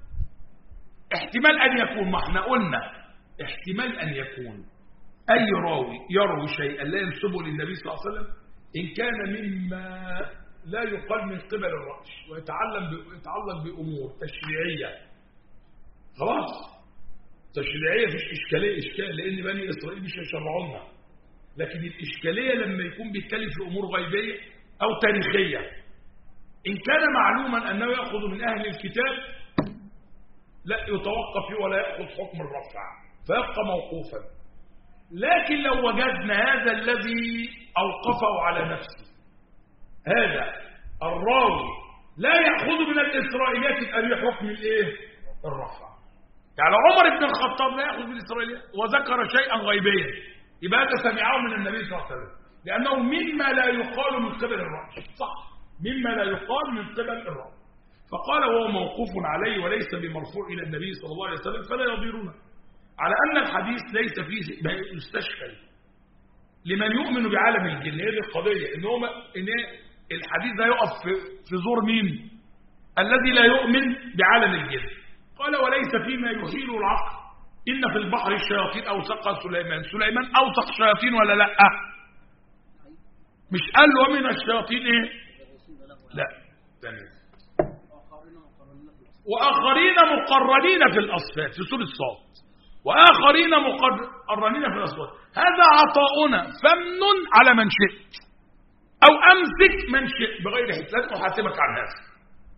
S1: احتمال أن يكون، ما احنا قلنا احتمال أن يكون أي راوي يروي شيئا لا ينسبه للنبي صلى الله عليه وسلم إن كان مما لا يقال من قبل الرأي ويتعلق بأمور تشريعية. خلاص تشريعية فيش إشكال لأن بني إسرائيل مش هيشرعونا، لكن الإشكالية لما يكون بيتكلم في أمور غيبية أو تاريخية. إن كان معلوما أنه يأخذ من أهل الكتاب لا يتوقف فيه ولا يأخذ حكم الرفع فيبقى موقوفا. لكن لو وجدنا هذا الذي أوقفه على نفسه، هذا الراوي لا يأخذ من الإسرائيليات الأبي حكم الإيه؟ الرفع. يعني عمر بن الخطاب لا يأخذ من الإسرائيليات وذكر شيئا غيبيا يبقى هذا سمعه من النبي صلى الله عليه وسلم، لأنه مما لا يقال من قبل الرأي. صح، مما لا يقال من قبل الرأي. فقال وهو موقوف عليه وليس بمرفوع إلى النبي صلى الله عليه وسلم فلا يضيرونه، على أن الحديث ليس فيه يستشكل لمن يؤمن بعالم الجن. هذه القضية إن الحديث ده يقف في زور مين؟ الذي لا يؤمن بعالم الجن. قال وليس فيما يحيل العقل إن في البحر الشياطين أوثق سليمان أوثق شياطين ولا لا؟ مش قال له ومن الشياطين إيه؟ لا تاني. وآخرين مقرنين في الأصفاد في سورة الصاد، وآخرين مقرنين في الأصفاد. هذا عطاؤنا فمن على من شئت أو أمسك من شئت بغير حساب أحاسبك عن هذا.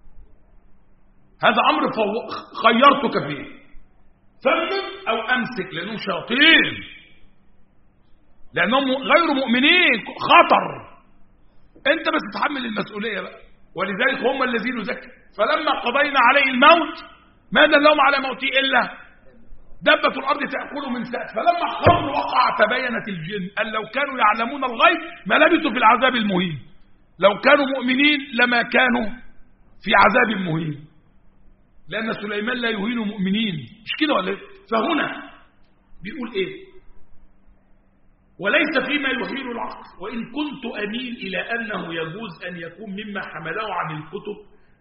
S1: هذا أمر خيرتك فيه، فمن أو أمسك، لأنهم شياطين، لأنهم غير مؤمنين، خطر. أنت بس تتحمل المسؤولية بقى. ولذلك هم الذين ذكروا فلما قضينا عليه الموت ما دلهم على موته إلا دبة الأرض تأكل من سأت فلما خر وقع تبينت الجن أن لو كانوا يعلمون الغيب ما لبثوا في العذاب المهين. لو كانوا مؤمنين لما كانوا في عذاب مهين، لأن سليمان لا يهين مؤمنين، مش كده ولا؟ فهنا بيقول إيه؟ وليس فيما يحيل العقل، وإن كنت أميل إلى أنه يجوز أن يكون مما حمله عن الكتب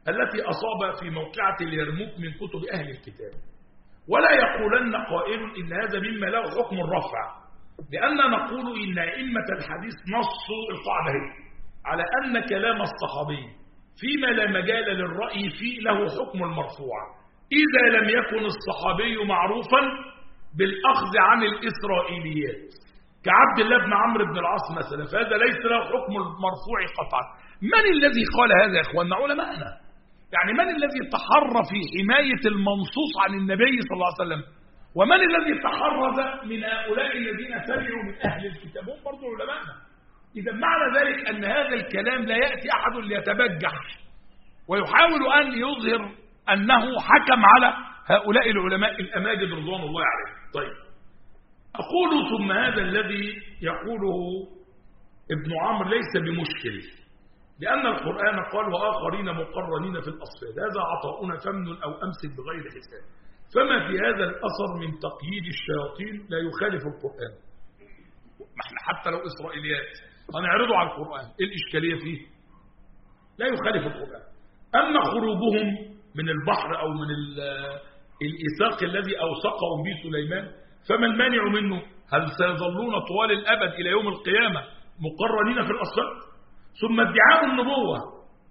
S1: التي أصاب في موقعة اليرموك من كتب أهل الكتاب. ولا يقولن قائل إن هذا مما له حكم الرفع، لأننا نقول إن أئمة الحديث نصوا القاعدة على أن كلام الصحابي فيما لا مجال للرأي فيه له حكم المرفوع إذا لم يكن الصحابي معروفا بالأخذ عن الإسرائيليات كعبد الله بن عمرو بن العاص مثلا، فهذا ليس له حكم المرفوع قطعا. من الذي قال هذا يا إخواننا؟ علماءنا. يعني من الذي تحرى في حماية المنصوص عن النبي صلى الله عليه وسلم؟ ومن الذي تحرز من هؤلاء الذين تبعوا من أهل الكتاب؟ هم برضو علماءنا. إذا معنى ذلك أن هذا الكلام لا يأتي أحد ليتبجح ويحاول أن يظهر أنه حكم على هؤلاء العلماء الأماجد رضوان الله عليهم. طيب، أقول ثم هذا الذي يقوله ابن عمرو ليس بمشكل، لأن القرآن قال وآخرين مقرنين في الأصفاد، هذا عطاؤنا فمن أو أمسك بغير حساب. فما في هذا الأثر من تقييد الشياطين لا يخالف القرآن. ما احنا حتى لو إسرائيليات هنعرضه على القرآن، إيه الإشكالية فيه؟ لا يخالف القرآن. أما خروجهم من البحر أو من الإساق الذي أوثقهم به سليمان فما المانع منه؟ هل سيظلون طوال الأبد إلى يوم القيامة مقرنين في الأصفاد؟ ثم ادعاء النبوة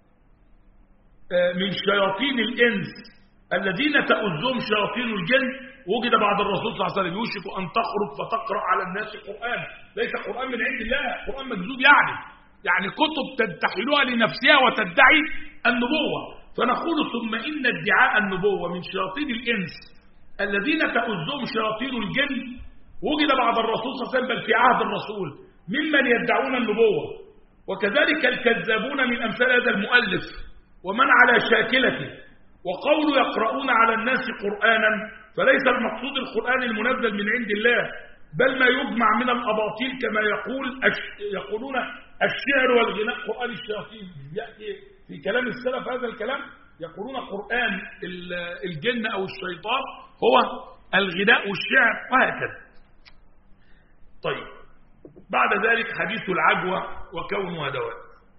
S1: من شياطين الإنس الذين تؤذهم شياطين الجن وجد بعد الرسول صلى الله عليه وسلم يوشك أن تخرج فتقرأ على الناس قرآن، ليس قرآن من عند الله، قرآن مكذوب، يعني كتب تنتحلها لنفسها وتدعي النبوة. فنقول ثم إن ادعاء النبوة من شياطين الإنس الذين تؤذهم شياطين الجن وجد بعد الرسول صلى الله عليه وسلم بل في عهد الرسول ممن يدعون النبوة، وكذلك الكذابون من أمثال هذا المؤلف ومن على شاكلته. وقول يقرؤون على الناس قرآنا فليس المقصود القرآن المنزل من عند الله، بل ما يجمع من الأباطيل كما يقولون الشعر والغناء قرآن الشياطين. يأتي في كلام السلف هذا الكلام، يقولون قرآن الجن أو الشيطان هو الغناء والشعر وهكذا. طيب، بعد ذلك حديث العجوة وكونها دواء.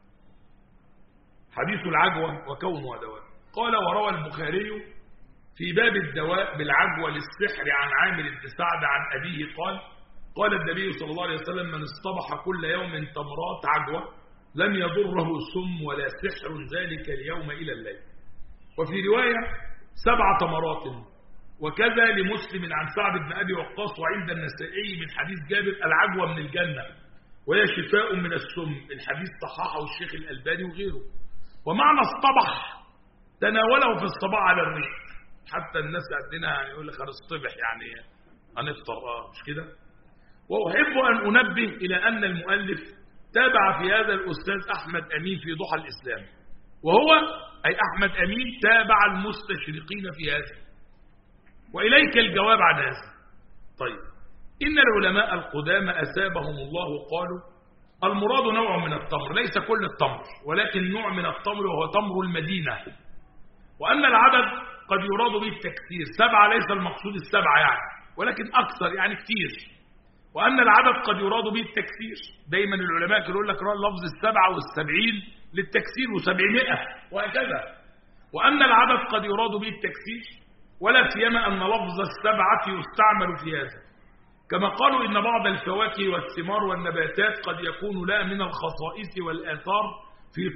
S1: حديث العجوة وكونها دواء. قال وروى البخاري في باب الدواء بالعجوة للسحر عن عامر بن سعد عن أبيه قال قال النبي صلى الله عليه وسلم من اصطبح كل يوم تمرات عجوة لم يضره سم ولا سحر ذلك اليوم إلى الليل. وفي رواية 7 تمرات. وكذا لمسلم عن سعد بن أبي وقاص وعند النسائي من حديث جابر العجوة من الجنة وهي شفاء من السم. الحديث صححه الشيخ الألباني وغيره. ومعنى اصطبح تناوله في الصباح على الريق، حتى الناس عندنا يقول لك هنصطبح يعني هنفطر مش كده. وأحب أن أنبه إلى أن المؤلف تابع في هذا الأستاذ أحمد أمين في ضحى الإسلام، وهو أي أحمد أمين تابع المستشرقين في هذا، وإليك الجواب عن هذا. طيب، إن العلماء القدامى أثابهم الله قالوا المراد نوع من التمر، ليس كل التمر ولكن نوع من التمر وهو تمر المدينة، وأن العدد قد يراد به التكثير، 7 ليس المقصود 7 يعني ولكن أكثر يعني كثير، وأن العدد قد يراد به التكثير. دايما العلماء كانوا يقول لك لفظ 77 للتكثير و700 وهكذا، وأن العدد قد يراد به التكثير ولا سيما أن لفظ 7 يستعمل في هذا، كما قالوا إن بعض الفواكه والثمار والنباتات قد يكون لها من الخصائص والآثار في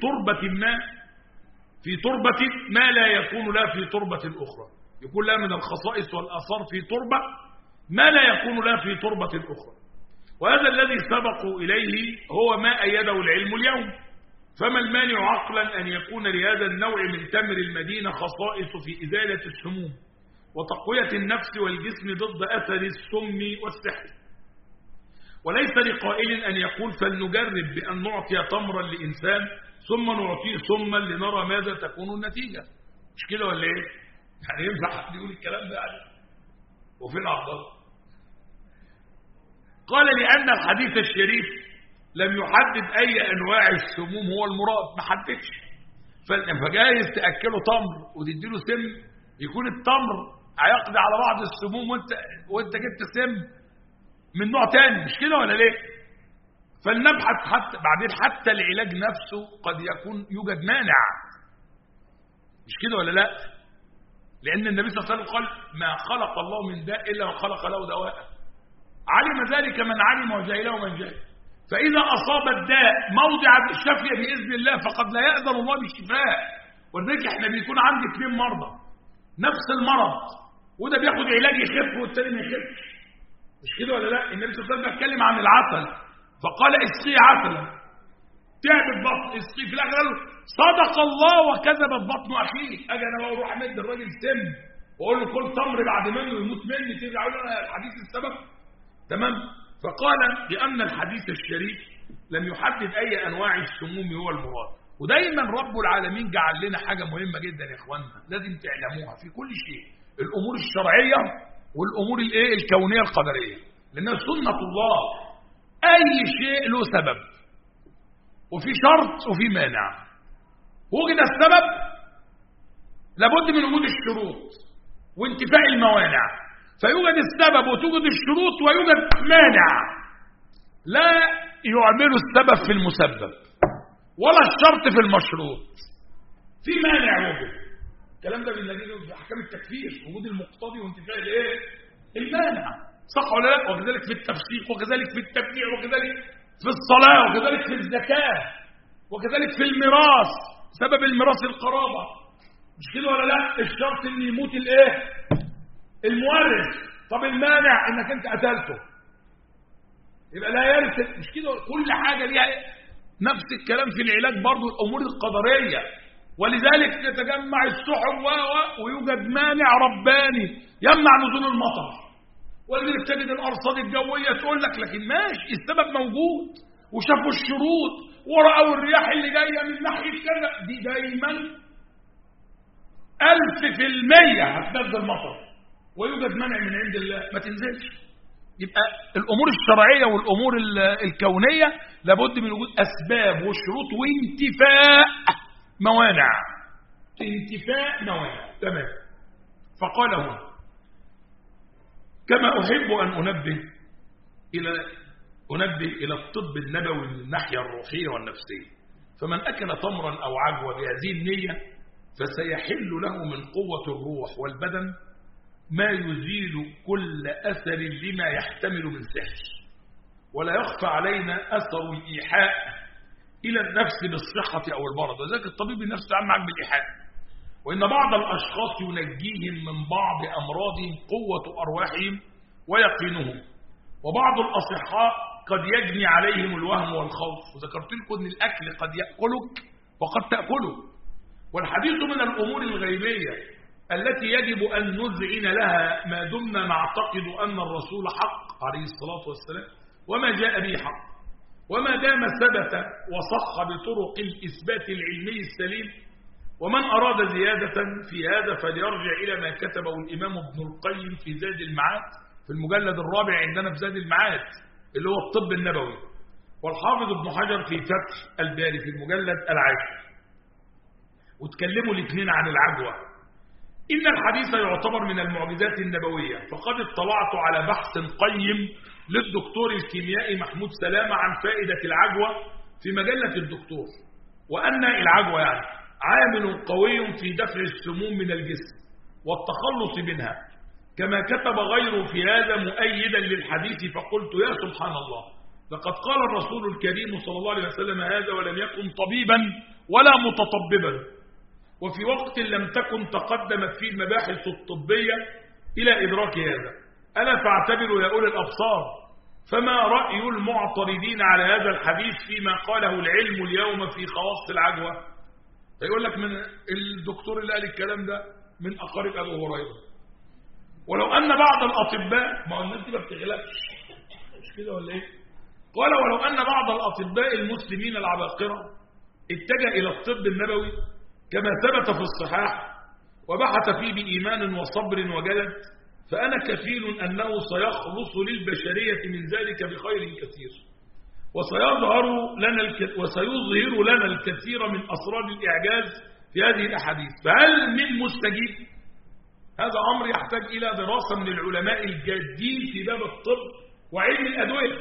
S1: تربة ما لا يكون لها في تربة أخرى، يكون لها من الخصائص والآثار في تربة ما لا يكون لها في تربة أخرى. وهذا الذي سبقوا إليه هو ما أيده العلم اليوم. فما المانع عقلا أن يكون لهذا النوع من تمر المدينة خصائص في إزالة السموم وتقوية النفس والجسم ضد أثر السم والسحر. وليس لقائل أن يقول فلنجرب بأن نعطي تمرا لإنسان ثم نعطيه سما لنرى ماذا تكون النتيجة. مش كده ولا إيه؟ يعني ينفع حد يقول الكلام ده يعني؟ وفي الأفضل قال لأن الحديث الشريف لم يحدد أي أنواع السموم هو المراد، ما حددش. فجايز تأكله تمر وتديله سم، يكون التمر هيقضي على بعض السموم وانت جبت سم من نوع تاني، مش كده ولا ليه؟ فلنبحث حتى بعدين حتى العلاج نفسه قد يكون يوجد مانع، مش كده ولا لا؟ لأن النبي صلى الله عليه وسلم قال ما خلق الله من داء إلا وخلق له دواء. علم ذلك من علم وجهله من جهل. فإذا أصاب الداء موضع الشفية بإذن الله فقد لا يأذن الله بالشفاء. ولذلك احنا بيكون عندي 2 مرضى نفس المرض، وده بياخد علاج يخف والتاني ما يخفش. مش كده ولا لا؟ النبي صلى الله عليه وسلم بيتكلم عن العسل فقال اسقيه عسلا، تعبت بطن اسقيه، في الاخر قال له صدق الله وكذبت بطن اخيك. اجي انا بقى اروح امد الراجل سم واقول له كل تمر بعد منه يموت مني، ترجع له انا الحديث السبب. تمام. فقال لان الحديث الشريف لم يحدد اي انواع السموم هو المراد. ودايما رب العالمين جعل لنا حاجه مهمه جدا يا اخواننا لازم تعلموها في كل شيء، الامور الشرعيه والامور الكونيه القدريه، لانها سنه الله. اي شيء له سبب وفي شرط وفي مانع. وجد السبب لابد من وجود الشروط وانتفاء الموانع، فيوجد السبب وتوجد الشروط ويوجد مانع. لا يعمل السبب في المسبب ولا الشرط في المشروط، في مانع وجد. الكلام ده بنلاقيه في احكام التكفير، وجود المقتضي وانتفاء المانع، صح ولا لا؟ وكذلك في التفسيق وكذلك في التبديع وكذلك في الصلاة وكذلك في الزكاة وكذلك في الميراث، سبب الميراث القرابة. مش كده ولا لا؟ الشرط ان يموت المورث. طب المانع انك انت قتلته يبقى لا يرث. مش كده؟ كل حاجة ليها نفس الكلام في العلاج برضو، الامور القدرية. ولذلك تتجمع السحب ويوجد مانع رباني يمنع نزول المطر. ولذلك تجد الارصاد الجويه تقول لك لكن ماشي السبب موجود وشافوا الشروط ورأوا الرياح اللي جايه من ناحيه كذا، دي دايما 1000% هتنزل مطر ويوجد منع من عند الله ما تنزلش. يبقى الامور الشرعيه والامور الكونيه لابد من وجود اسباب وشروط وانتفاء موانع. انتفاء موانع. تمام. فقال هنا كما أحب أن أنبه إلى الطب النبوي من الناحية الروحية والنفسية، فمن أكل تمرا أو عجوة بهذه النية فسيحل له من قوة الروح والبدن ما يزيل كل أثر لما يحتمل من سحر. ولا يخفى علينا أثر الإيحاء إلى النفس بالصحة أو المرض، وذلك الطبيب النفسي عم معك بالإيحاء. وإن بعض الأشخاص ينجيهم من بعض أمراضهم قوة أرواحهم ويقينهم، وبعض الأصحاء قد يجني عليهم الوهم والخوف. وذكرت لكم أن الأكل قد يأكلك وقد تأكله. والحديث من الأمور الغيبية التي يجب أن نذعن لها ما دمنا نعتقد أن الرسول حق عليه الصلاة والسلام وما جاء به حق، وما دام ثبت وصح بطرق الإثبات العلمي السليم. ومن أراد زيادة في هذا فليرجع إلى ما كتبه الإمام ابن القيم في زاد المعاد في المجلد الرابع عندنا في زاد المعاد اللي هو الطب النبوي، والحافظ ابن حجر في فتح الباري في المجلد العاشر، وتكلموا الاثنين عن العجوة. إن الحديث يعتبر من المعجزات النبوية، فقد اطلعت على بحث قيم للدكتور الكيميائي محمود سلامة عن فائدة العجوة في مجلة الدكتور، وأن العجوة يعني عامل قوي في دفع السموم من الجسم والتخلص منها، كما كتب غيره في هذا مؤيدا للحديث. فقلت يا سبحان الله، لقد قال الرسول الكريم صلى الله عليه وسلم هذا ولم يكن طبيبا ولا متطببا، وفي وقت لم تكن تقدمت فيه المباحث الطبية إلى إدراك هذا. ألا فاعتبروا يا أولي الأبصار، فما رأي المعترضين على هذا الحديث فيما قاله العلم اليوم في خواص العجوة؟ يقول لك من الدكتور اللي قال الكلام ده من أقارب أبو هريرة. ولو أن بعض الأطباء، ما الناس دي ما بتغلبش مش كده ولا إيه؟ قال ولو أن بعض الأطباء المسلمين العباقرة اتجه إلى الطب النبوي كما ثبت في الصحاح وبحث فيه بإيمان وصبر وجلد، فأنا كفيل أنه سيخلص للبشرية من ذلك بخير كثير، وسيظهر لنا الكثير من أسرار الإعجاز في هذه الأحاديث. فهل من مستجيب؟ هذا أمر يحتاج إلى دراسة من العلماء الجادين في باب الطب وعلم الأدوية.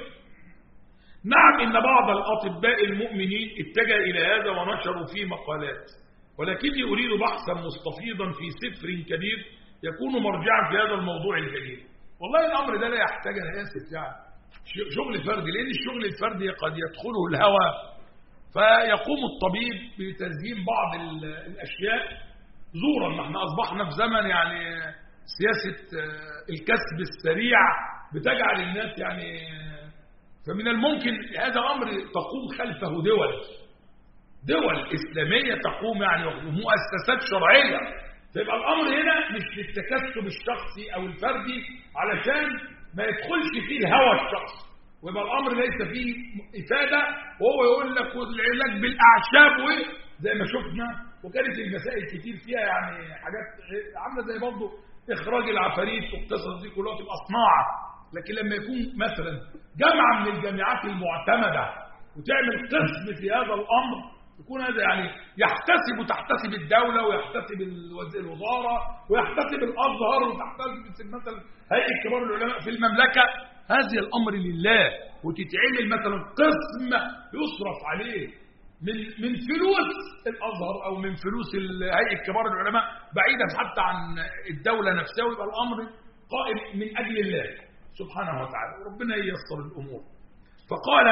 S1: نعم إن بعض الأطباء المؤمنين اتجه إلى هذا ونشروا فيه مقالات، ولكني أريد بحثا مستفيضا في سفر كبير يكون مرجعا في هذا الموضوع الجليل. والله الأمر ده لا يحتاج، أنا آسف يعني شغل فردي، لأن الشغل الفردي قد يدخله الهوى فيقوم الطبيب بتزيين بعض الأشياء زورا. ما احنا أصبحنا في زمن يعني سياسة الكسب السريع بتجعل الناس يعني، فمن الممكن هذا أمر تقوم خلفه دول إسلامية تقوم يعني مؤسسات شرعية. فيبقى الأمر هنا مش للتكسب الشخصي أو الفردي علشان ما يدخلش فيه الهوى الشخصي، ويبقى الأمر ليس فيه إفادة، وهو يقول لك العلاج بالأعشاب زي ما شفنا، وكانت المسائل كتير فيها يعني حاجات عاملة زي برضه إخراج العفاريت والقصص دي كلها تبقى صناعة. لكن لما يكون مثلا جامعة من الجامعات المعتمدة وتعمل قسم في هذا الأمر، يكون هذا يعني تحتسب الدولة ويحتسب الوزارة ويحتسب الأزهر وتحتسب مثلا هيئة كبار العلماء في المملكة، هذا الأمر لله، وتتعمل مثلا قسم يصرف عليه من فلوس الأزهر أو من فلوس هيئة كبار العلماء بعيدا حتى عن الدولة نفسها، ويبقى الأمر قائم من أجل الله سبحانه وتعالى، وربنا ييسر الأمور. فقال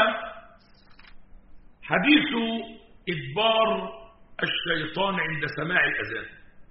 S1: حديث إدبار الشيطان عند سماع الأذان.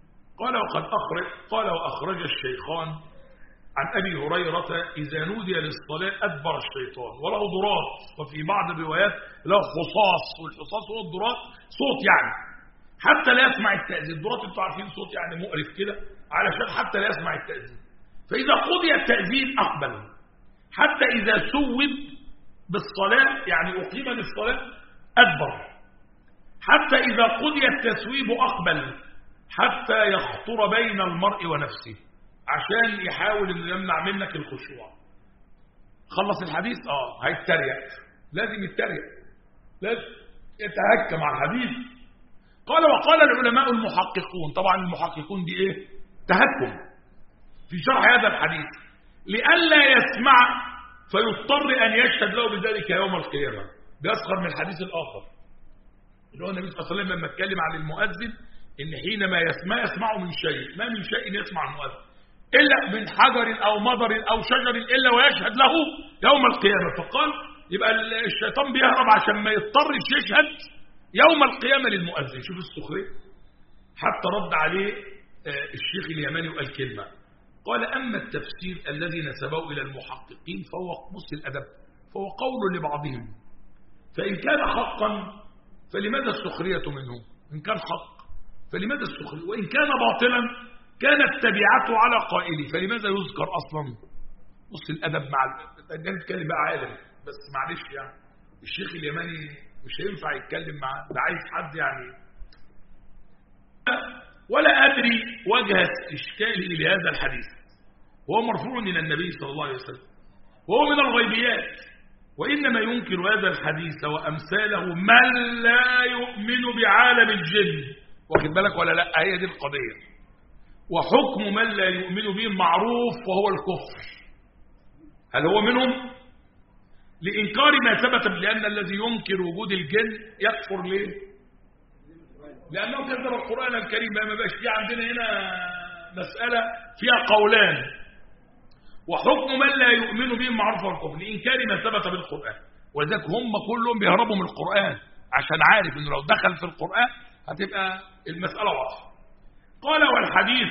S1: قال وأخرج الشيخان عن أبي هريرة إذا نودي للصلاة أدبر الشيطان، وله ضراط، وفي بعض الروايات له خصاص، والخصاص هو الضراط صوت يعني حتى لا يسمع التأذين. الضراط انتوا عارفين صوت يعني مقرف كده علشان حتى لا يسمع التأذين. فإذا قضي التأذين أقبل، حتى إذا سوب بالصلاة يعني أقيم للصلاة أدبر، حتى إذا قضي التسويب أقبل، حتى يخطر بين المرء ونفسه عشان يحاول انه يمنع منك الخشوع. خلص الحديث هيتريق، لازم يتريق، لازم يتهكم على الحديث. قال وقال العلماء المحققون، طبعا المحققون دي ايه؟ تهكم في شرح هذا الحديث، لئلا يسمع فيضطر ان يشهد له بذلك يوم القيامه. بيسخر من الحديث الاخر اللي هو النبي صلى الله عليه وسلم لما اتكلم عن المؤذن ان حينما يسمع من شيء، ما من شيء يسمع المؤذن إلا من حجر أو مضر أو شجر إلا ويشهد له يوم القيامة. فقال يبقى الشيطان بيهرب عشان ما يضطرش يشهد يوم القيامة للمؤذن. شوف السخرية. حتى رد عليه الشيخ اليماني وقال كلمة، قال أما التفسير الذي نسبه إلى المحققين فهو بص الأدب، فهو قول لبعضهم، فإن كان حقا فلماذا السخرية منه؟ إن كان حق فلماذا السخرية؟ وإن كان باطلا كانت تبعته على قائله فلماذا يذكر أصلا؟ بص الأدب مع الأجانب. يتكلم بقى عالم، بس معلش يعني الشيخ اليماني مش هينفع يتكلم معاه، ده عايز حد يعني. ولا أدري وجه إشكاله لهذا الحديث، وهو مرفوع إلى النبي صلى الله عليه وسلم، وهو من الغيبيات، وإنما ينكر هذا الحديث وأمثاله من لا يؤمن بعالم الجن. واخد بالك ولا لا؟ هي دي القضية. وحكم من لا يؤمن به معروف وهو الكفر. هل هو منهم؟ لإنكار ما ثبت، لأن الذي ينكر وجود الجن يكفر ليه؟ لأنه كذب القرآن الكريم. ما بقاش في عندنا هنا مسألة فيها قولان. وحكم من لا يؤمن به معروف وهو الكفر لإنكار ما ثبت بالقرآن، ولذلك هم كلهم بيهربوا من القرآن عشان عارف إنه لو دخل في القرآن هتبقى المسألة واضحة. قال والحديث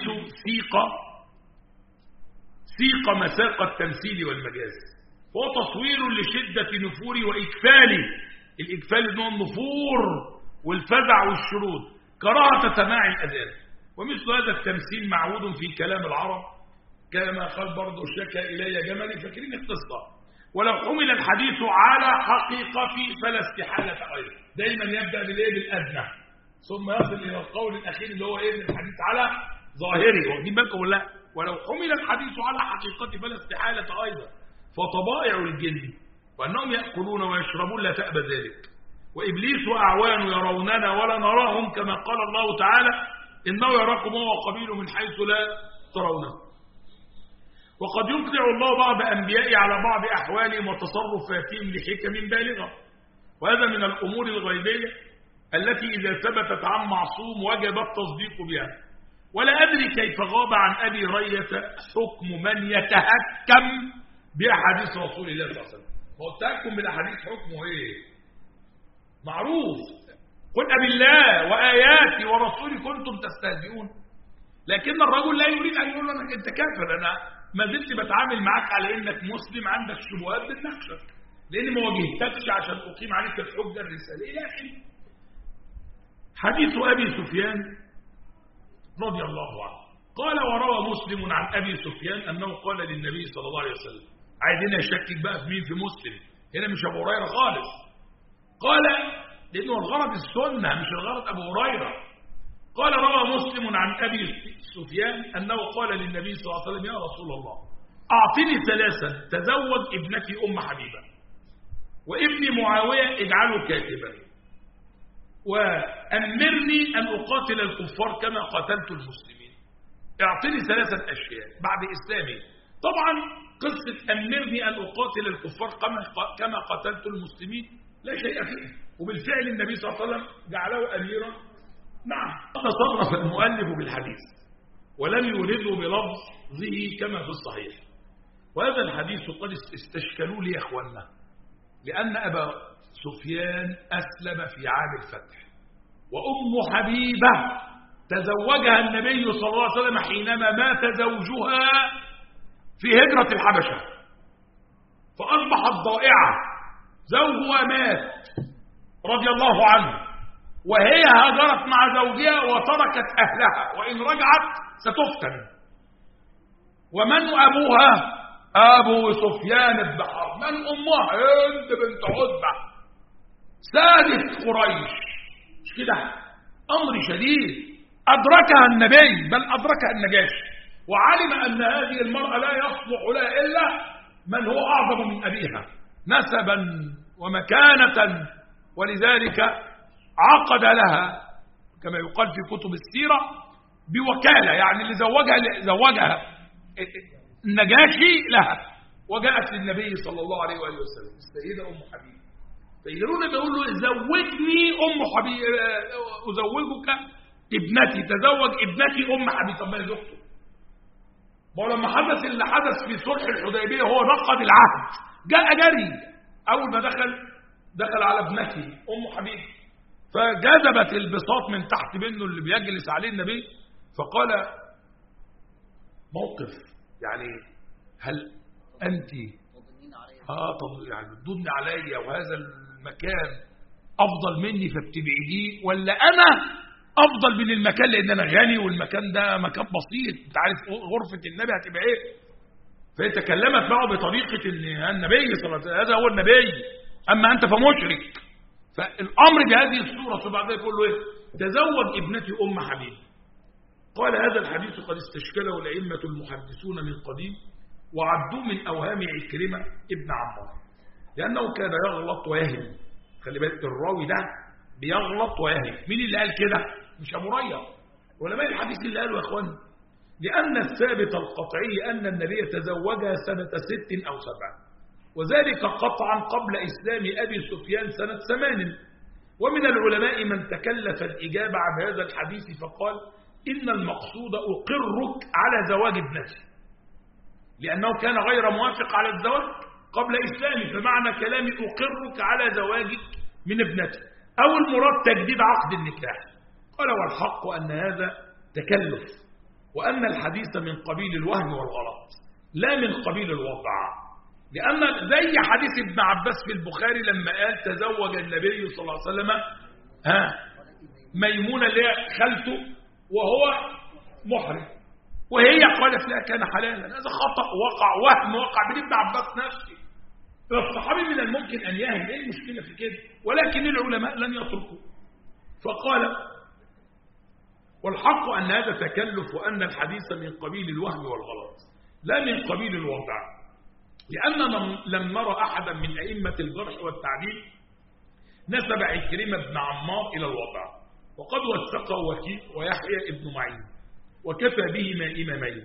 S1: سيق مساق التمثيل والمجاز، وهو تصوير لشدة نفوره وإكفاله. الإكفال إنه النفور والفزع والشرود، كراهة سماع الأذان. ومثل هذا التمثيل معود في كلام العرب، كما قال برضه شكى إلي جملي، فاكرين القصة. ولو حمل الحديث على حقيقته فلا استحالة أيضا. دايما يبدأ بالأدنى ثم يصل إلى القول الأخير اللي هو الحديث على ظاهره. واخدين بالكم ولا لا؟ ولو حمل الحديث على حقيقته فلا استحالة أيضا. فطبائع الجن وأنهم يأكلون ويشربون لا تأبى ذلك، وإبليس وأعوانه يروننا ولا نراهم، كما قال الله تعالى إنه يراكم هو وقبيله من حيث لا ترونه. وقد يطلع الله بعض أنبيائه على بعض أحوالهم وتصرفاتهم لحكم بالغة، وهذا من الأمور الغيبية التي إذا ثبتت عن معصوم وجب التصديق بها. ولا أدري كيف غاب عن أبي هريرة حكم من يتهكم بأحاديث رسول الله صلى الله عليه وسلم. والتهكم بالأحاديث حكمه إيه؟ معروف، قل أبالله وآياتي ورسولي كنتم تستهزئون. لكن الرجل لا يريد أن يقول لك أنت كافر، أنا ما زلت بتعامل معك على إنك مسلم عندك شبهات بتناقشك، لأني ما واجهتكش عشان أقيم عليك الحجة الرسالية. لكن حديث أبي سفيان رضي الله عنه قال: وروى مسلم عن أبي سفيان أنه قال للنبي صلى الله عليه وسلم. عايزين يشكك بقى في مين في مسلم هنا، مش أبو هريرة خالص. قال لأنه الغرض السنة مش الغرض أبو هريرة. قال: روى مسلم عن أبي سفيان أنه قال للنبي صلى الله عليه وسلم: يا رسول الله أعطني ثلاثا تزوج ابنتي أم حبيبة، وابني معاوية اجعله كاتبا، وأمرني أن أقاتل الكفار كما قتلت المسلمين. اعطني ثلاثة أشياء بعد إسلامي. طبعا قصة أمرني أن أقاتل الكفار كما قتلت المسلمين لا شيء فيه، وبالفعل النبي صلى الله عليه وسلم جعله أميرا. نعم، تصرف المؤلف بالحديث ولم يورده بلفظه كما في الصحيح. وهذا الحديث قد استشكلوا لي يا أخوانا، لأن أبا سفيان أسلم في عام الفتح، وأم حبيبة تزوجها النبي صلى الله عليه وسلم حينما مات زوجها في هجرة الحبشة، فأصبحت ضائعة، زوجها مات رضي الله عنه، وهي هاجرت مع زوجها وتركت أهلها، وإن رجعت ستفتن. ومن أبوها؟ أبو سفيان بن حرب. من أمها؟ هند بنت عتبة سادة قريش. مش كده؟ أمر شديد أدركها النبي، بل أدركها النجاشي، وعلم أن هذه المرأة لا يصلح لها إلا من هو أعظم من أبيها نسبا ومكانة، ولذلك عقد لها كما يقال في كتب السيرة بوكالة، يعني اللي زوجها النجاشي لها، وجاءت للنبي صلى الله عليه وآله وسلم السيدة أم حبيب. فيقولون بيقول له: زوجني أم حبيب، أزوجك ابنتي، تزوج ابنتي أم حبيب. طب ما هي زوجته. ما هو لما حدث اللي حدث في صلح الحديبية هو نقض العهد، جاء جري أول ما دخل على ابنتي أم حبيب، فجذبت البساط من تحت منه اللي بيجلس عليه النبي، فقال: موقف يعني هل أنت يعني تضن علي وهذا المكان أفضل مني فبتبعديه، ولا أنا أفضل من المكان لأن أنا غني والمكان ده مكان بسيط، أنت عارف غرفة النبي هتبقى إيه؟ فيتكلمت معه بطريقة إن النبي صلى الله عليه وسلم هذا هو النبي، أما أنت فمشرك. فالأمر بهذه الصورة. فبعد ذلك يقول له إيه؟ تزوج ابنتي أم حبيب. قال: هذا الحديث قد استشكله الأئمة المحدثون من قديم، وعدوه من أوهام عكرمة ابن عمار، لأنه كان يغلط ويهم. خلي بالك الراوي ده بيغلط ويهم. مين اللي قال كده؟ مش أبو هريرة، علماء الحديث اللي قالوا يا أخوان. لأن الثابت القطعي أن النبي تزوجها سنة 6 أو 7، وذلك قطعا قبل إسلام أبي سفيان سنة 8. ومن العلماء من تكلف الإجابة عن هذا الحديث فقال: إن المقصود أقرك على زواج ابنتي، لأنه كان غير موافق على الزواج قبل إسلامه، فمعنى كلامي أقرك على زواجك من ابنتي، أو المراد تجديد عقد النكاح. قال: والحق أن هذا تكلف، وأن الحديث من قبيل الوهم والغلط لا من قبيل الوضع، لأن زي حديث ابن عباس في البخاري لما قال تزوج النبي صلى الله عليه وسلم ميمونة اللي هي خالته وهو محرم، وهي قالت لا كان حلالا. هذا خطأ وقع من ابن عباس نفسه. فالصحابي من الممكن أن يهم، ايه المشكلة في كده؟ ولكن العلماء لن يتركوا. فقال: والحق أن هذا تكلف، وأن الحديث من قبيل الوهم والغلط لا من قبيل الوضع، لأننا لم نرى أحدا من أئمة الجرح والتعديل نسب عكرمة بن عمار إلى الوضع، وقد وثقه وكيع ويحيى ابن معين وكفى بهما إمامين.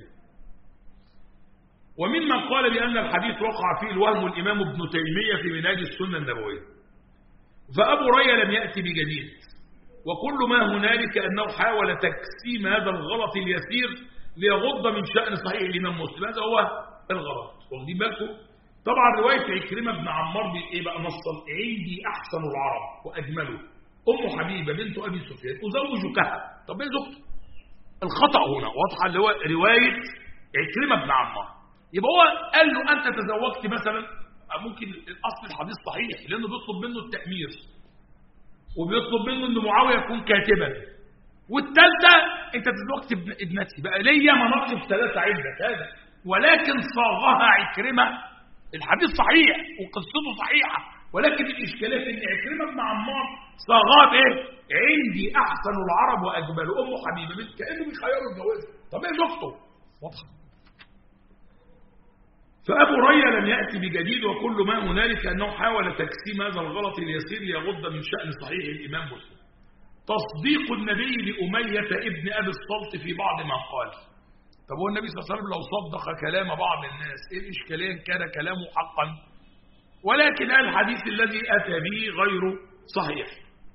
S1: وممن قال بأن الحديث وقع فيه الوهم الإمام ابن تيمية في منهاج السنة النبوية. فأبو هريرة لم يأتي بجديد، وكل ما هنالك أنه حاول تجسيم هذا الغلط اليسير ليغض من شأن صحيح الإمام مسلم. هذا هو الغلط. واخدين بالكم؟ طبعا رواية عكرمة بن عمار إيه بقى نصا؟ عندي أحسن العرب وأجمله أم حبيبة بنت أبي سفيان أزوجكها. طب ايه زوجته؟ الخطأ هنا واضحة، اللي هو رواية عكرمة بن عمار. يبقى هو قال له أنت تزوجت مثلا، ممكن الأصل الحديث صحيح لأنه بيطلب منه التأمير وبيطلب منه أن معاوية يكون كاتبا، والثالثة أنت تزوجت ابنتي، بقى ليا مناقب ثلاثة عندك هذا، ولكن صاغها عكرمة. الحديث صحيح وقصته صحيحة، ولكن الإشكالات أن عكرمة بن عمار صاغها بإيه؟ عندي أحسن العرب وأجمله أم حبيبة بنت، كأنه بيخيروا الجواز. طب إيه زوجته؟ واضحة. فأبو ريا لم يأتي بجديد، وكل ما هنالك أنه حاول تجسيم هذا الغلط اليسير ليغض من شأن صحيح الإمام مسلم. تصديق النبي لأمية ابن أبي الصلت في بعض ما قال. طب هو النبي صلى الله عليه وسلم لو صدق كلام بعض الناس إيه الإشكالية؟ كان كلامه حقا، ولكن الحديث الذي أتى به غير صحيح.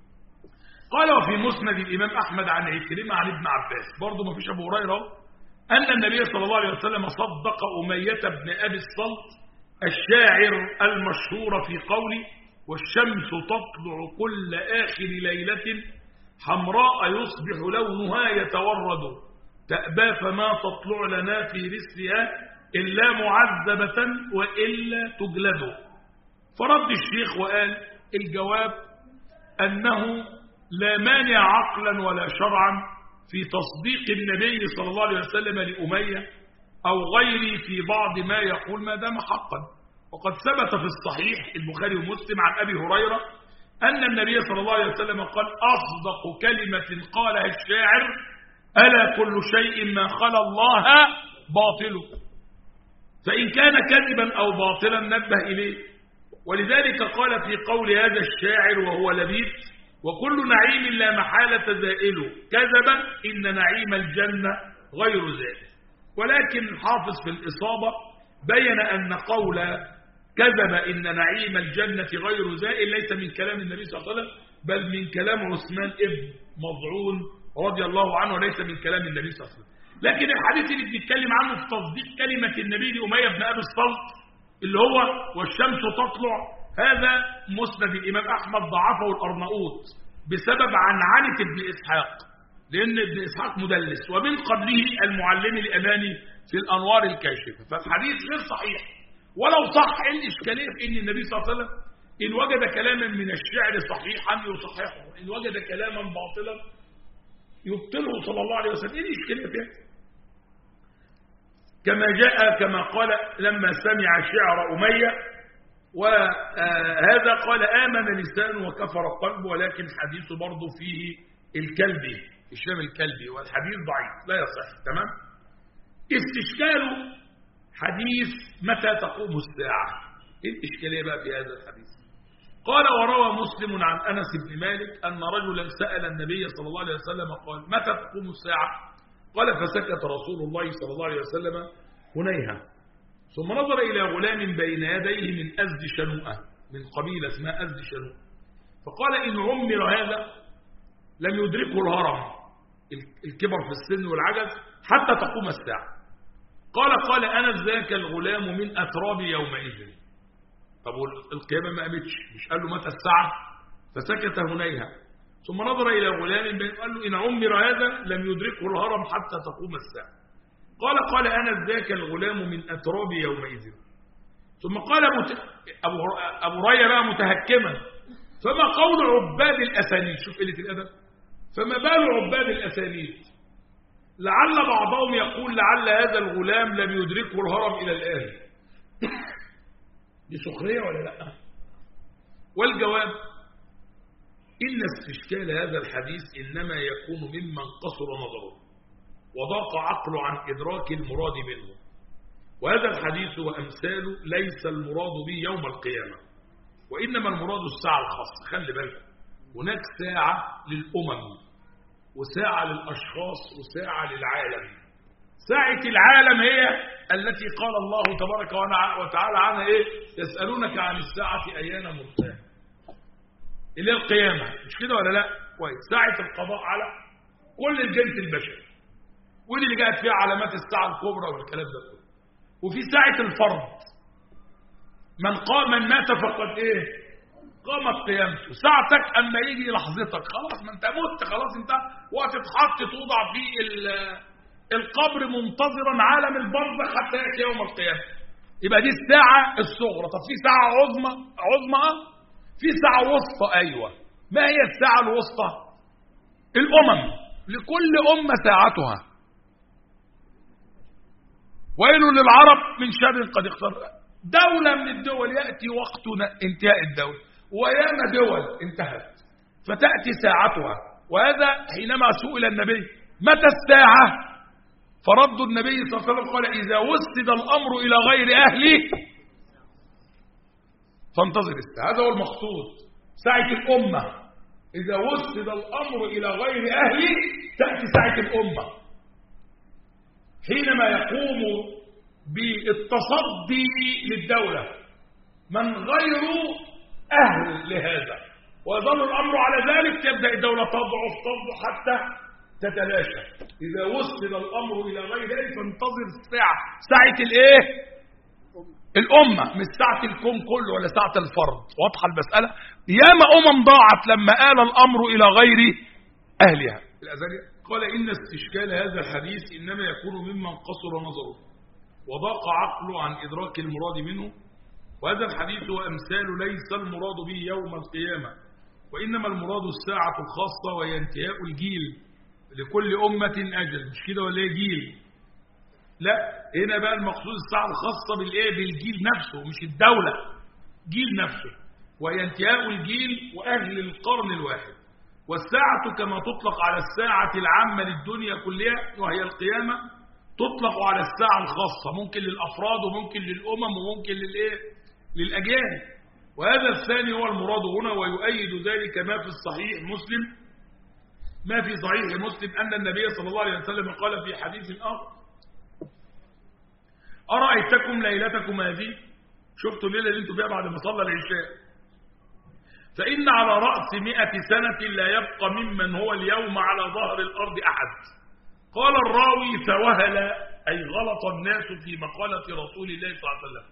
S1: قال وفي مسند الإمام أحمد عن عكرمة عن ابن عباس، برضه ما فيش أبو هريرة، أن النبي صلى الله عليه وسلم صدق أمية بن أبي الصلت الشاعر المشهور في قوله والشمس تطلع كل آخر ليلة حمراء يصبح لونها يتورد تأبى فما تطلع لنا في رسلها إلا معذبة وإلا تجلد. فرد الشيخ وقال الجواب أنه لا مانع عقلا ولا شرعا في تصديق النبي صلى الله عليه وسلم لأمية أو غيره في بعض ما يقول ما دام حقا. وقد ثبت في الصحيح البخاري ومسلم عن أبي هريرة أن النبي صلى الله عليه وسلم قال أصدق كلمة قالها الشاعر ألا كل شيء ما خلا الله باطل، فإن كان كذبا أو باطلا نبه إليه. ولذلك قال في قول هذا الشاعر وهو لبيب وكل نعيم لا محالة زائل كذبا إن نعيم الجنة غير زائل. ولكن الحافظ في الإصابة بين أن قول كذب إن نعيم الجنة غير زائل ليس من كلام النبي صلى الله عليه وسلم، بل من كلام عثمان ابن مظعون رضي الله عنه وليس من كلام النبي صلى الله عليه وسلم. لكن الحديث اللي بنتكلم عنه في تصديق كلمة النبي لأمية بن أبي الصلت اللي هو والشمس تطلع، هذا مسند الإمام أحمد ضعفه الأرناؤوط بسبب عنعنة ابن إسحاق، لأن ابن إسحاق مدلس، ومن قبله المعلم الأماني في الأنوار الكاشفة. فالحديث غير صحيح، ولو صح الإشكالية في أن النبي صلى الله عليه وسلم إن وجد كلاما من الشعر صحيحا يصححه، إن وجد كلاما باطلا يبطله صلى الله عليه وسلم. إيه الإشكالية فيها؟ كما جاء كما قال لما سمع شعر أمية وهذا قال آمن لسانه وكفر قلبه، ولكن حديثه برضه فيه الكلبي هشام الكلبي، والحديث ضعيف لا يصح. تمام. استشكال حديث متى تقوم الساعة، ايه الإشكالية بقى في هذا الحديث؟ قال وروى مسلم عن أنس بن مالك أن رجلا سأل النبي صلى الله عليه وسلم قال متى تقوم الساعة؟ قال فسكت رسول الله صلى الله عليه وسلم هنيها، ثم نظر إلى غلام بين يديه من أزد شنوءة، من قبيلة اسمها أزد شنوءة، فقال إن عمر هذا لم يدركه الهرم، الكبر في السن والعجز، حتى تقوم الساعة. قال أنا ذاك الغلام من أتراب يومئذ. طب القيامة ما قامتش، مش قال له متى الساعة؟ فسكت هنيها، ثم نظر إلى غلام قال له إن عمر هذا لم يدركه الهرم حتى تقوم الساعة. قال أنا ذاك الغلام من أتراب يومئذ. ثم قال أبو ريا بقى متهكما فما قول عباد الأسانيد؟ شوف قلة الأدب، فما بال عباد الأسانيد؟ لعل بعضهم يقول لعل هذا الغلام لم يدركه الهرم إلى الآن. دي سخرية ولا لا؟ والجواب إن استشكال هذا الحديث إنما يكون ممن قصر نظره وضاق عقله عن إدراك المراد منه، وهذا الحديث وأمثاله ليس المراد به يوم القيامة، وإنما المراد الساعة الخاصة. خلي بالك، هناك ساعة للأمم وساعة للأشخاص وساعة للعالم. ساعة العالم هي التي قال الله تبارك وتعالى عنها إيه؟ يسألونك عن الساعة أيان مرساها، اللي هي القيامة، مش كده ولا لا؟ كويس، ساعة القضاء على كل الجنس البشري، ودي اللي جاءت فيها علامات الساعة الكبرى والكلام ده كله. وفي ساعة الفرض، من مات فقد ايه؟ قامت قيامته. ساعتك اما يجي لحظتك خلاص، ما انت مت خلاص، انت وهتتحط توضع في القبر منتظرا عالم البرزخ حتى ياتي يوم القيامه. يبقى دي الساعه الصغرى. طب في ساعه عظمى في ساعه وسطى. ايوه، ما هي الساعه الوسطى؟ الامم، لكل امه ساعتها. ويل للعرب من شر قد اقترب. دوله من الدول ياتي وقت انتهاء الدوله، وياما دول انتهت فتاتي ساعتها. وهذا حينما سئل النبي متى الساعه، فرد النبي صلى الله عليه وسلم قال إذا وسد الأمر إلى غير أهله فانتظر الساعة. هذا هو المقصود، ساعة الأمة. إذا وسد الأمر إلى غير أهله تأتي ساعة الأمة، حينما يقوم بالتصدي للدولة من غير أهل لهذا، ويظل الأمر على ذلك، تبدأ الدولة تضعف حتى تتلاشى. إذا وصل الأمر إلى غير ذلك فانتظر الساعة، ساعة الإيه؟ الأمة، مش ساعة الكون كله ولا ساعة الفرد. واضحة المسألة؟ ياما ضاعت لما آل الأمر إلى غير أهلها. الأزلي قال إن استشكال هذا الحديث إنما يكون ممن قصر نظره وضاق عقله عن إدراك المراد منه، وهذا الحديث وأمثال ليس المراد به يوم القيامة، وإنما المراد الساعة الخاصة وهي انتهاء الجيل. لكل أمة أجل، مش كده ولا جيل؟ لا، هنا بقى المقصود الساعة الخاصة بالإيه؟ بالجيل نفسه، مش الدولة، جيل نفسه، وهي انتهاء الجيل وأهل القرن الواحد. والساعة كما تطلق على الساعة العامة للدنيا كلها وهي القيامة، تطلق على الساعة الخاصة، ممكن للأفراد وممكن للأمم وممكن للأجيال. وهذا الثاني هو المراد هنا، ويؤيد ذلك ما في صحيح مسلم أن النبي صلى الله عليه وسلم قال في حديث آخر أرأيتكم ليلتكم هذه، شفتوا الليلة اللي انتم بيها بعد ما صلى العشاء، فإن على رأس 100 سنة لا يبقى ممن هو اليوم على ظهر الأرض أحد. قال الراوي فوهل، أي غلط الناس في مقالة رسول الله صلى الله عليه وسلم،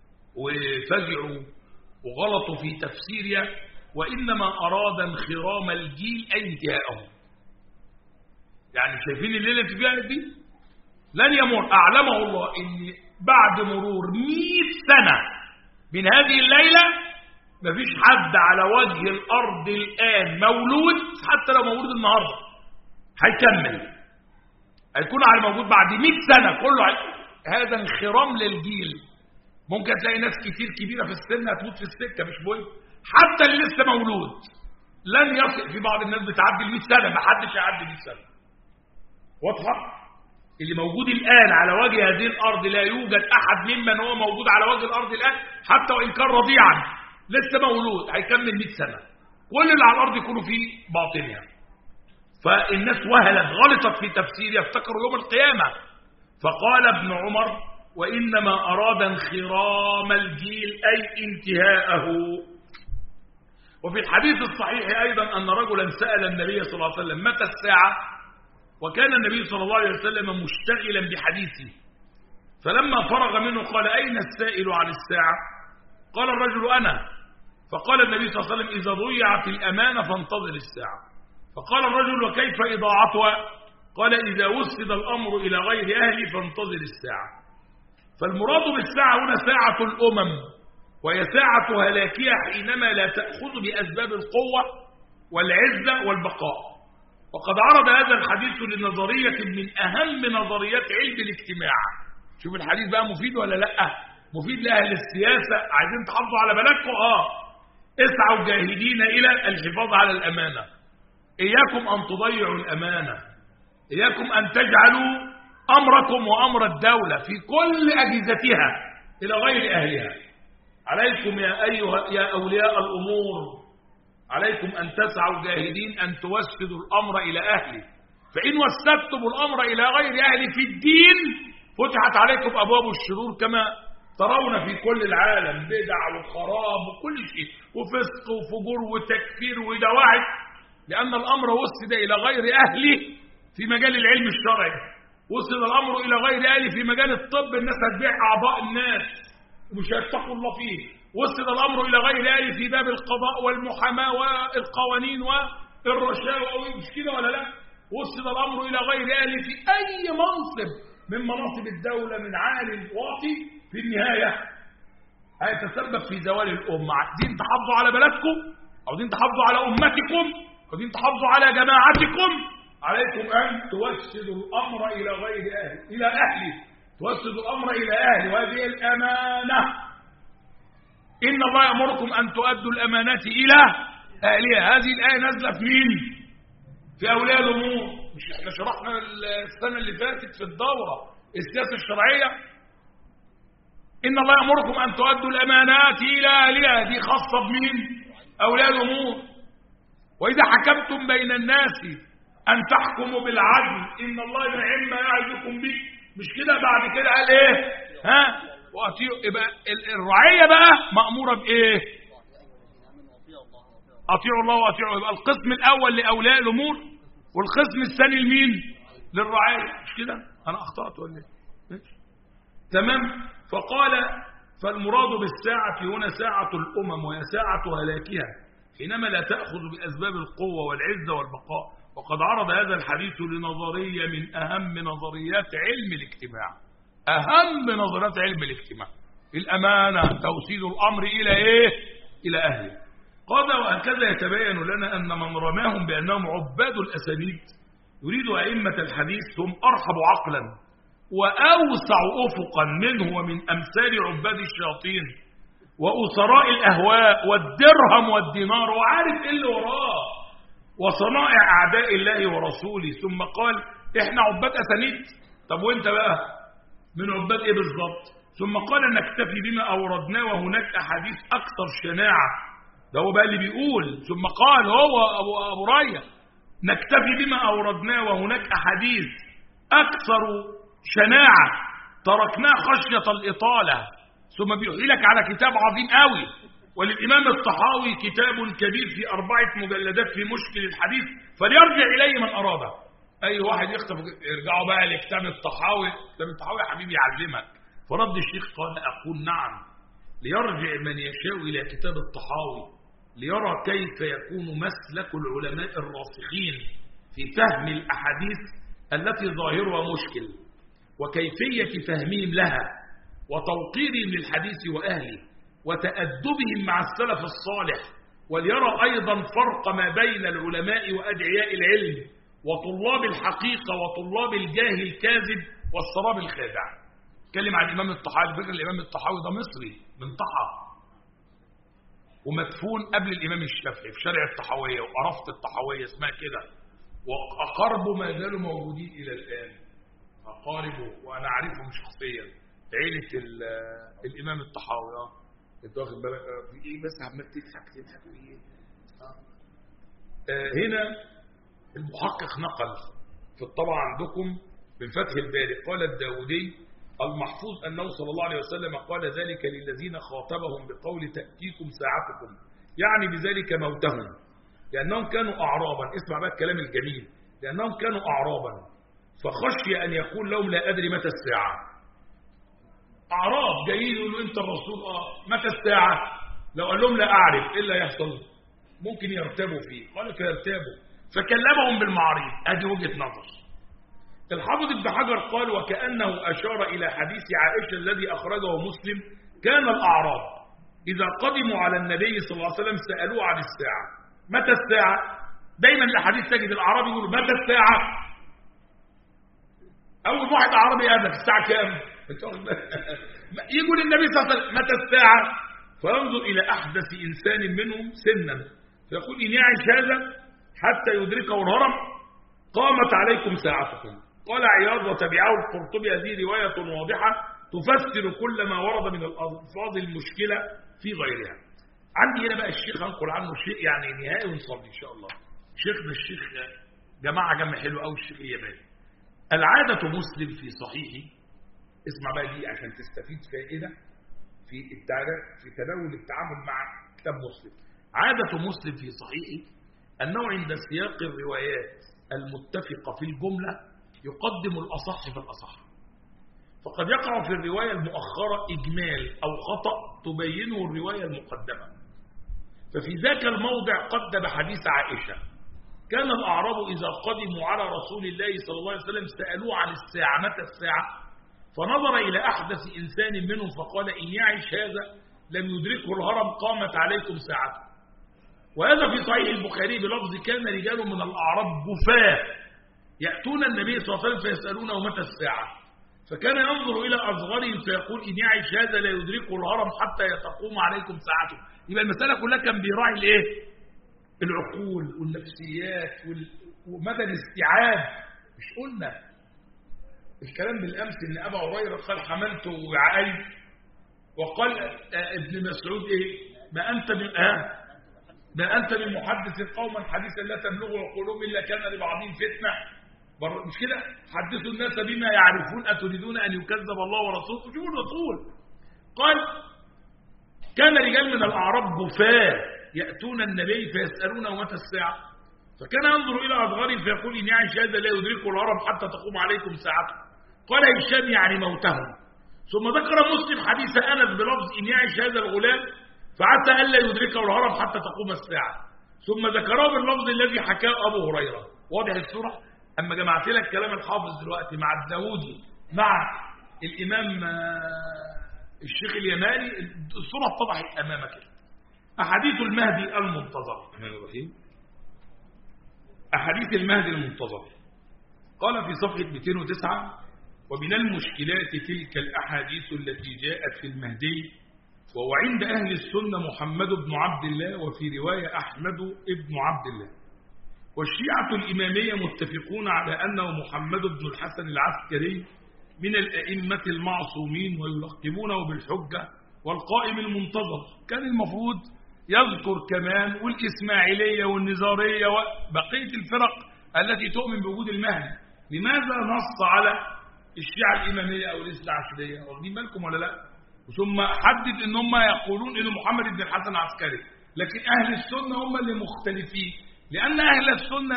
S1: وفزعوا وغلطوا في تفسيرها، وإنما أراد انخرام الجيل أي انتهاءه. يعني شايفين الليلة اللي فيها دي لن يمر، أعلمه الله إن بعد مرور 100 سنة من هذه الليلة مفيش حد على وجه الأرض الآن مولود، حتى لو مولود النهاردة هيكمل، هيكون على موجود بعد 100 سنة كله. هذا انخرام للجيل. ممكن تلاقي ناس كتير كبيرة في السن هتموت في السكة، مش مهم، حتى اللي لسه مولود لن يصل. في بعض الناس بتعدي 100 سنة، ما حدش يعدي 100 سنة. واضحة؟ اللي موجود الآن على وجه هذه الأرض لا يوجد أحد ممن هو موجود على وجه الأرض الآن، حتى وإن كان رضيعا لسه مولود هيكمل 100 سنة، كل اللي على الأرض يكونوا في باطنها. فالناس وهلت غلطت في تفسير، يفتكروا يوم القيامة. فقال ابن عمر وإنما أراد انخرام الجيل أي انتهاءه. وفي الحديث الصحيح أيضا أن رجلا سأل النبي صلى الله عليه وسلم متى الساعة، وكان النبي صلى الله عليه وسلم مشتغلا بحديثه، فلما فرغ منه قال أين السائل عن الساعة؟ قال الرجل أنا. فقال النبي صلى الله عليه وسلم إذا ضيعت الأمانة فانتظر الساعة. فقال الرجل وكيف إضاعتها؟ قال إذا وسد الأمر إلى غير أهله فانتظر الساعة. فالمراد بالساعة هنا ساعة الأمم، وهي ساعة هلاكها حينما لا تأخذ بأسباب القوة والعزة والبقاء. وقد عرض هذا الحديث لنظرية من أهم نظريات علم الاجتماع. شوف الحديث بقى مفيد ولا لأ؟ مفيد لأهل السياسة، عايزين تحافظوا على بلدكم، اسعوا جاهدين إلى الحفاظ على الأمانة. إياكم أن تضيعوا الأمانة، إياكم أن تجعلوا أمركم وأمر الدولة في كل أجهزتها إلى غير أهلها. عليكم يا أولياء الأمور، عليكم أن تسعوا جاهدين أن توسدوا الأمر إلى أهله، فإن وسدتم الأمر إلى غير أهله في الدين فتحت عليكم أبواب الشرور كما ترون في كل العالم، بدع وخراب وكل شيء وفسق وفجور وتكفير ودواعي. لأن الأمر وسد إلى غير أهله في مجال العلم الشرعي، وصل الأمر إلى غير أهله في مجال الطب، الناس هتبيع أعضاء الناس ومش هيتقوا الله فيه. وصل الأمر إلى غير أهله في باب القضاء والمحاماة والقوانين والرشاوى، مش كده ولا لا؟ وصل الأمر إلى غير أهله في أي منصب من مناصب الدولة، من عالي واطي، في النهاية هيتسبب في زوال الأمة. عايزين تحافظوا على بلدكم، عايزين تحافظوا على أمتكم، عايزين تحافظوا على جماعتكم، عليكم أن توسدوا الأمر إلى غير أهله، إلى أهله، توسدوا الأمر إلى أهله، وهذه الأمانة. إن الله يأمركم أن تؤدوا الأمانات إلى أهلها. هذه الآية نازلة في مين؟ في أولياء الأمور. مش احنا شرحنا السنة اللي فاتت في الدورة السياسة الشرعية؟ إن الله يأمركم أن تؤدوا الأمانات إلى أهلها، دي خاصة بمين؟ أولياء الأمور. وإذا حكمتم بين الناس أن تحكموا بالعدل إن الله نعم ما يعظكم به. مش كده؟ بعد كده قال إيه؟ ها؟ يبقى الرعية بقى مأمورة بإيه؟ أطيعوا الله وأطيعوا. يبقى القسم الأول لأولياء الأمور، والقسم الثاني لمين؟ للرعاية. مش كده؟ أنا أخطأت ولا إيه؟ تمام. فقال فالمراد بالساعة هنا ساعة الأمم، وهي ساعة هلاكها حينما لا تأخذ بأسباب القوة والعزة والبقاء. وقد عرض هذا الحديث لنظرية من أهم نظريات علم الاجتماع، أهم نظريات علم الاجتماع، الأمانة، توسيد الأمر إلى إيه؟ إلى أهله. قال وهكذا يتبين لنا أن من رماهم بأنهم عباد الأسانيد يريد أئمة الحديث هم أرحب عقلا وأوسع أفقا منه ومن أمثال عباد الشياطين وأسراء الأهواء والدرهم والدينار، وعارف إيه اللي وراه، وصنائع أعداء الله ورسوله. ثم قال إحنا عباد أسانيد. طب وإنت بقى من عباد إيه بالظبط؟ ثم قال نكتفي بما أوردناه وهناك أحاديث أكثر شناعة. ده هو بقى اللي بيقول. ثم قال هو أبو ريا نكتفي بما أوردناه وهناك أحاديث أكثر شناعة تركناه خشية الإطالة. ثم بيحكي لك على كتاب عظيم قوي، وللإمام الطحاوي كتاب كبير في 4 مجلدات في مشكل الحديث، فليرجع إليه من أراده. أي واحد يختف يرجعوا بقى لكتاب الطحاوي. كتاب الطحاوي يا حبيبي يعلمك. فرد الشيخ قال أقول نعم، ليرجع من يشاء إلى كتاب الطحاوي ليرى كيف يكون مسلك العلماء الراسخين في فهم الأحاديث التي ظاهرها مشكل، وكيفية فهمهم لها، وتوقيرهم للحديث وأهله، وتأدبهم مع السلف الصالح، وليرى أيضا فرق ما بين العلماء وأدعياء العلم وطلاب الحقيقة وطلاب الجاه الكاذب والسراب الخادع. اتكلم عن الإمام الطحاوي. فكر الإمام الطحاوي ده مصري من طحا، ومدفون قبل الإمام الشافعي في شارع الطحاوية وقرفة الطحاوية اسمها كده، وأقاربه ما زالوا موجودين إلى الآن. أقاربه وأنا أعرفهم شخصيا، عيلة الإمام الطحاوي. انت واخد بالك في إيه؟ بس عمال تضحك في إيه؟ هنا المحقق نقل في الطبعة عندكم من فتح الباري قال الداودي المحفوظ أنه صلى الله عليه وسلم قال ذلك للذين خاطبهم بقول تأتيكم ساعتكم، يعني بذلك موتهم، لأنهم كانوا أعرابا. اسمع بقى الكلام الجميل. لأنهم كانوا أعرابا فخشي أن يقول لهم لا أدري متى الساعة. أعراب جايين يقولوا أنت الرسول متى الساعة؟ لو قال لهم لا أعرف إيه اللي يحصل؟ ممكن يرتبوا فيه. قالوا يرتبوا فكلمهم بالمعاريض. هذه وجهة نظر. الحافظ ابن حجر قال وكأنه أشار إلى حديث عائشة الذي أخرجه مسلم كان الأعراب إذا قدموا على النبي صلى الله عليه وسلم سألوه عن الساعة. متى الساعة؟ دايما الحديث تجد الأعراب يقول متى الساعة؟ أول واحد أعرابي هذا الساعة كام؟ يقول النبي صلى الله عليه وسلم متى الساعة؟ فينظر إلى أحدث إنسان منهم سنا فيقول إن يعيش هذا حتى يدركه الهرم قامت عليكم ساعتكم. قال عياض وتبعه القرطبي هذه رواية واضحة تفسر كل ما ورد من الألفاظ المشكلة في غيرها. عندي هنا بقى الشيخ هنقل عنه شيء يعني نهائي ونصلي إن شاء الله. شيخنا الشيخ جماعة جمع حلو أوي الشيخ الياباني. العادة مسلم في صحيحه. اسمع بقى دي عشان تستفيد فائدة في تناول التعامل مع كتاب مسلم. عادة مسلم في صحيحه أنه عند سياق الروايات المتفقة في الجملة يقدم الأصح في الأصح، فقد يقع في الرواية المؤخرة إجمال أو خطأ تبينه الرواية المقدمة. ففي ذاك الموضع قدم حديث عائشة: كان الأعراب إذا قدموا على رسول الله صلى الله عليه وسلم سألوه عن الساعة، متى الساعة؟ فنظر إلى أحدث إنسان منهم فقال: إن يعش هذا لم يدركه الهرم قامت عليكم ساعته. وهذا في صحيح البخاري بلفظ: كان رجال من الأعراب جفاة يأتون النبي صلى الله عليه وسلم فيسألونه متى الساعة، فكان ينظر إلى أصغرهم فيقول: إن يعش هذا لا يدركه الهرم حتى تقوم عليكم ساعته. يبقى المسألة كلها كان بيراعي الإيه؟ العقول والنفسيات ومدى الاستيعاب. مش قلنا الكلام بالأمس إن أبا هريرة قال: حملت وعائي، وقال ابن مسعود إيه؟ ما أنت من محدث قوما حديثا لا تبلغ عقولهم إلا كان لبعضهم فتنة. مش كده؟ حدثوا الناس بما يعرفون أتريدون أن يكذب الله ورسوله؟ شوفوا الرسول قال: كان رجال من الأعراب جفاة يأتون النبي فيسألونه متى الساعة، فكان ينظر إلى أصغرهم فيقول: إن يعش هذا لا يدركه الهرم حتى تقوم عليكم ساعته. قال هشام: يعني موتهم. ثم ذكر مسلم حديث أنس بلفظ: إن يعش هذا الغلام فعسى ألا يدركه الهرم حتى تقوم الساعة. ثم ذكره باللفظ الذي حكاه أبو هريرة. واضح الصورة؟ أما جمعت لك كلام الحافظ دلوقتي مع الداودي مع الإمام الشيخ اليماني، الصورة اتضحت أمامك. أحاديث المهدي المنتظر. أحاديث المهدي المنتظر. قال في صفحة 209: ومن المشكلات تلك الأحاديث التي جاءت في المهدي، وهو عند أهل السنة محمد بن عبد الله، وفي رواية أحمد بن عبد الله. والشيعة الإمامية متفقون على أنه محمد بن الحسن العسكري من الأئمة المعصومين، ويلقبونه بالحجة والقائم المنتظر. كان المفروض يذكر كمان والإسماعيلية والنزارية وبقية الفرق التي تؤمن بوجود المهدي. لماذا نص على الشيعة الإمامية أو الاثنى عشرية؟ واخدين بالكم ولا لا؟ ثم حدد ان هم يقولون ان محمد بن الحسن عسكري، لكن اهل السنة هم اللي مختلفين، لان اهل السنة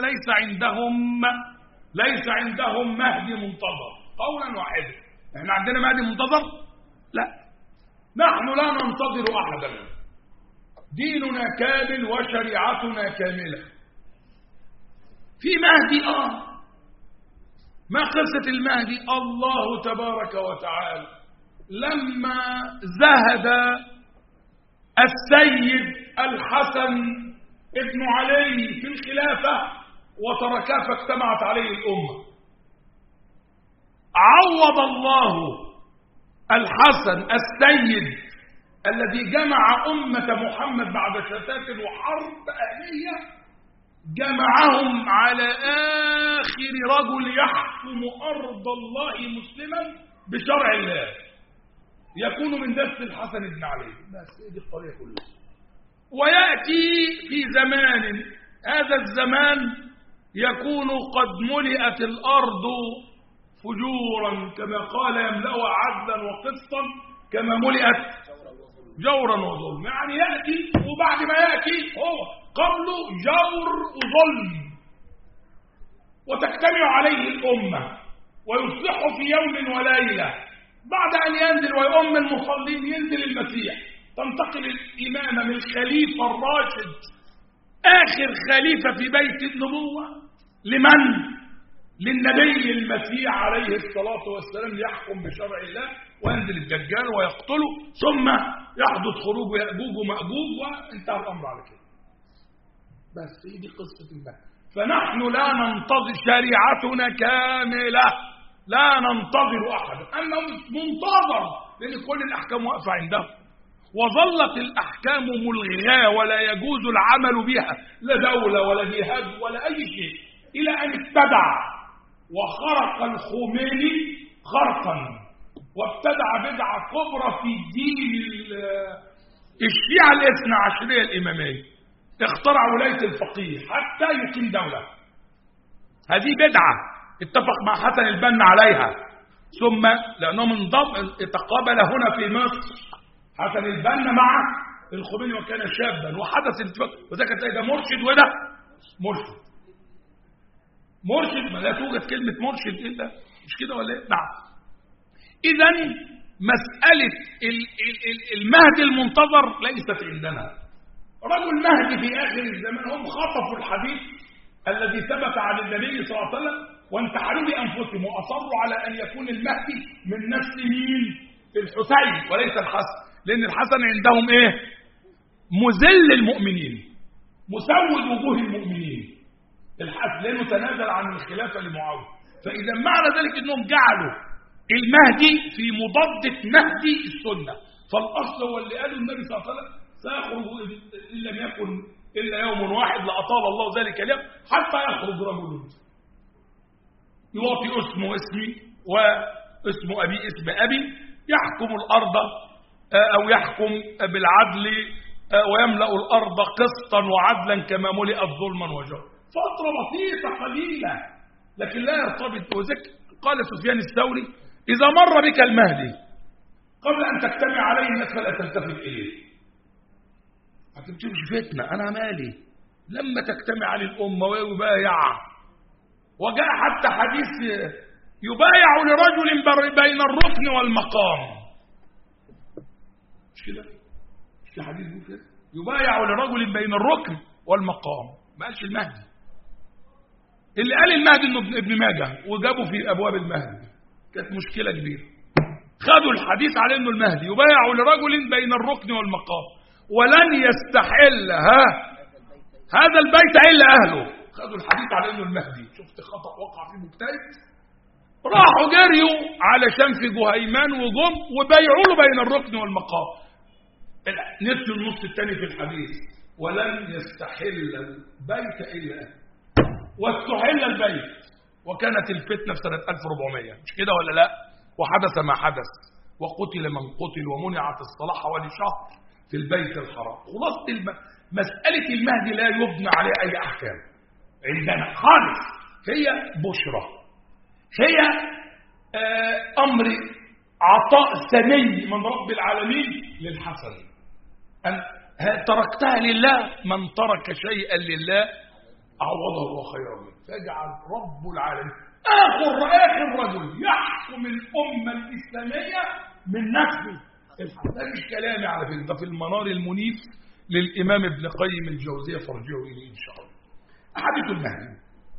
S1: ليس عندهم مهدي منتظر قولا واحدا. احنا عندنا مهدي منتظر؟ لا، نحن لا ننتظر احدا، ديننا كامل وشريعتنا كاملة. في مهدي ما قصة المهدي؟ الله تبارك وتعالى لما زهد السيد الحسن ابن علي في الخلافة وتركه فاجتمعت عليه الأمة، عوض الله الحسن السيد الذي جمع أمة محمد بعد شتات وحرب أهلية، جمعهم على آخر رجل يحكم أرض الله مسلما بشرع الله، يكون من نفس الحسن بن علي. بس دي القضية كلها. ويأتي في زمان، هذا الزمان يكون قد ملئت الأرض فجورا كما قال: يملأها عدلا وقسطا كما ملئت جورا وظلم. يعني يأتي، وبعد ما يأتي هو قبله جور وظلم، وتجتمع عليه الأمة ويصلح في يوم وليلة. بعد أن ينزل ويؤم المصلين ينزل المسيح، تنتقل الإمامة من الخليفة الراشد آخر خليفة في بيت النبوة لمن؟ للنبي المسيح عليه الصلاة والسلام، يحكم بشرع الله، وينزل الدجال ويقتله، ثم يحدث خروج يأجوج ومأجوج، وانتهى الأمر على كده. بس هي دي قصة الله. فنحن لا ننتظر، شريعتنا كاملة، لا ننتظر أحدا. أما منتظر لأن كل الأحكام واقفة عنده، وظلت الأحكام ملغاة ولا يجوز العمل بها، لا دولة ولا جهاد ولا أي شيء، إلى أن ابتدع وخرق الخميني خرقا، وابتدع بدعة كبرى في دين الشيعة الاثنى عشرية الإمامية. اخترع ولاية الفقيه حتى يقيم دولة. هذه بدعة اتفق مع حسن البنا عليها، ثم لأنهم تقابل هنا في مصر حسن البنا مع الخميني وكان شابا، وحدث الاتفاق، وده كان ده مرشد وده مرشد، ما لا توجد كلمة مرشد إلا، مش كده ولا إيه؟ نعم. إذن مسألة المهدي المنتظر ليست عندنا. رجل مهدي في آخر الزمان، هم خطفوا الحديث الذي ثبت عن النبي صلى الله عليه وسلم وانتحلوا بأنفسهم وأصروا على أن يكون المهدي من نسل مين؟ الحسين وليس الحسن، لأن الحسن عندهم إيه؟ مذل المؤمنين، مسود وجوه المؤمنين. الحسن لأنه تنازل عن الخلافة لمعاوية. فإذا معنى ذلك أنهم جعلوا المهدي في مضادة مهدي السنة. فالأصل هو اللي قاله النبي صلى الله عليه وسلم سيخرج إن لم يكن إلا يوم واحد لأطال الله ذلك اليوم حتى يخرج رجل يعطي اسمه اسمي واسم أبي اسم أبي، يحكم الأرض أو يحكم بالعدل ويملأ الأرض قسطا وعدلا كما ملئت ظلما وجورا. فترة بسيطة قليلة لكن لا يرتبط. وذلك قال سفيان الثوري: إذا مر بك المهدي قبل أن تجتمع عليه الناس فلا تلتفت إليه. ما تمشيش فتنة، أنا مالي لما تجتمع على الأمة ويبايع. وجاء حتى حديث يبايع لرجل بين الركن والمقام، مش كده؟ مش حديث كده؟ يبايع لرجل بين الركن والمقام، ما قالش المهدي. اللي قال المهدي انه ابن ماجه وجابوا في ابواب المهدي، كانت مشكله كبيره. خدوا الحديث على انه المهدي يبايع لرجل بين الركن والمقام ولن يستحل هذا البيت الا اهله. خدوا الحديث على انه المهدي. شفت خطا وقع فيه مجتهد؟ راحوا جريوا علشان في جهيمان وجم وبايعوا له بين الركن والمقام. نسوا النص الثاني في الحديث: ولن يستحل البيت الا اهله. واستحل البيت وكانت الفتنة في سنة 1400، مش كده ولا لا؟ وحدث ما حدث وقتل من قتل ومنعت الصلاة حوالي شهر في البيت الحرام. خلاص مسألة المهدي لا يبنى عليها أي أحكام عندنا خالص. هي بشرى، هي أمر عطاء سني من رب العالمين للحسن. أن تركتها لله، من ترك شيئا لله عوضه الله خيرا منه. فاجعل رب العالمين آخر رجل يحكم الأمة الإسلامية من نفسه. ده مش كلامي على فكرة، ده في المنار المنيف للإمام ابن قيم الجوزية، فارجعوا إليه إن شاء الله. أحاديث المهدي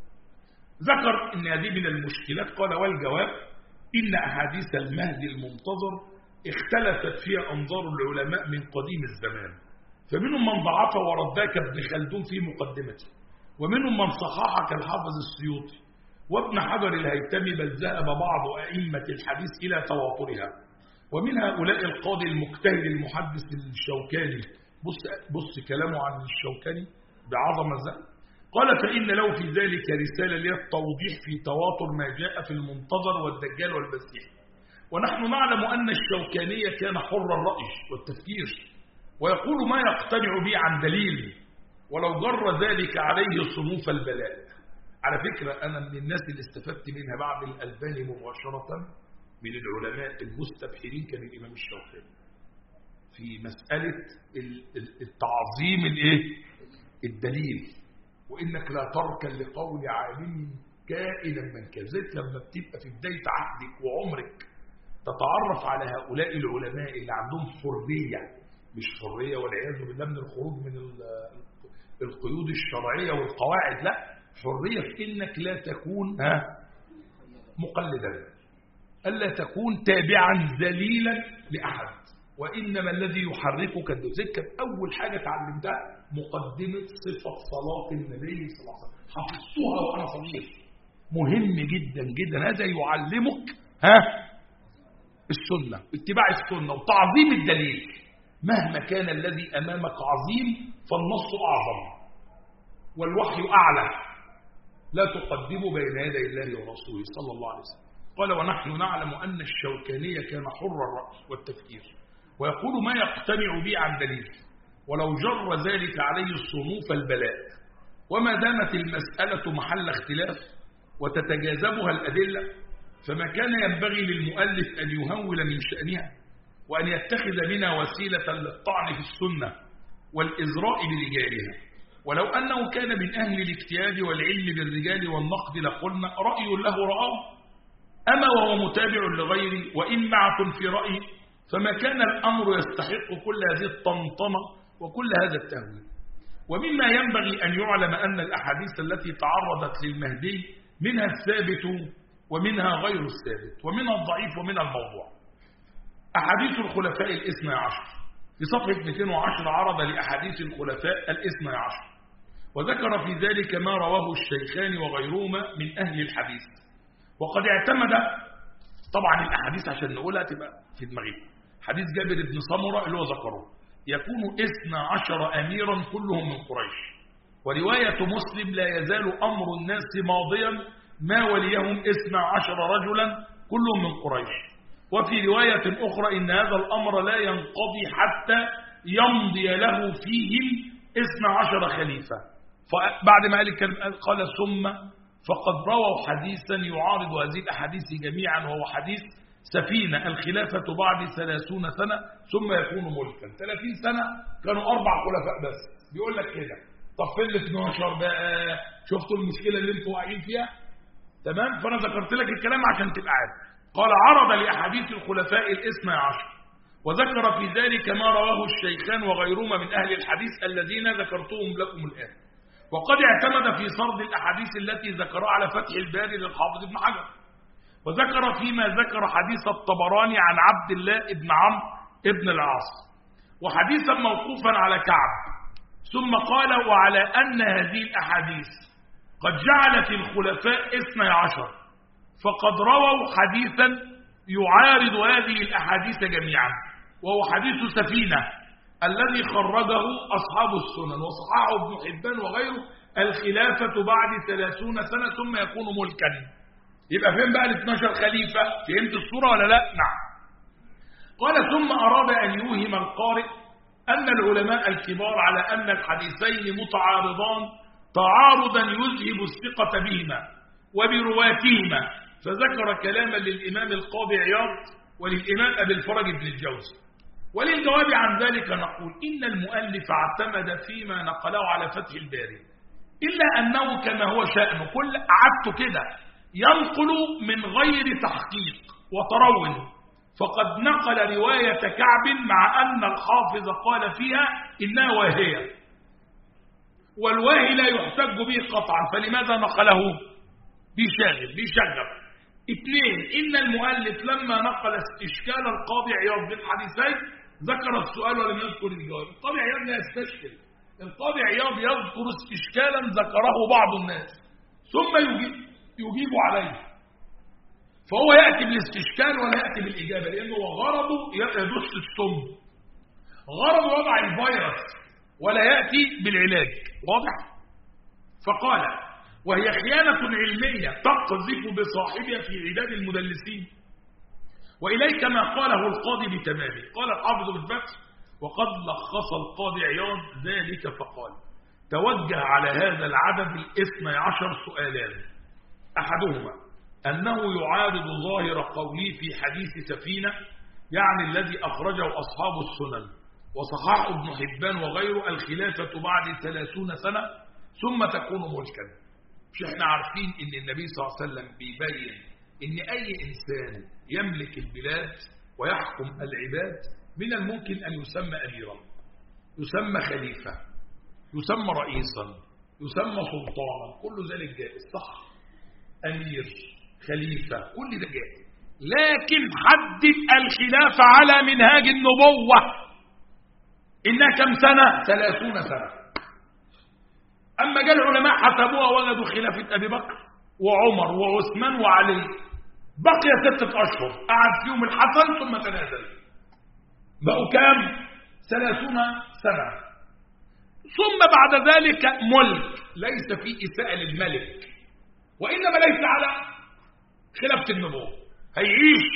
S1: ذكر إن هذه من المشكلات. قال: والجواب إن أحاديث المهدي المنتظر اختلفت فيها أنظار العلماء من قديم الزمان، فمنهم من ضعف ورداه كابن خلدون في مقدمته، ومنهم من صححها كالحافظ السيوطي وابن حجر الهيثمي، بل ذهب بعض أئمة الحديث إلى تواترها. ومن هؤلاء القاضي المجتهد المحدث الشوكاني. بص كلامه عن الشوكاني بعظمة ذلك. قال: فإن له في ذلك رسالة للتوضيح في تواتر ما جاء في المنتظر والدجال والمسيح. ونحن نعلم أن الشوكاني كان حر الرأي والتفكير، ويقول ما يقتنع به عن دليل، ولو جر ذلك عليه صنوف البلاء. على فكرة أنا من الناس اللي استفدت منها بعد الألباني مباشرة من العلماء المستبحرين كان الإمام الشوكاني في مسألة التعظيم الدليل، وإنك لا تركن لقول عالم كائنا من كان. زيت لما بتبقى في بداية عهدك وعمرك تتعرف على هؤلاء العلماء اللي عندهم حرية، مش حرية والعياذ بالله من الخروج من القيود الشرعية والقواعد، لا، حرية في إنك لا تكون مقلدا، ألا تكون تابعا ذليلا لأحد، وإنما الذي يحركك الذكر. أول حاجة تعلمتها مقدمة صفة صلاة النبي صلى الله عليه وسلم، حفظتها وأنا صغير، مهم جدا جدا. هذا يعلمك السنة، اتباع السنة وتعظيم الدليل. مهما كان الذي أمامك عظيم فالنص أعظم والوحي أعلى، لا تقدموا بين يدي الله ورسوله صلى الله عليه وسلم. قال: ونحن نعلم أن الشوكاني كان حر الرأي والتفكير، ويقول ما يقتنع به عن دليل، ولو جر ذلك عليه صنوف البلاء. وما دامت المسألة محل اختلاف وتتجاذبها الأدلة، فما كان ينبغي للمؤلف أن يهول من شأنها وأن يتخذ منها وسيلة للطعن في السنة والإزراء برجالها. ولو أنه كان من أهل الاجتهاد والعلم بالرجال والنقد لقلنا رأي له رآه، أما وهو متابع لغيره وإن معكم في رأيه، فما كان الأمر يستحق كل هذه الطنطنة وكل هذا التهويل. ومما ينبغي أن يعلم أن الأحاديث التي تعرضت للمهدي منها الثابت ومنها غير الثابت، ومنها الضعيف ومنها الموضوع. أحاديث الخلفاء الاثنى عشر في صفحة 210 عرض لأحاديث الخلفاء الاثنى عشر، وذكر في ذلك ما رواه الشيخان وغيرهما من أهل الحديث. وقد اعتمد، طبعا الأحاديث عشان نقولها تبقى في دماغي، حديث جابر بن سمرة اللي هو ذكره يكون 12 أميرا كلهم من قريش، ورواية مسلم لا يزال أمر الناس ماضيا ما وليهم 12 رجلا كلهم من قريش. وفي رواية أخرى إن هذا الأمر لا ينقضي حتى يمضي له فيهم 12 خليفة. فبعد ما قال ثم فقد رووا حديثا يعارض هذه الأحاديث جميعا، وهو حديث سفينة الخلافة بعد 30 سنة ثم يكون ملكا. 30 سنة كانوا 4 خلفاء بس، بيقول لك كده. طب في ال 12 بقى شفتوا المشكلة اللي انتوا واقعين فيها؟ تمام. فأنا ذكرت لك الكلام عشان تبقى عارف. قال عرض لأحاديث الخلفاء الاثنى عشر، وذكر في ذلك ما رواه الشيخان وغيرهما من أهل الحديث الذين ذكرتهم لكم الآن. وقد اعتمد في سرد الأحاديث التي ذكرها على فتح الباري للحافظ ابن حجر، وذكر فيما ذكر حديث الطبراني عن عبد الله بن عمرو بن العاص، وحديثا موقوفا على كعب، ثم قال وعلى أن هذه الأحاديث قد جعلت الخلفاء 12 فقد رووا حديثا يعارض هذه الأحاديث جميعا، وهو حديث سفينة الذي خرجه أصحاب السنن وصححه ابن حبان وغيره، الخلافة بعد 30 سنة ثم يكون ملكا. يبقى فين بقى ال 12 خليفة؟ فهمت الصورة ولا لا؟ نعم. قال ثم أراد أن يوهم القارئ أن العلماء الكبار على أن الحديثين متعارضان تعارضا يذهب الثقة بهما وبرواتهما، فذكر كلاما للإمام القاضي عياض وللإمام أبي الفرج بن الجوزي. وللجواب عن ذلك نقول إن المؤلف اعتمد فيما نقله على فتح الباري، إلا أنه كما هو شأنه كل عدت كده ينقل من غير تحقيق وترون، فقد نقل رواية كعب مع أن الحافظ قال فيها إنها واهية، والواهي لا يحتج به قطعا، فلماذا نقله؟ بيشغب. 2 إن المؤلف لما نقل استشكال القاضي عياض بالحديثين ذكر السؤال ولم يذكر الجواب. القاضي عياض لا يستشكل، القاضي عياض يذكر استشكالا ذكره بعض الناس ثم يجيب عليه، فهو يأتي بالاستشكال ولا يأتي بالإجابة، لأنه غرضه يدس السم، غرضه وضع الفيروس ولا يأتي بالعلاج. واضح؟ فقال وهي خيانة علمية تقذف بصاحبها في عداد المدلسين، وإليك ما قاله القاضي بتمامه. قال الحافظ بالفتح وقد لخص القاضي عياض ذلك فقال توجه على هذا العدد 12 سؤالان، أحدهما أنه يعارض ظاهر قوله في حديث سفينة، يعني الذي أخرجه أصحاب السنن وصححه ابن حبان وغيره، الخلافة بعد 30 سنة ثم تكون ملكا. مش احنا عارفين ان النبي صلى الله عليه وسلم بيبين ان اي انسان يملك البلاد ويحكم العباد من الممكن ان يسمى اميرا، يسمى خليفة، يسمى رئيسا، يسمى سلطانا، كل ذلك جائز، صح؟ امير، خليفة، كل ده جائز، لكن حدد الخلافة على منهاج النبوة انها كم سنة؟ 30 سنة. أما جاء العلماء حسبوها وجدوا خلافة أبي بكر وعمر وعثمان وعلي بقي 6 أشهر، قعد فيهم الحسن ثم تنازل، بقوا كام؟ 30 سنة. ثم بعد ذلك ملك ليس فيه إساءة للملك، وإنما ليس على خلافة النبوة، هيعيش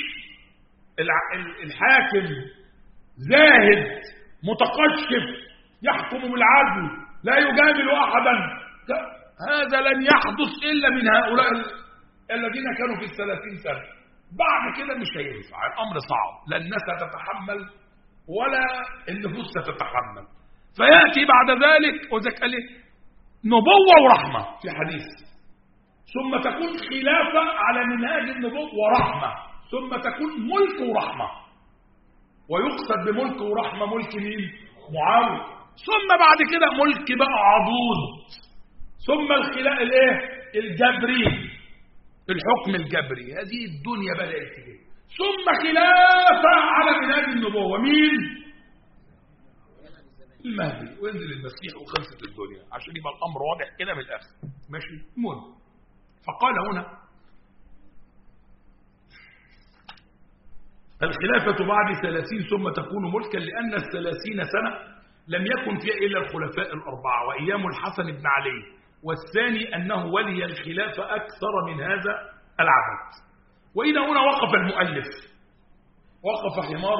S1: الحاكم زاهد متقشف يحكم بالعدل لا يجامل أحدا، هذا لن يحدث إلا من هؤلاء الذين كانوا في 30 سنة. بعد كده مش هينفع، الأمر صعب، لا الناس تتحمل ولا النفوس ستتحمل. فيأتي بعد ذلك وذلك قال نبوة ورحمة في حديث، ثم تكون خلافة على منهاج النبوة ورحمة، ثم تكون ملك ورحمة. ويقصد بملك ورحمة ملك مين؟ معاوية. ثم بعد كده ملك بقى عضوض، ثم الخلاء الجبري، الحكم الجبري. هذه الدنيا بدأت تجي. ثم خلافة على منهاج النبوة مين؟ المهدي، وينزل المسيح وخلصت الدنيا، عشان يبقى الأمر واضح كده من الآخر. ماشي؟ المهم، فقال هنا الخلافة بعد 30 ثم تكون ملكا، لأن 30 سنة لم يكن فيها إلا الخلفاء الأربعة وأيام الحسن بن علي، والثاني أنه ولي الخلافة أكثر من هذا العدد. وإلى هنا وقف المؤلف، وقف حمار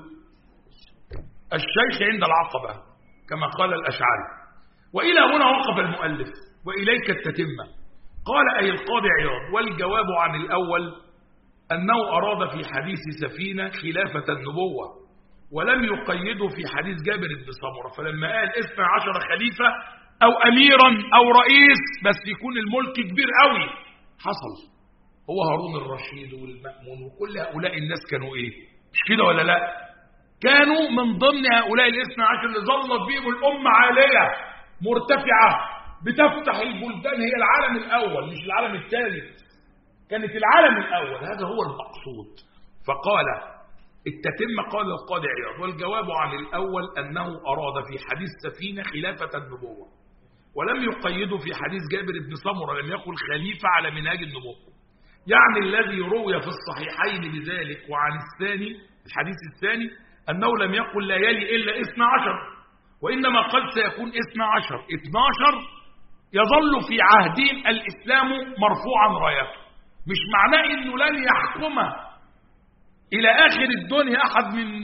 S1: الشيخ عند العقبة كما قال الأشعري. وإلى هنا وقف المؤلف وإليك التتمة. قال أي القاضي عياض: والجواب عن الأول أنه أراد في حديث سفينة خلافة النبوة، ولم يقيده في حديث جابر بن سمرة. فلما قال 12 خليفة أو أميرا أو رئيس، بس يكون الملك كبير قوي، حصل. هو هارون الرشيد والمأمون وكل هؤلاء الناس كانوا مش كده ولا لا؟ كانوا من ضمن هؤلاء 12 اللي ظلت بهم الأمة عالية مرتفعة بتفتح البلدان. هي العالم الأول مش العالم الثالث، كانت العالم الأول. هذا هو المقصود. فقال التتمة، قال القاضي عياض: والجواب عن الأول أنه أراد في حديث سفينة خلافة النبوة، ولم يقيده في حديث جابر بن سمرة، لم يقل خليفة على منهاج النبوة، يعني الذي روي في الصحيحين بذلك. وعن الثاني، الحديث الثاني، أنه لم يقل لا يلي إلا 12، وإنما قد سيكون 12 يظل في عهدهم الإسلام مرفوعا رايته. مش معناه إنه لن يحكم إلى آخر الدنيا أحد من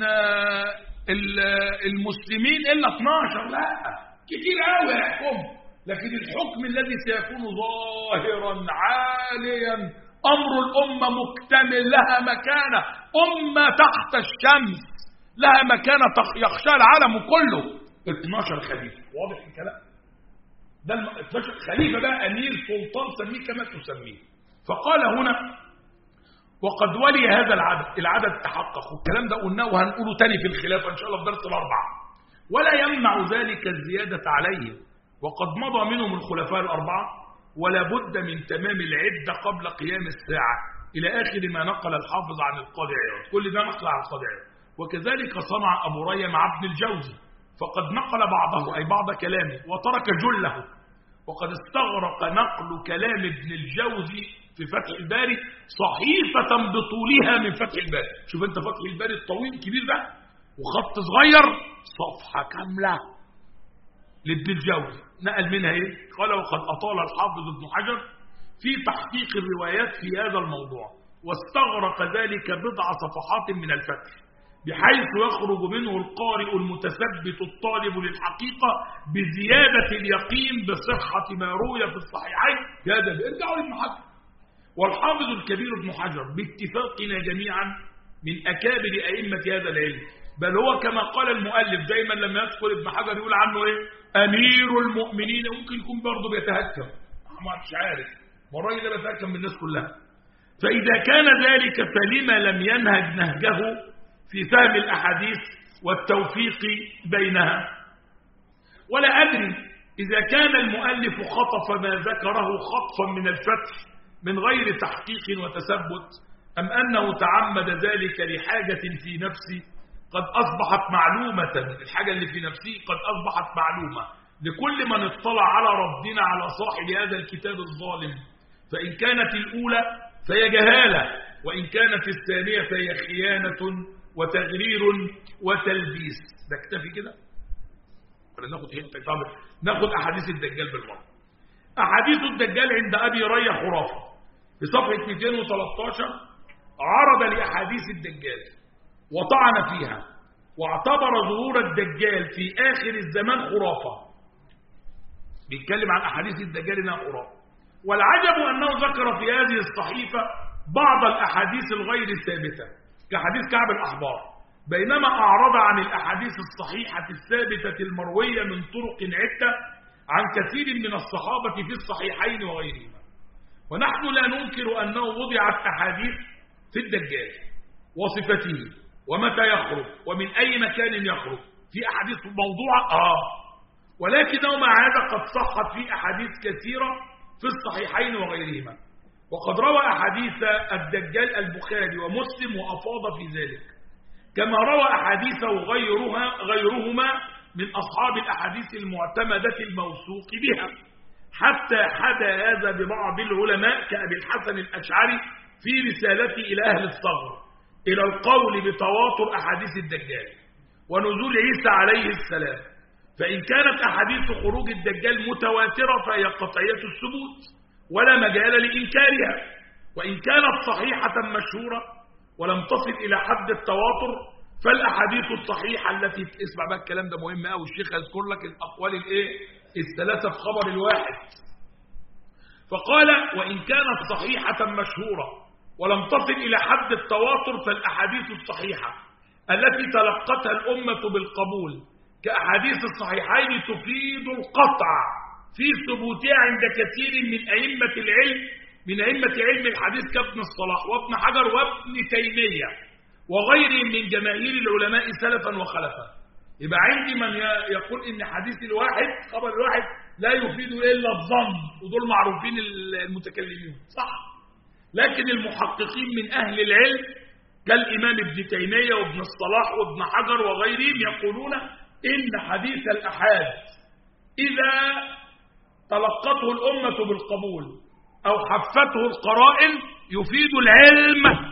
S1: المسلمين إلا 12، لا، كتير قوي يحكم. لكن الحكم الذي سيكون ظاهرا عاليا، أمر الأمة مكتمل، لها مكانة، أمة تحت الشمس لها مكانة يخشى العالم كله. 12 خليفة، واضح الكلام ده؟ 12 خليفة بقى، أمير، سلطان، سميه كما تسميه. فقال هنا: وقد ولي هذا العدد تحقق. والكلام ده قلناه وهنقوله تاني في الخلافة إن شاء الله في درس الأربعة. ولا يمنع ذلك الزيادة عليهم، وقد مضى منهم الخلفاء الأربعة، ولا بد من تمام العدة قبل قيام الساعة، إلى آخر ما نقل الحافظ عن القاضي عياض. كل ده نقل عن القاضي عياض. وكذلك صنع أبو ريا مع ابن الجوزي، فقد نقل بعضه أي بعض كلامه وترك جله. وقد استغرق نقل كلام ابن الجوزي في فتح الباري صحيفة بطولها من فتح الباري. شوف انت فتح الباري الطويل الكبير ده وخط صغير، صفحة كاملة لابن الجوزي نقل منها قال: وقد أطال الحافظ ابن حجر في تحقيق الروايات في هذا الموضوع، واستغرق ذلك بضع صفحات من الفتح، بحيث يخرج منه القارئ المتثبت الطالب للحقيقة بزيادة اليقين بصحة ما روي في الصحيحين. هذا ارجعوا لابن حجر. والحافظ الكبير ابن حجر باتفاقنا جميعا من أكابر أئمة هذا العلم، بل هو كما قال المؤلف دايما لما يذكر ابن حجر يقول عنه أمير المؤمنين. ممكن يكون برضه بيتهكم، ما مش عارف، والراجل ده بيتهكم بالناس كلها. فإذا كان ذلك فلما لم ينهج نهجه في فهم الأحاديث والتوفيق بينها؟ ولا أدري إذا كان المؤلف خطف ما ذكره خطفا من الفتح من غير تحقيق وتثبت، أم أنه تعمد ذلك لحاجة في نفسي قد أصبحت معلومة. الحاجة اللي في نفسي قد أصبحت معلومة لكل من اطلع على ردنا على صاحب هذا الكتاب الظالم. فإن كانت الأولى فهي جهالة، وإن كانت الثانية فهي خيانة وتغرير وتلبيس. ده اكتفي كده ولا ناخد أحاديث الدجال بالمرة؟ أحاديث الدجال عند أبي ريا خرافة. في صفحة 213 عرض لأحاديث الدجال وطعن فيها، واعتبر ظهور الدجال في آخر الزمان خرافة. بيتكلم عن أحاديث الدجال إنها خرافة. والعجب أنه ذكر في هذه الصحيفة بعض الأحاديث الغير ثابتة كحديث كعب الأحبار، بينما أعرض عن الأحاديث الصحيحة الثابتة المروية من طرق عدة عن كثير من الصحابة في الصحيحين وغيرهما. ونحن لا ننكر أنه وضعت أحاديث في الدجال وصفته ومتى يخرج ومن أي مكان يخرج، في أحاديث موضوعة ولكنه مع هذا قد صحت في أحاديث كثيرة في الصحيحين وغيرهما. وقد روى أحاديث الدجال البخاري ومسلم وأفاض في ذلك، كما روى أحاديثه غيرهما من أصحاب الأحاديث المعتمدة الموثوق بها، حتى حدا هذا ببعض العلماء كأبي الحسن الأشعري في رسالته إلى أهل الثغر إلى القول بتواتر أحاديث الدجال ونزول عيسى عليه السلام. فإن كانت أحاديث خروج الدجال متواترة فهي قطعية الثبوت ولا مجال لإنكارها، وإن كانت صحيحة مشهورة ولم تصل إلى حد التواتر فالأحاديث الصحيحة التي اسمع بقى الكلام ده مهم قوي، الشيخ يذكر لك الأقوال الثلاثة في خبر الواحد. فقال وإن كانت صحيحة مشهورة ولم تصل إلى حد التواتر فالأحاديث الصحيحة التي تلقتها الأمة بالقبول كأحاديث الصحيحين تفيد القطع في ثبوتها عند كثير من أئمة العلم، من أئمة علم الحديث كابن الصلاح وابن حجر وابن تيمية وغيرهم من جماهير العلماء سلفا وخلفا. يبقى عندي من يقول إن حديث الواحد خبر الواحد لا يفيد إلا الظن، ودول معروفين المتكلمين صح، لكن المحققين من أهل العلم كالإمام ابن تيمية وابن الصلاح وابن حجر وغيرهم يقولون إن حديث الأحاد إذا تلقته الأمة بالقبول أو حفته القرائن يفيد العلم،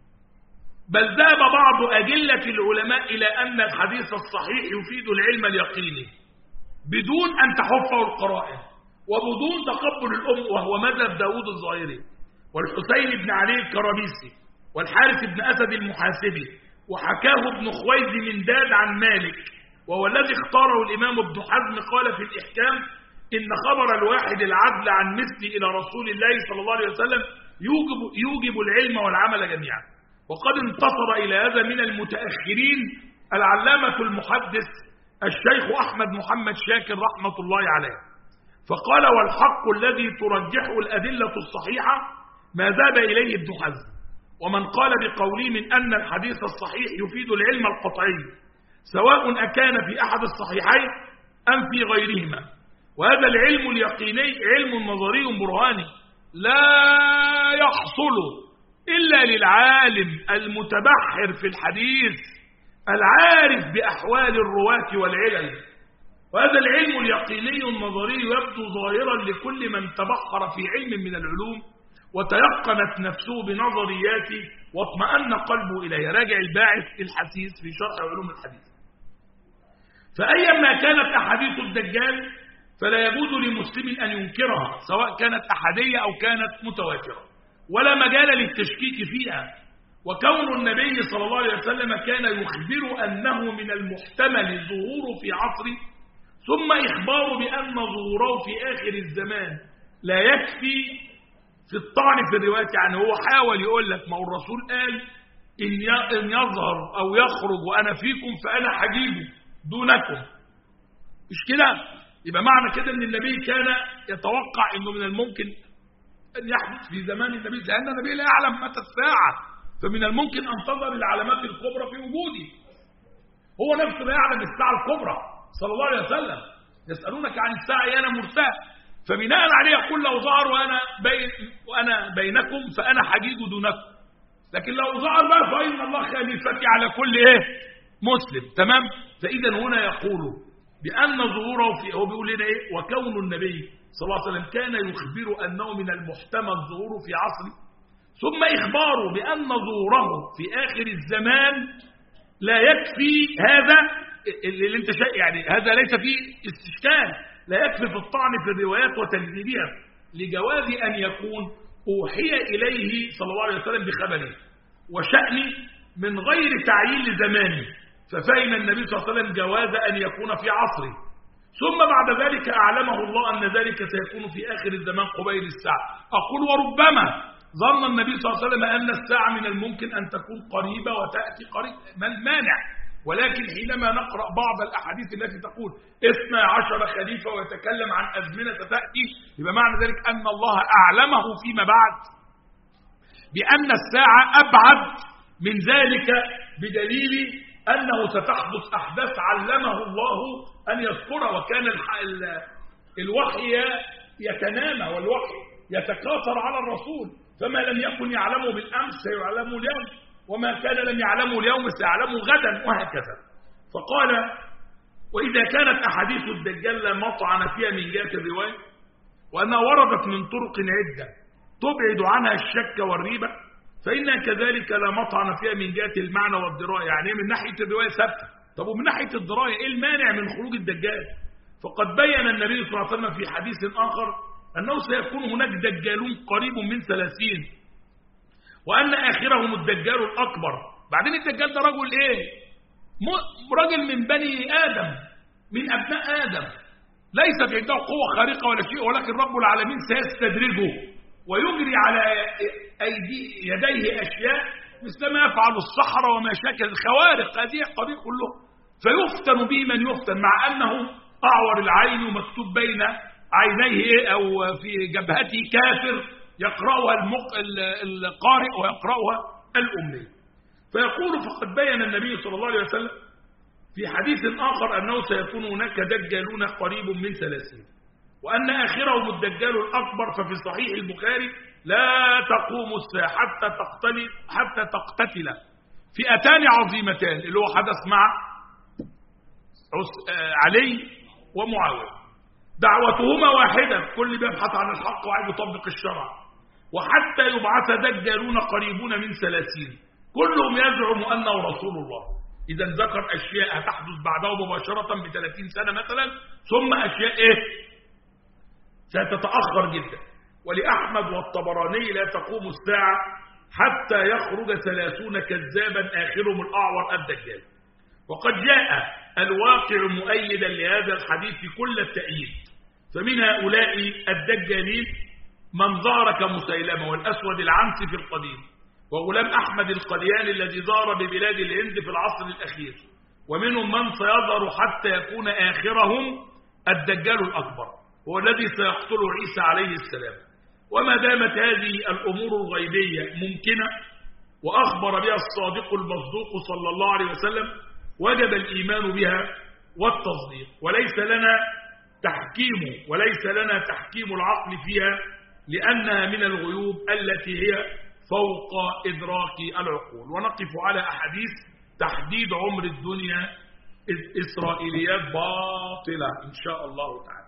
S1: بل ذهب بعض أجلة العلماء إلى أن الحديث الصحيح يفيد العلم اليقيني بدون أن تحفه القرائن وبدون تقبل الأم، وهو مذهب داود الظاهري والحسين بن علي الكرابيسي والحارث بن أسد المحاسبي، وحكاه ابن خويز من داد عن مالك، وهو الذي اختاره الإمام ابن حزم قال في الإحكام إن خبر الواحد العدل عن مثل إلى رسول الله صلى الله عليه وسلم يوجب العلم والعمل جميعا. وقد انتصر إلى هذا من المتأخرين العلامة المحدث الشيخ أحمد محمد شاكر رحمة الله عليه، فقال والحق الذي ترجحه الأدلة الصحيحة ما ذهب إليه ابن حزم، ومن قال بقوله من أن الحديث الصحيح يفيد العلم القطعي سواء أكان في أحد الصحيحين أم في غيرهما. وهذا العلم اليقيني علم نظري برهاني لا يحصل إلا للعالم المتبحر في الحديث العارف بأحوال الرواة والعلل. وهذا العلم اليقيني النظري يبدو ظاهرا لكل من تبحر في علم من العلوم وتيقنت نفسه بنظرياته واطمأن قلبه إليه. راجع الباعث الحسيس في شرح علوم الحديث. فأيما كانت أحاديث الدجال فلا يجوز لمسلم أن ينكرها سواء كانت أحادية أو كانت متواترة، ولا مجال للتشكيك فيها. وكون النبي صلى الله عليه وسلم كان يخبر أنه من المحتمل ظهوره في عصره، ثم إخباره بأن ظهوره في آخر الزمان لا يكفي في الطعن في الرواية. يعني هو حاول يقول لك ما هو الرسول قال إن يظهر أو يخرج وأنا فيكم فأنا حجيبه دونكم، مش كده؟ يبقى معنى كده أن النبي كان يتوقع أنه من الممكن أن يحدث في زمان النبي، لأن النبي لا يعلم متى الساعة، فمن الممكن أن تظهر العلامات الكبرى في وجوده. هو نفسه لا يعلم الساعة الكبرى صلى الله عليه وسلم. يسألونك عن الساعة أيان مرساة، فبناء عليه يقول لو ظهر وأنا بينكم فأنا حجيج دونكم. لكن لو ظهر بقى فإن الله خليفتي على كل مسلم. تمام؟ فإذا هنا يقول بأن ظهوره هو بيقول لنا وكون النبي صلى الله عليه وسلم كان يخبر أنه من المحتمل ظهوره في عصره، ثم إخباره بأن ظهوره في آخر الزمان لا يكفي. هذا اللي انت يعني هذا ليس فيه استشكال، لا يكفي في الطعن في الروايات وتكذيبها لجواز أن يكون أوحي إليه صلى الله عليه وسلم بخبره وشأنه من غير تعيين لزمانه، ففهم النبي صلى الله عليه وسلم جواز أن يكون في عصره، ثم بعد ذلك أعلمه الله أن ذلك سيكون في آخر الزمان قبيل الساعة. أقول وربما ظن النبي صلى الله عليه وسلم أن الساعة من الممكن أن تكون قريبة وتأتي قريب، ما المانع؟ ولكن حينما نقرأ بعض الأحاديث التي تقول 12 خليفة ويتكلم عن أزمنة تأتي، يبقى معنى ذلك أن الله أعلمه فيما بعد بأن الساعة أبعد من ذلك، بدليل أنه ستحدث أحداث علمه الله أن يذكرها. وكان الوحي يتنامى والوحي يتكاثر على الرسول، فما لم يكن يعلمه بالأمس سيعلمه اليوم، وما كان لم يعلمه اليوم سيعلمه غدا، وهكذا. فقال: وإذا كانت أحاديث الدجال لا مطعن فيها من جهة الرواية، وأنها وردت من طرق عدة تبعد عنها الشك والريبة، فإنها كذلك لا مطعن فيها من جهة المعنى والدراية. يعني من ناحية الرواية ثابتة. طب ومن ناحية الدراية إيه المانع من خروج الدجال؟ فقد بين النبي صلى الله عليه وسلم في حديث آخر أنه سيكون هناك دجالون قريب من 30، وأن آخرهم الدجال الأكبر. بعدين الدجال ده رجل إيه؟ رجل من بني آدم، من أبناء آدم، ليست عنده قوة خارقة ولا شيء، ولكن رب العالمين سيستدرجه ويجري على يديه أشياء مثل ما يفعل السحرة وما شاكل الخوارق، هذه قضية كله، فيفتن به من يفتن، مع أنه أعور العين ومكتوب بين عينيه أو في جبهته كافر يقرأها القارئ ويقرأها الأمي. فيقول: فقد بين النبي صلى الله عليه وسلم في حديث آخر أنه سيكون هناك دجالون قريب من 30، وأن آخرهم الدجال الأكبر. ففي صحيح البخاري: لا تقوم الساعة حتى تقتتل فئتان عظيمتان، اللي هو حدث مع علي ومعاوية، دعوتهما واحدة، كل بيبحث عن الحق وعايز يطبق الشرع، وحتى يبعث دجالون قريبون من 30 كلهم يزعم أنه رسول الله. إذا ذكر أشياء هتحدث بعده مباشرة ب30 سنة مثلا، ثم أشياء ستتأخر جدا. ولأحمد والطبراني: لا تقوم الساعة حتى يخرج 30 كذابا آخرهم الأعور الدجال. وقد جاء الواقع مؤيدا لهذا الحديث كل التأييد. فمن هؤلاء الدجالين من ظهر كمسيلمة والأسود العنسي في القديم، وغلام أحمد القدياني الذي ظهر ببلاد الهند في العصر الأخير، ومنهم من سيظهر حتى يكون آخرهم الدجال الأكبر، هو الذي سيقتل عيسى عليه السلام. وما دامت هذه الأمور الغيبية ممكنة وأخبر بها الصادق المصدوق صلى الله عليه وسلم، وجب الإيمان بها والتصديق، وليس لنا تحكيم العقل فيها، لأنها من الغيوب التي هي فوق إدراك العقول. ونقف على أحاديث تحديد عمر الدنيا إسرائيليات باطلة إن شاء الله تعالى.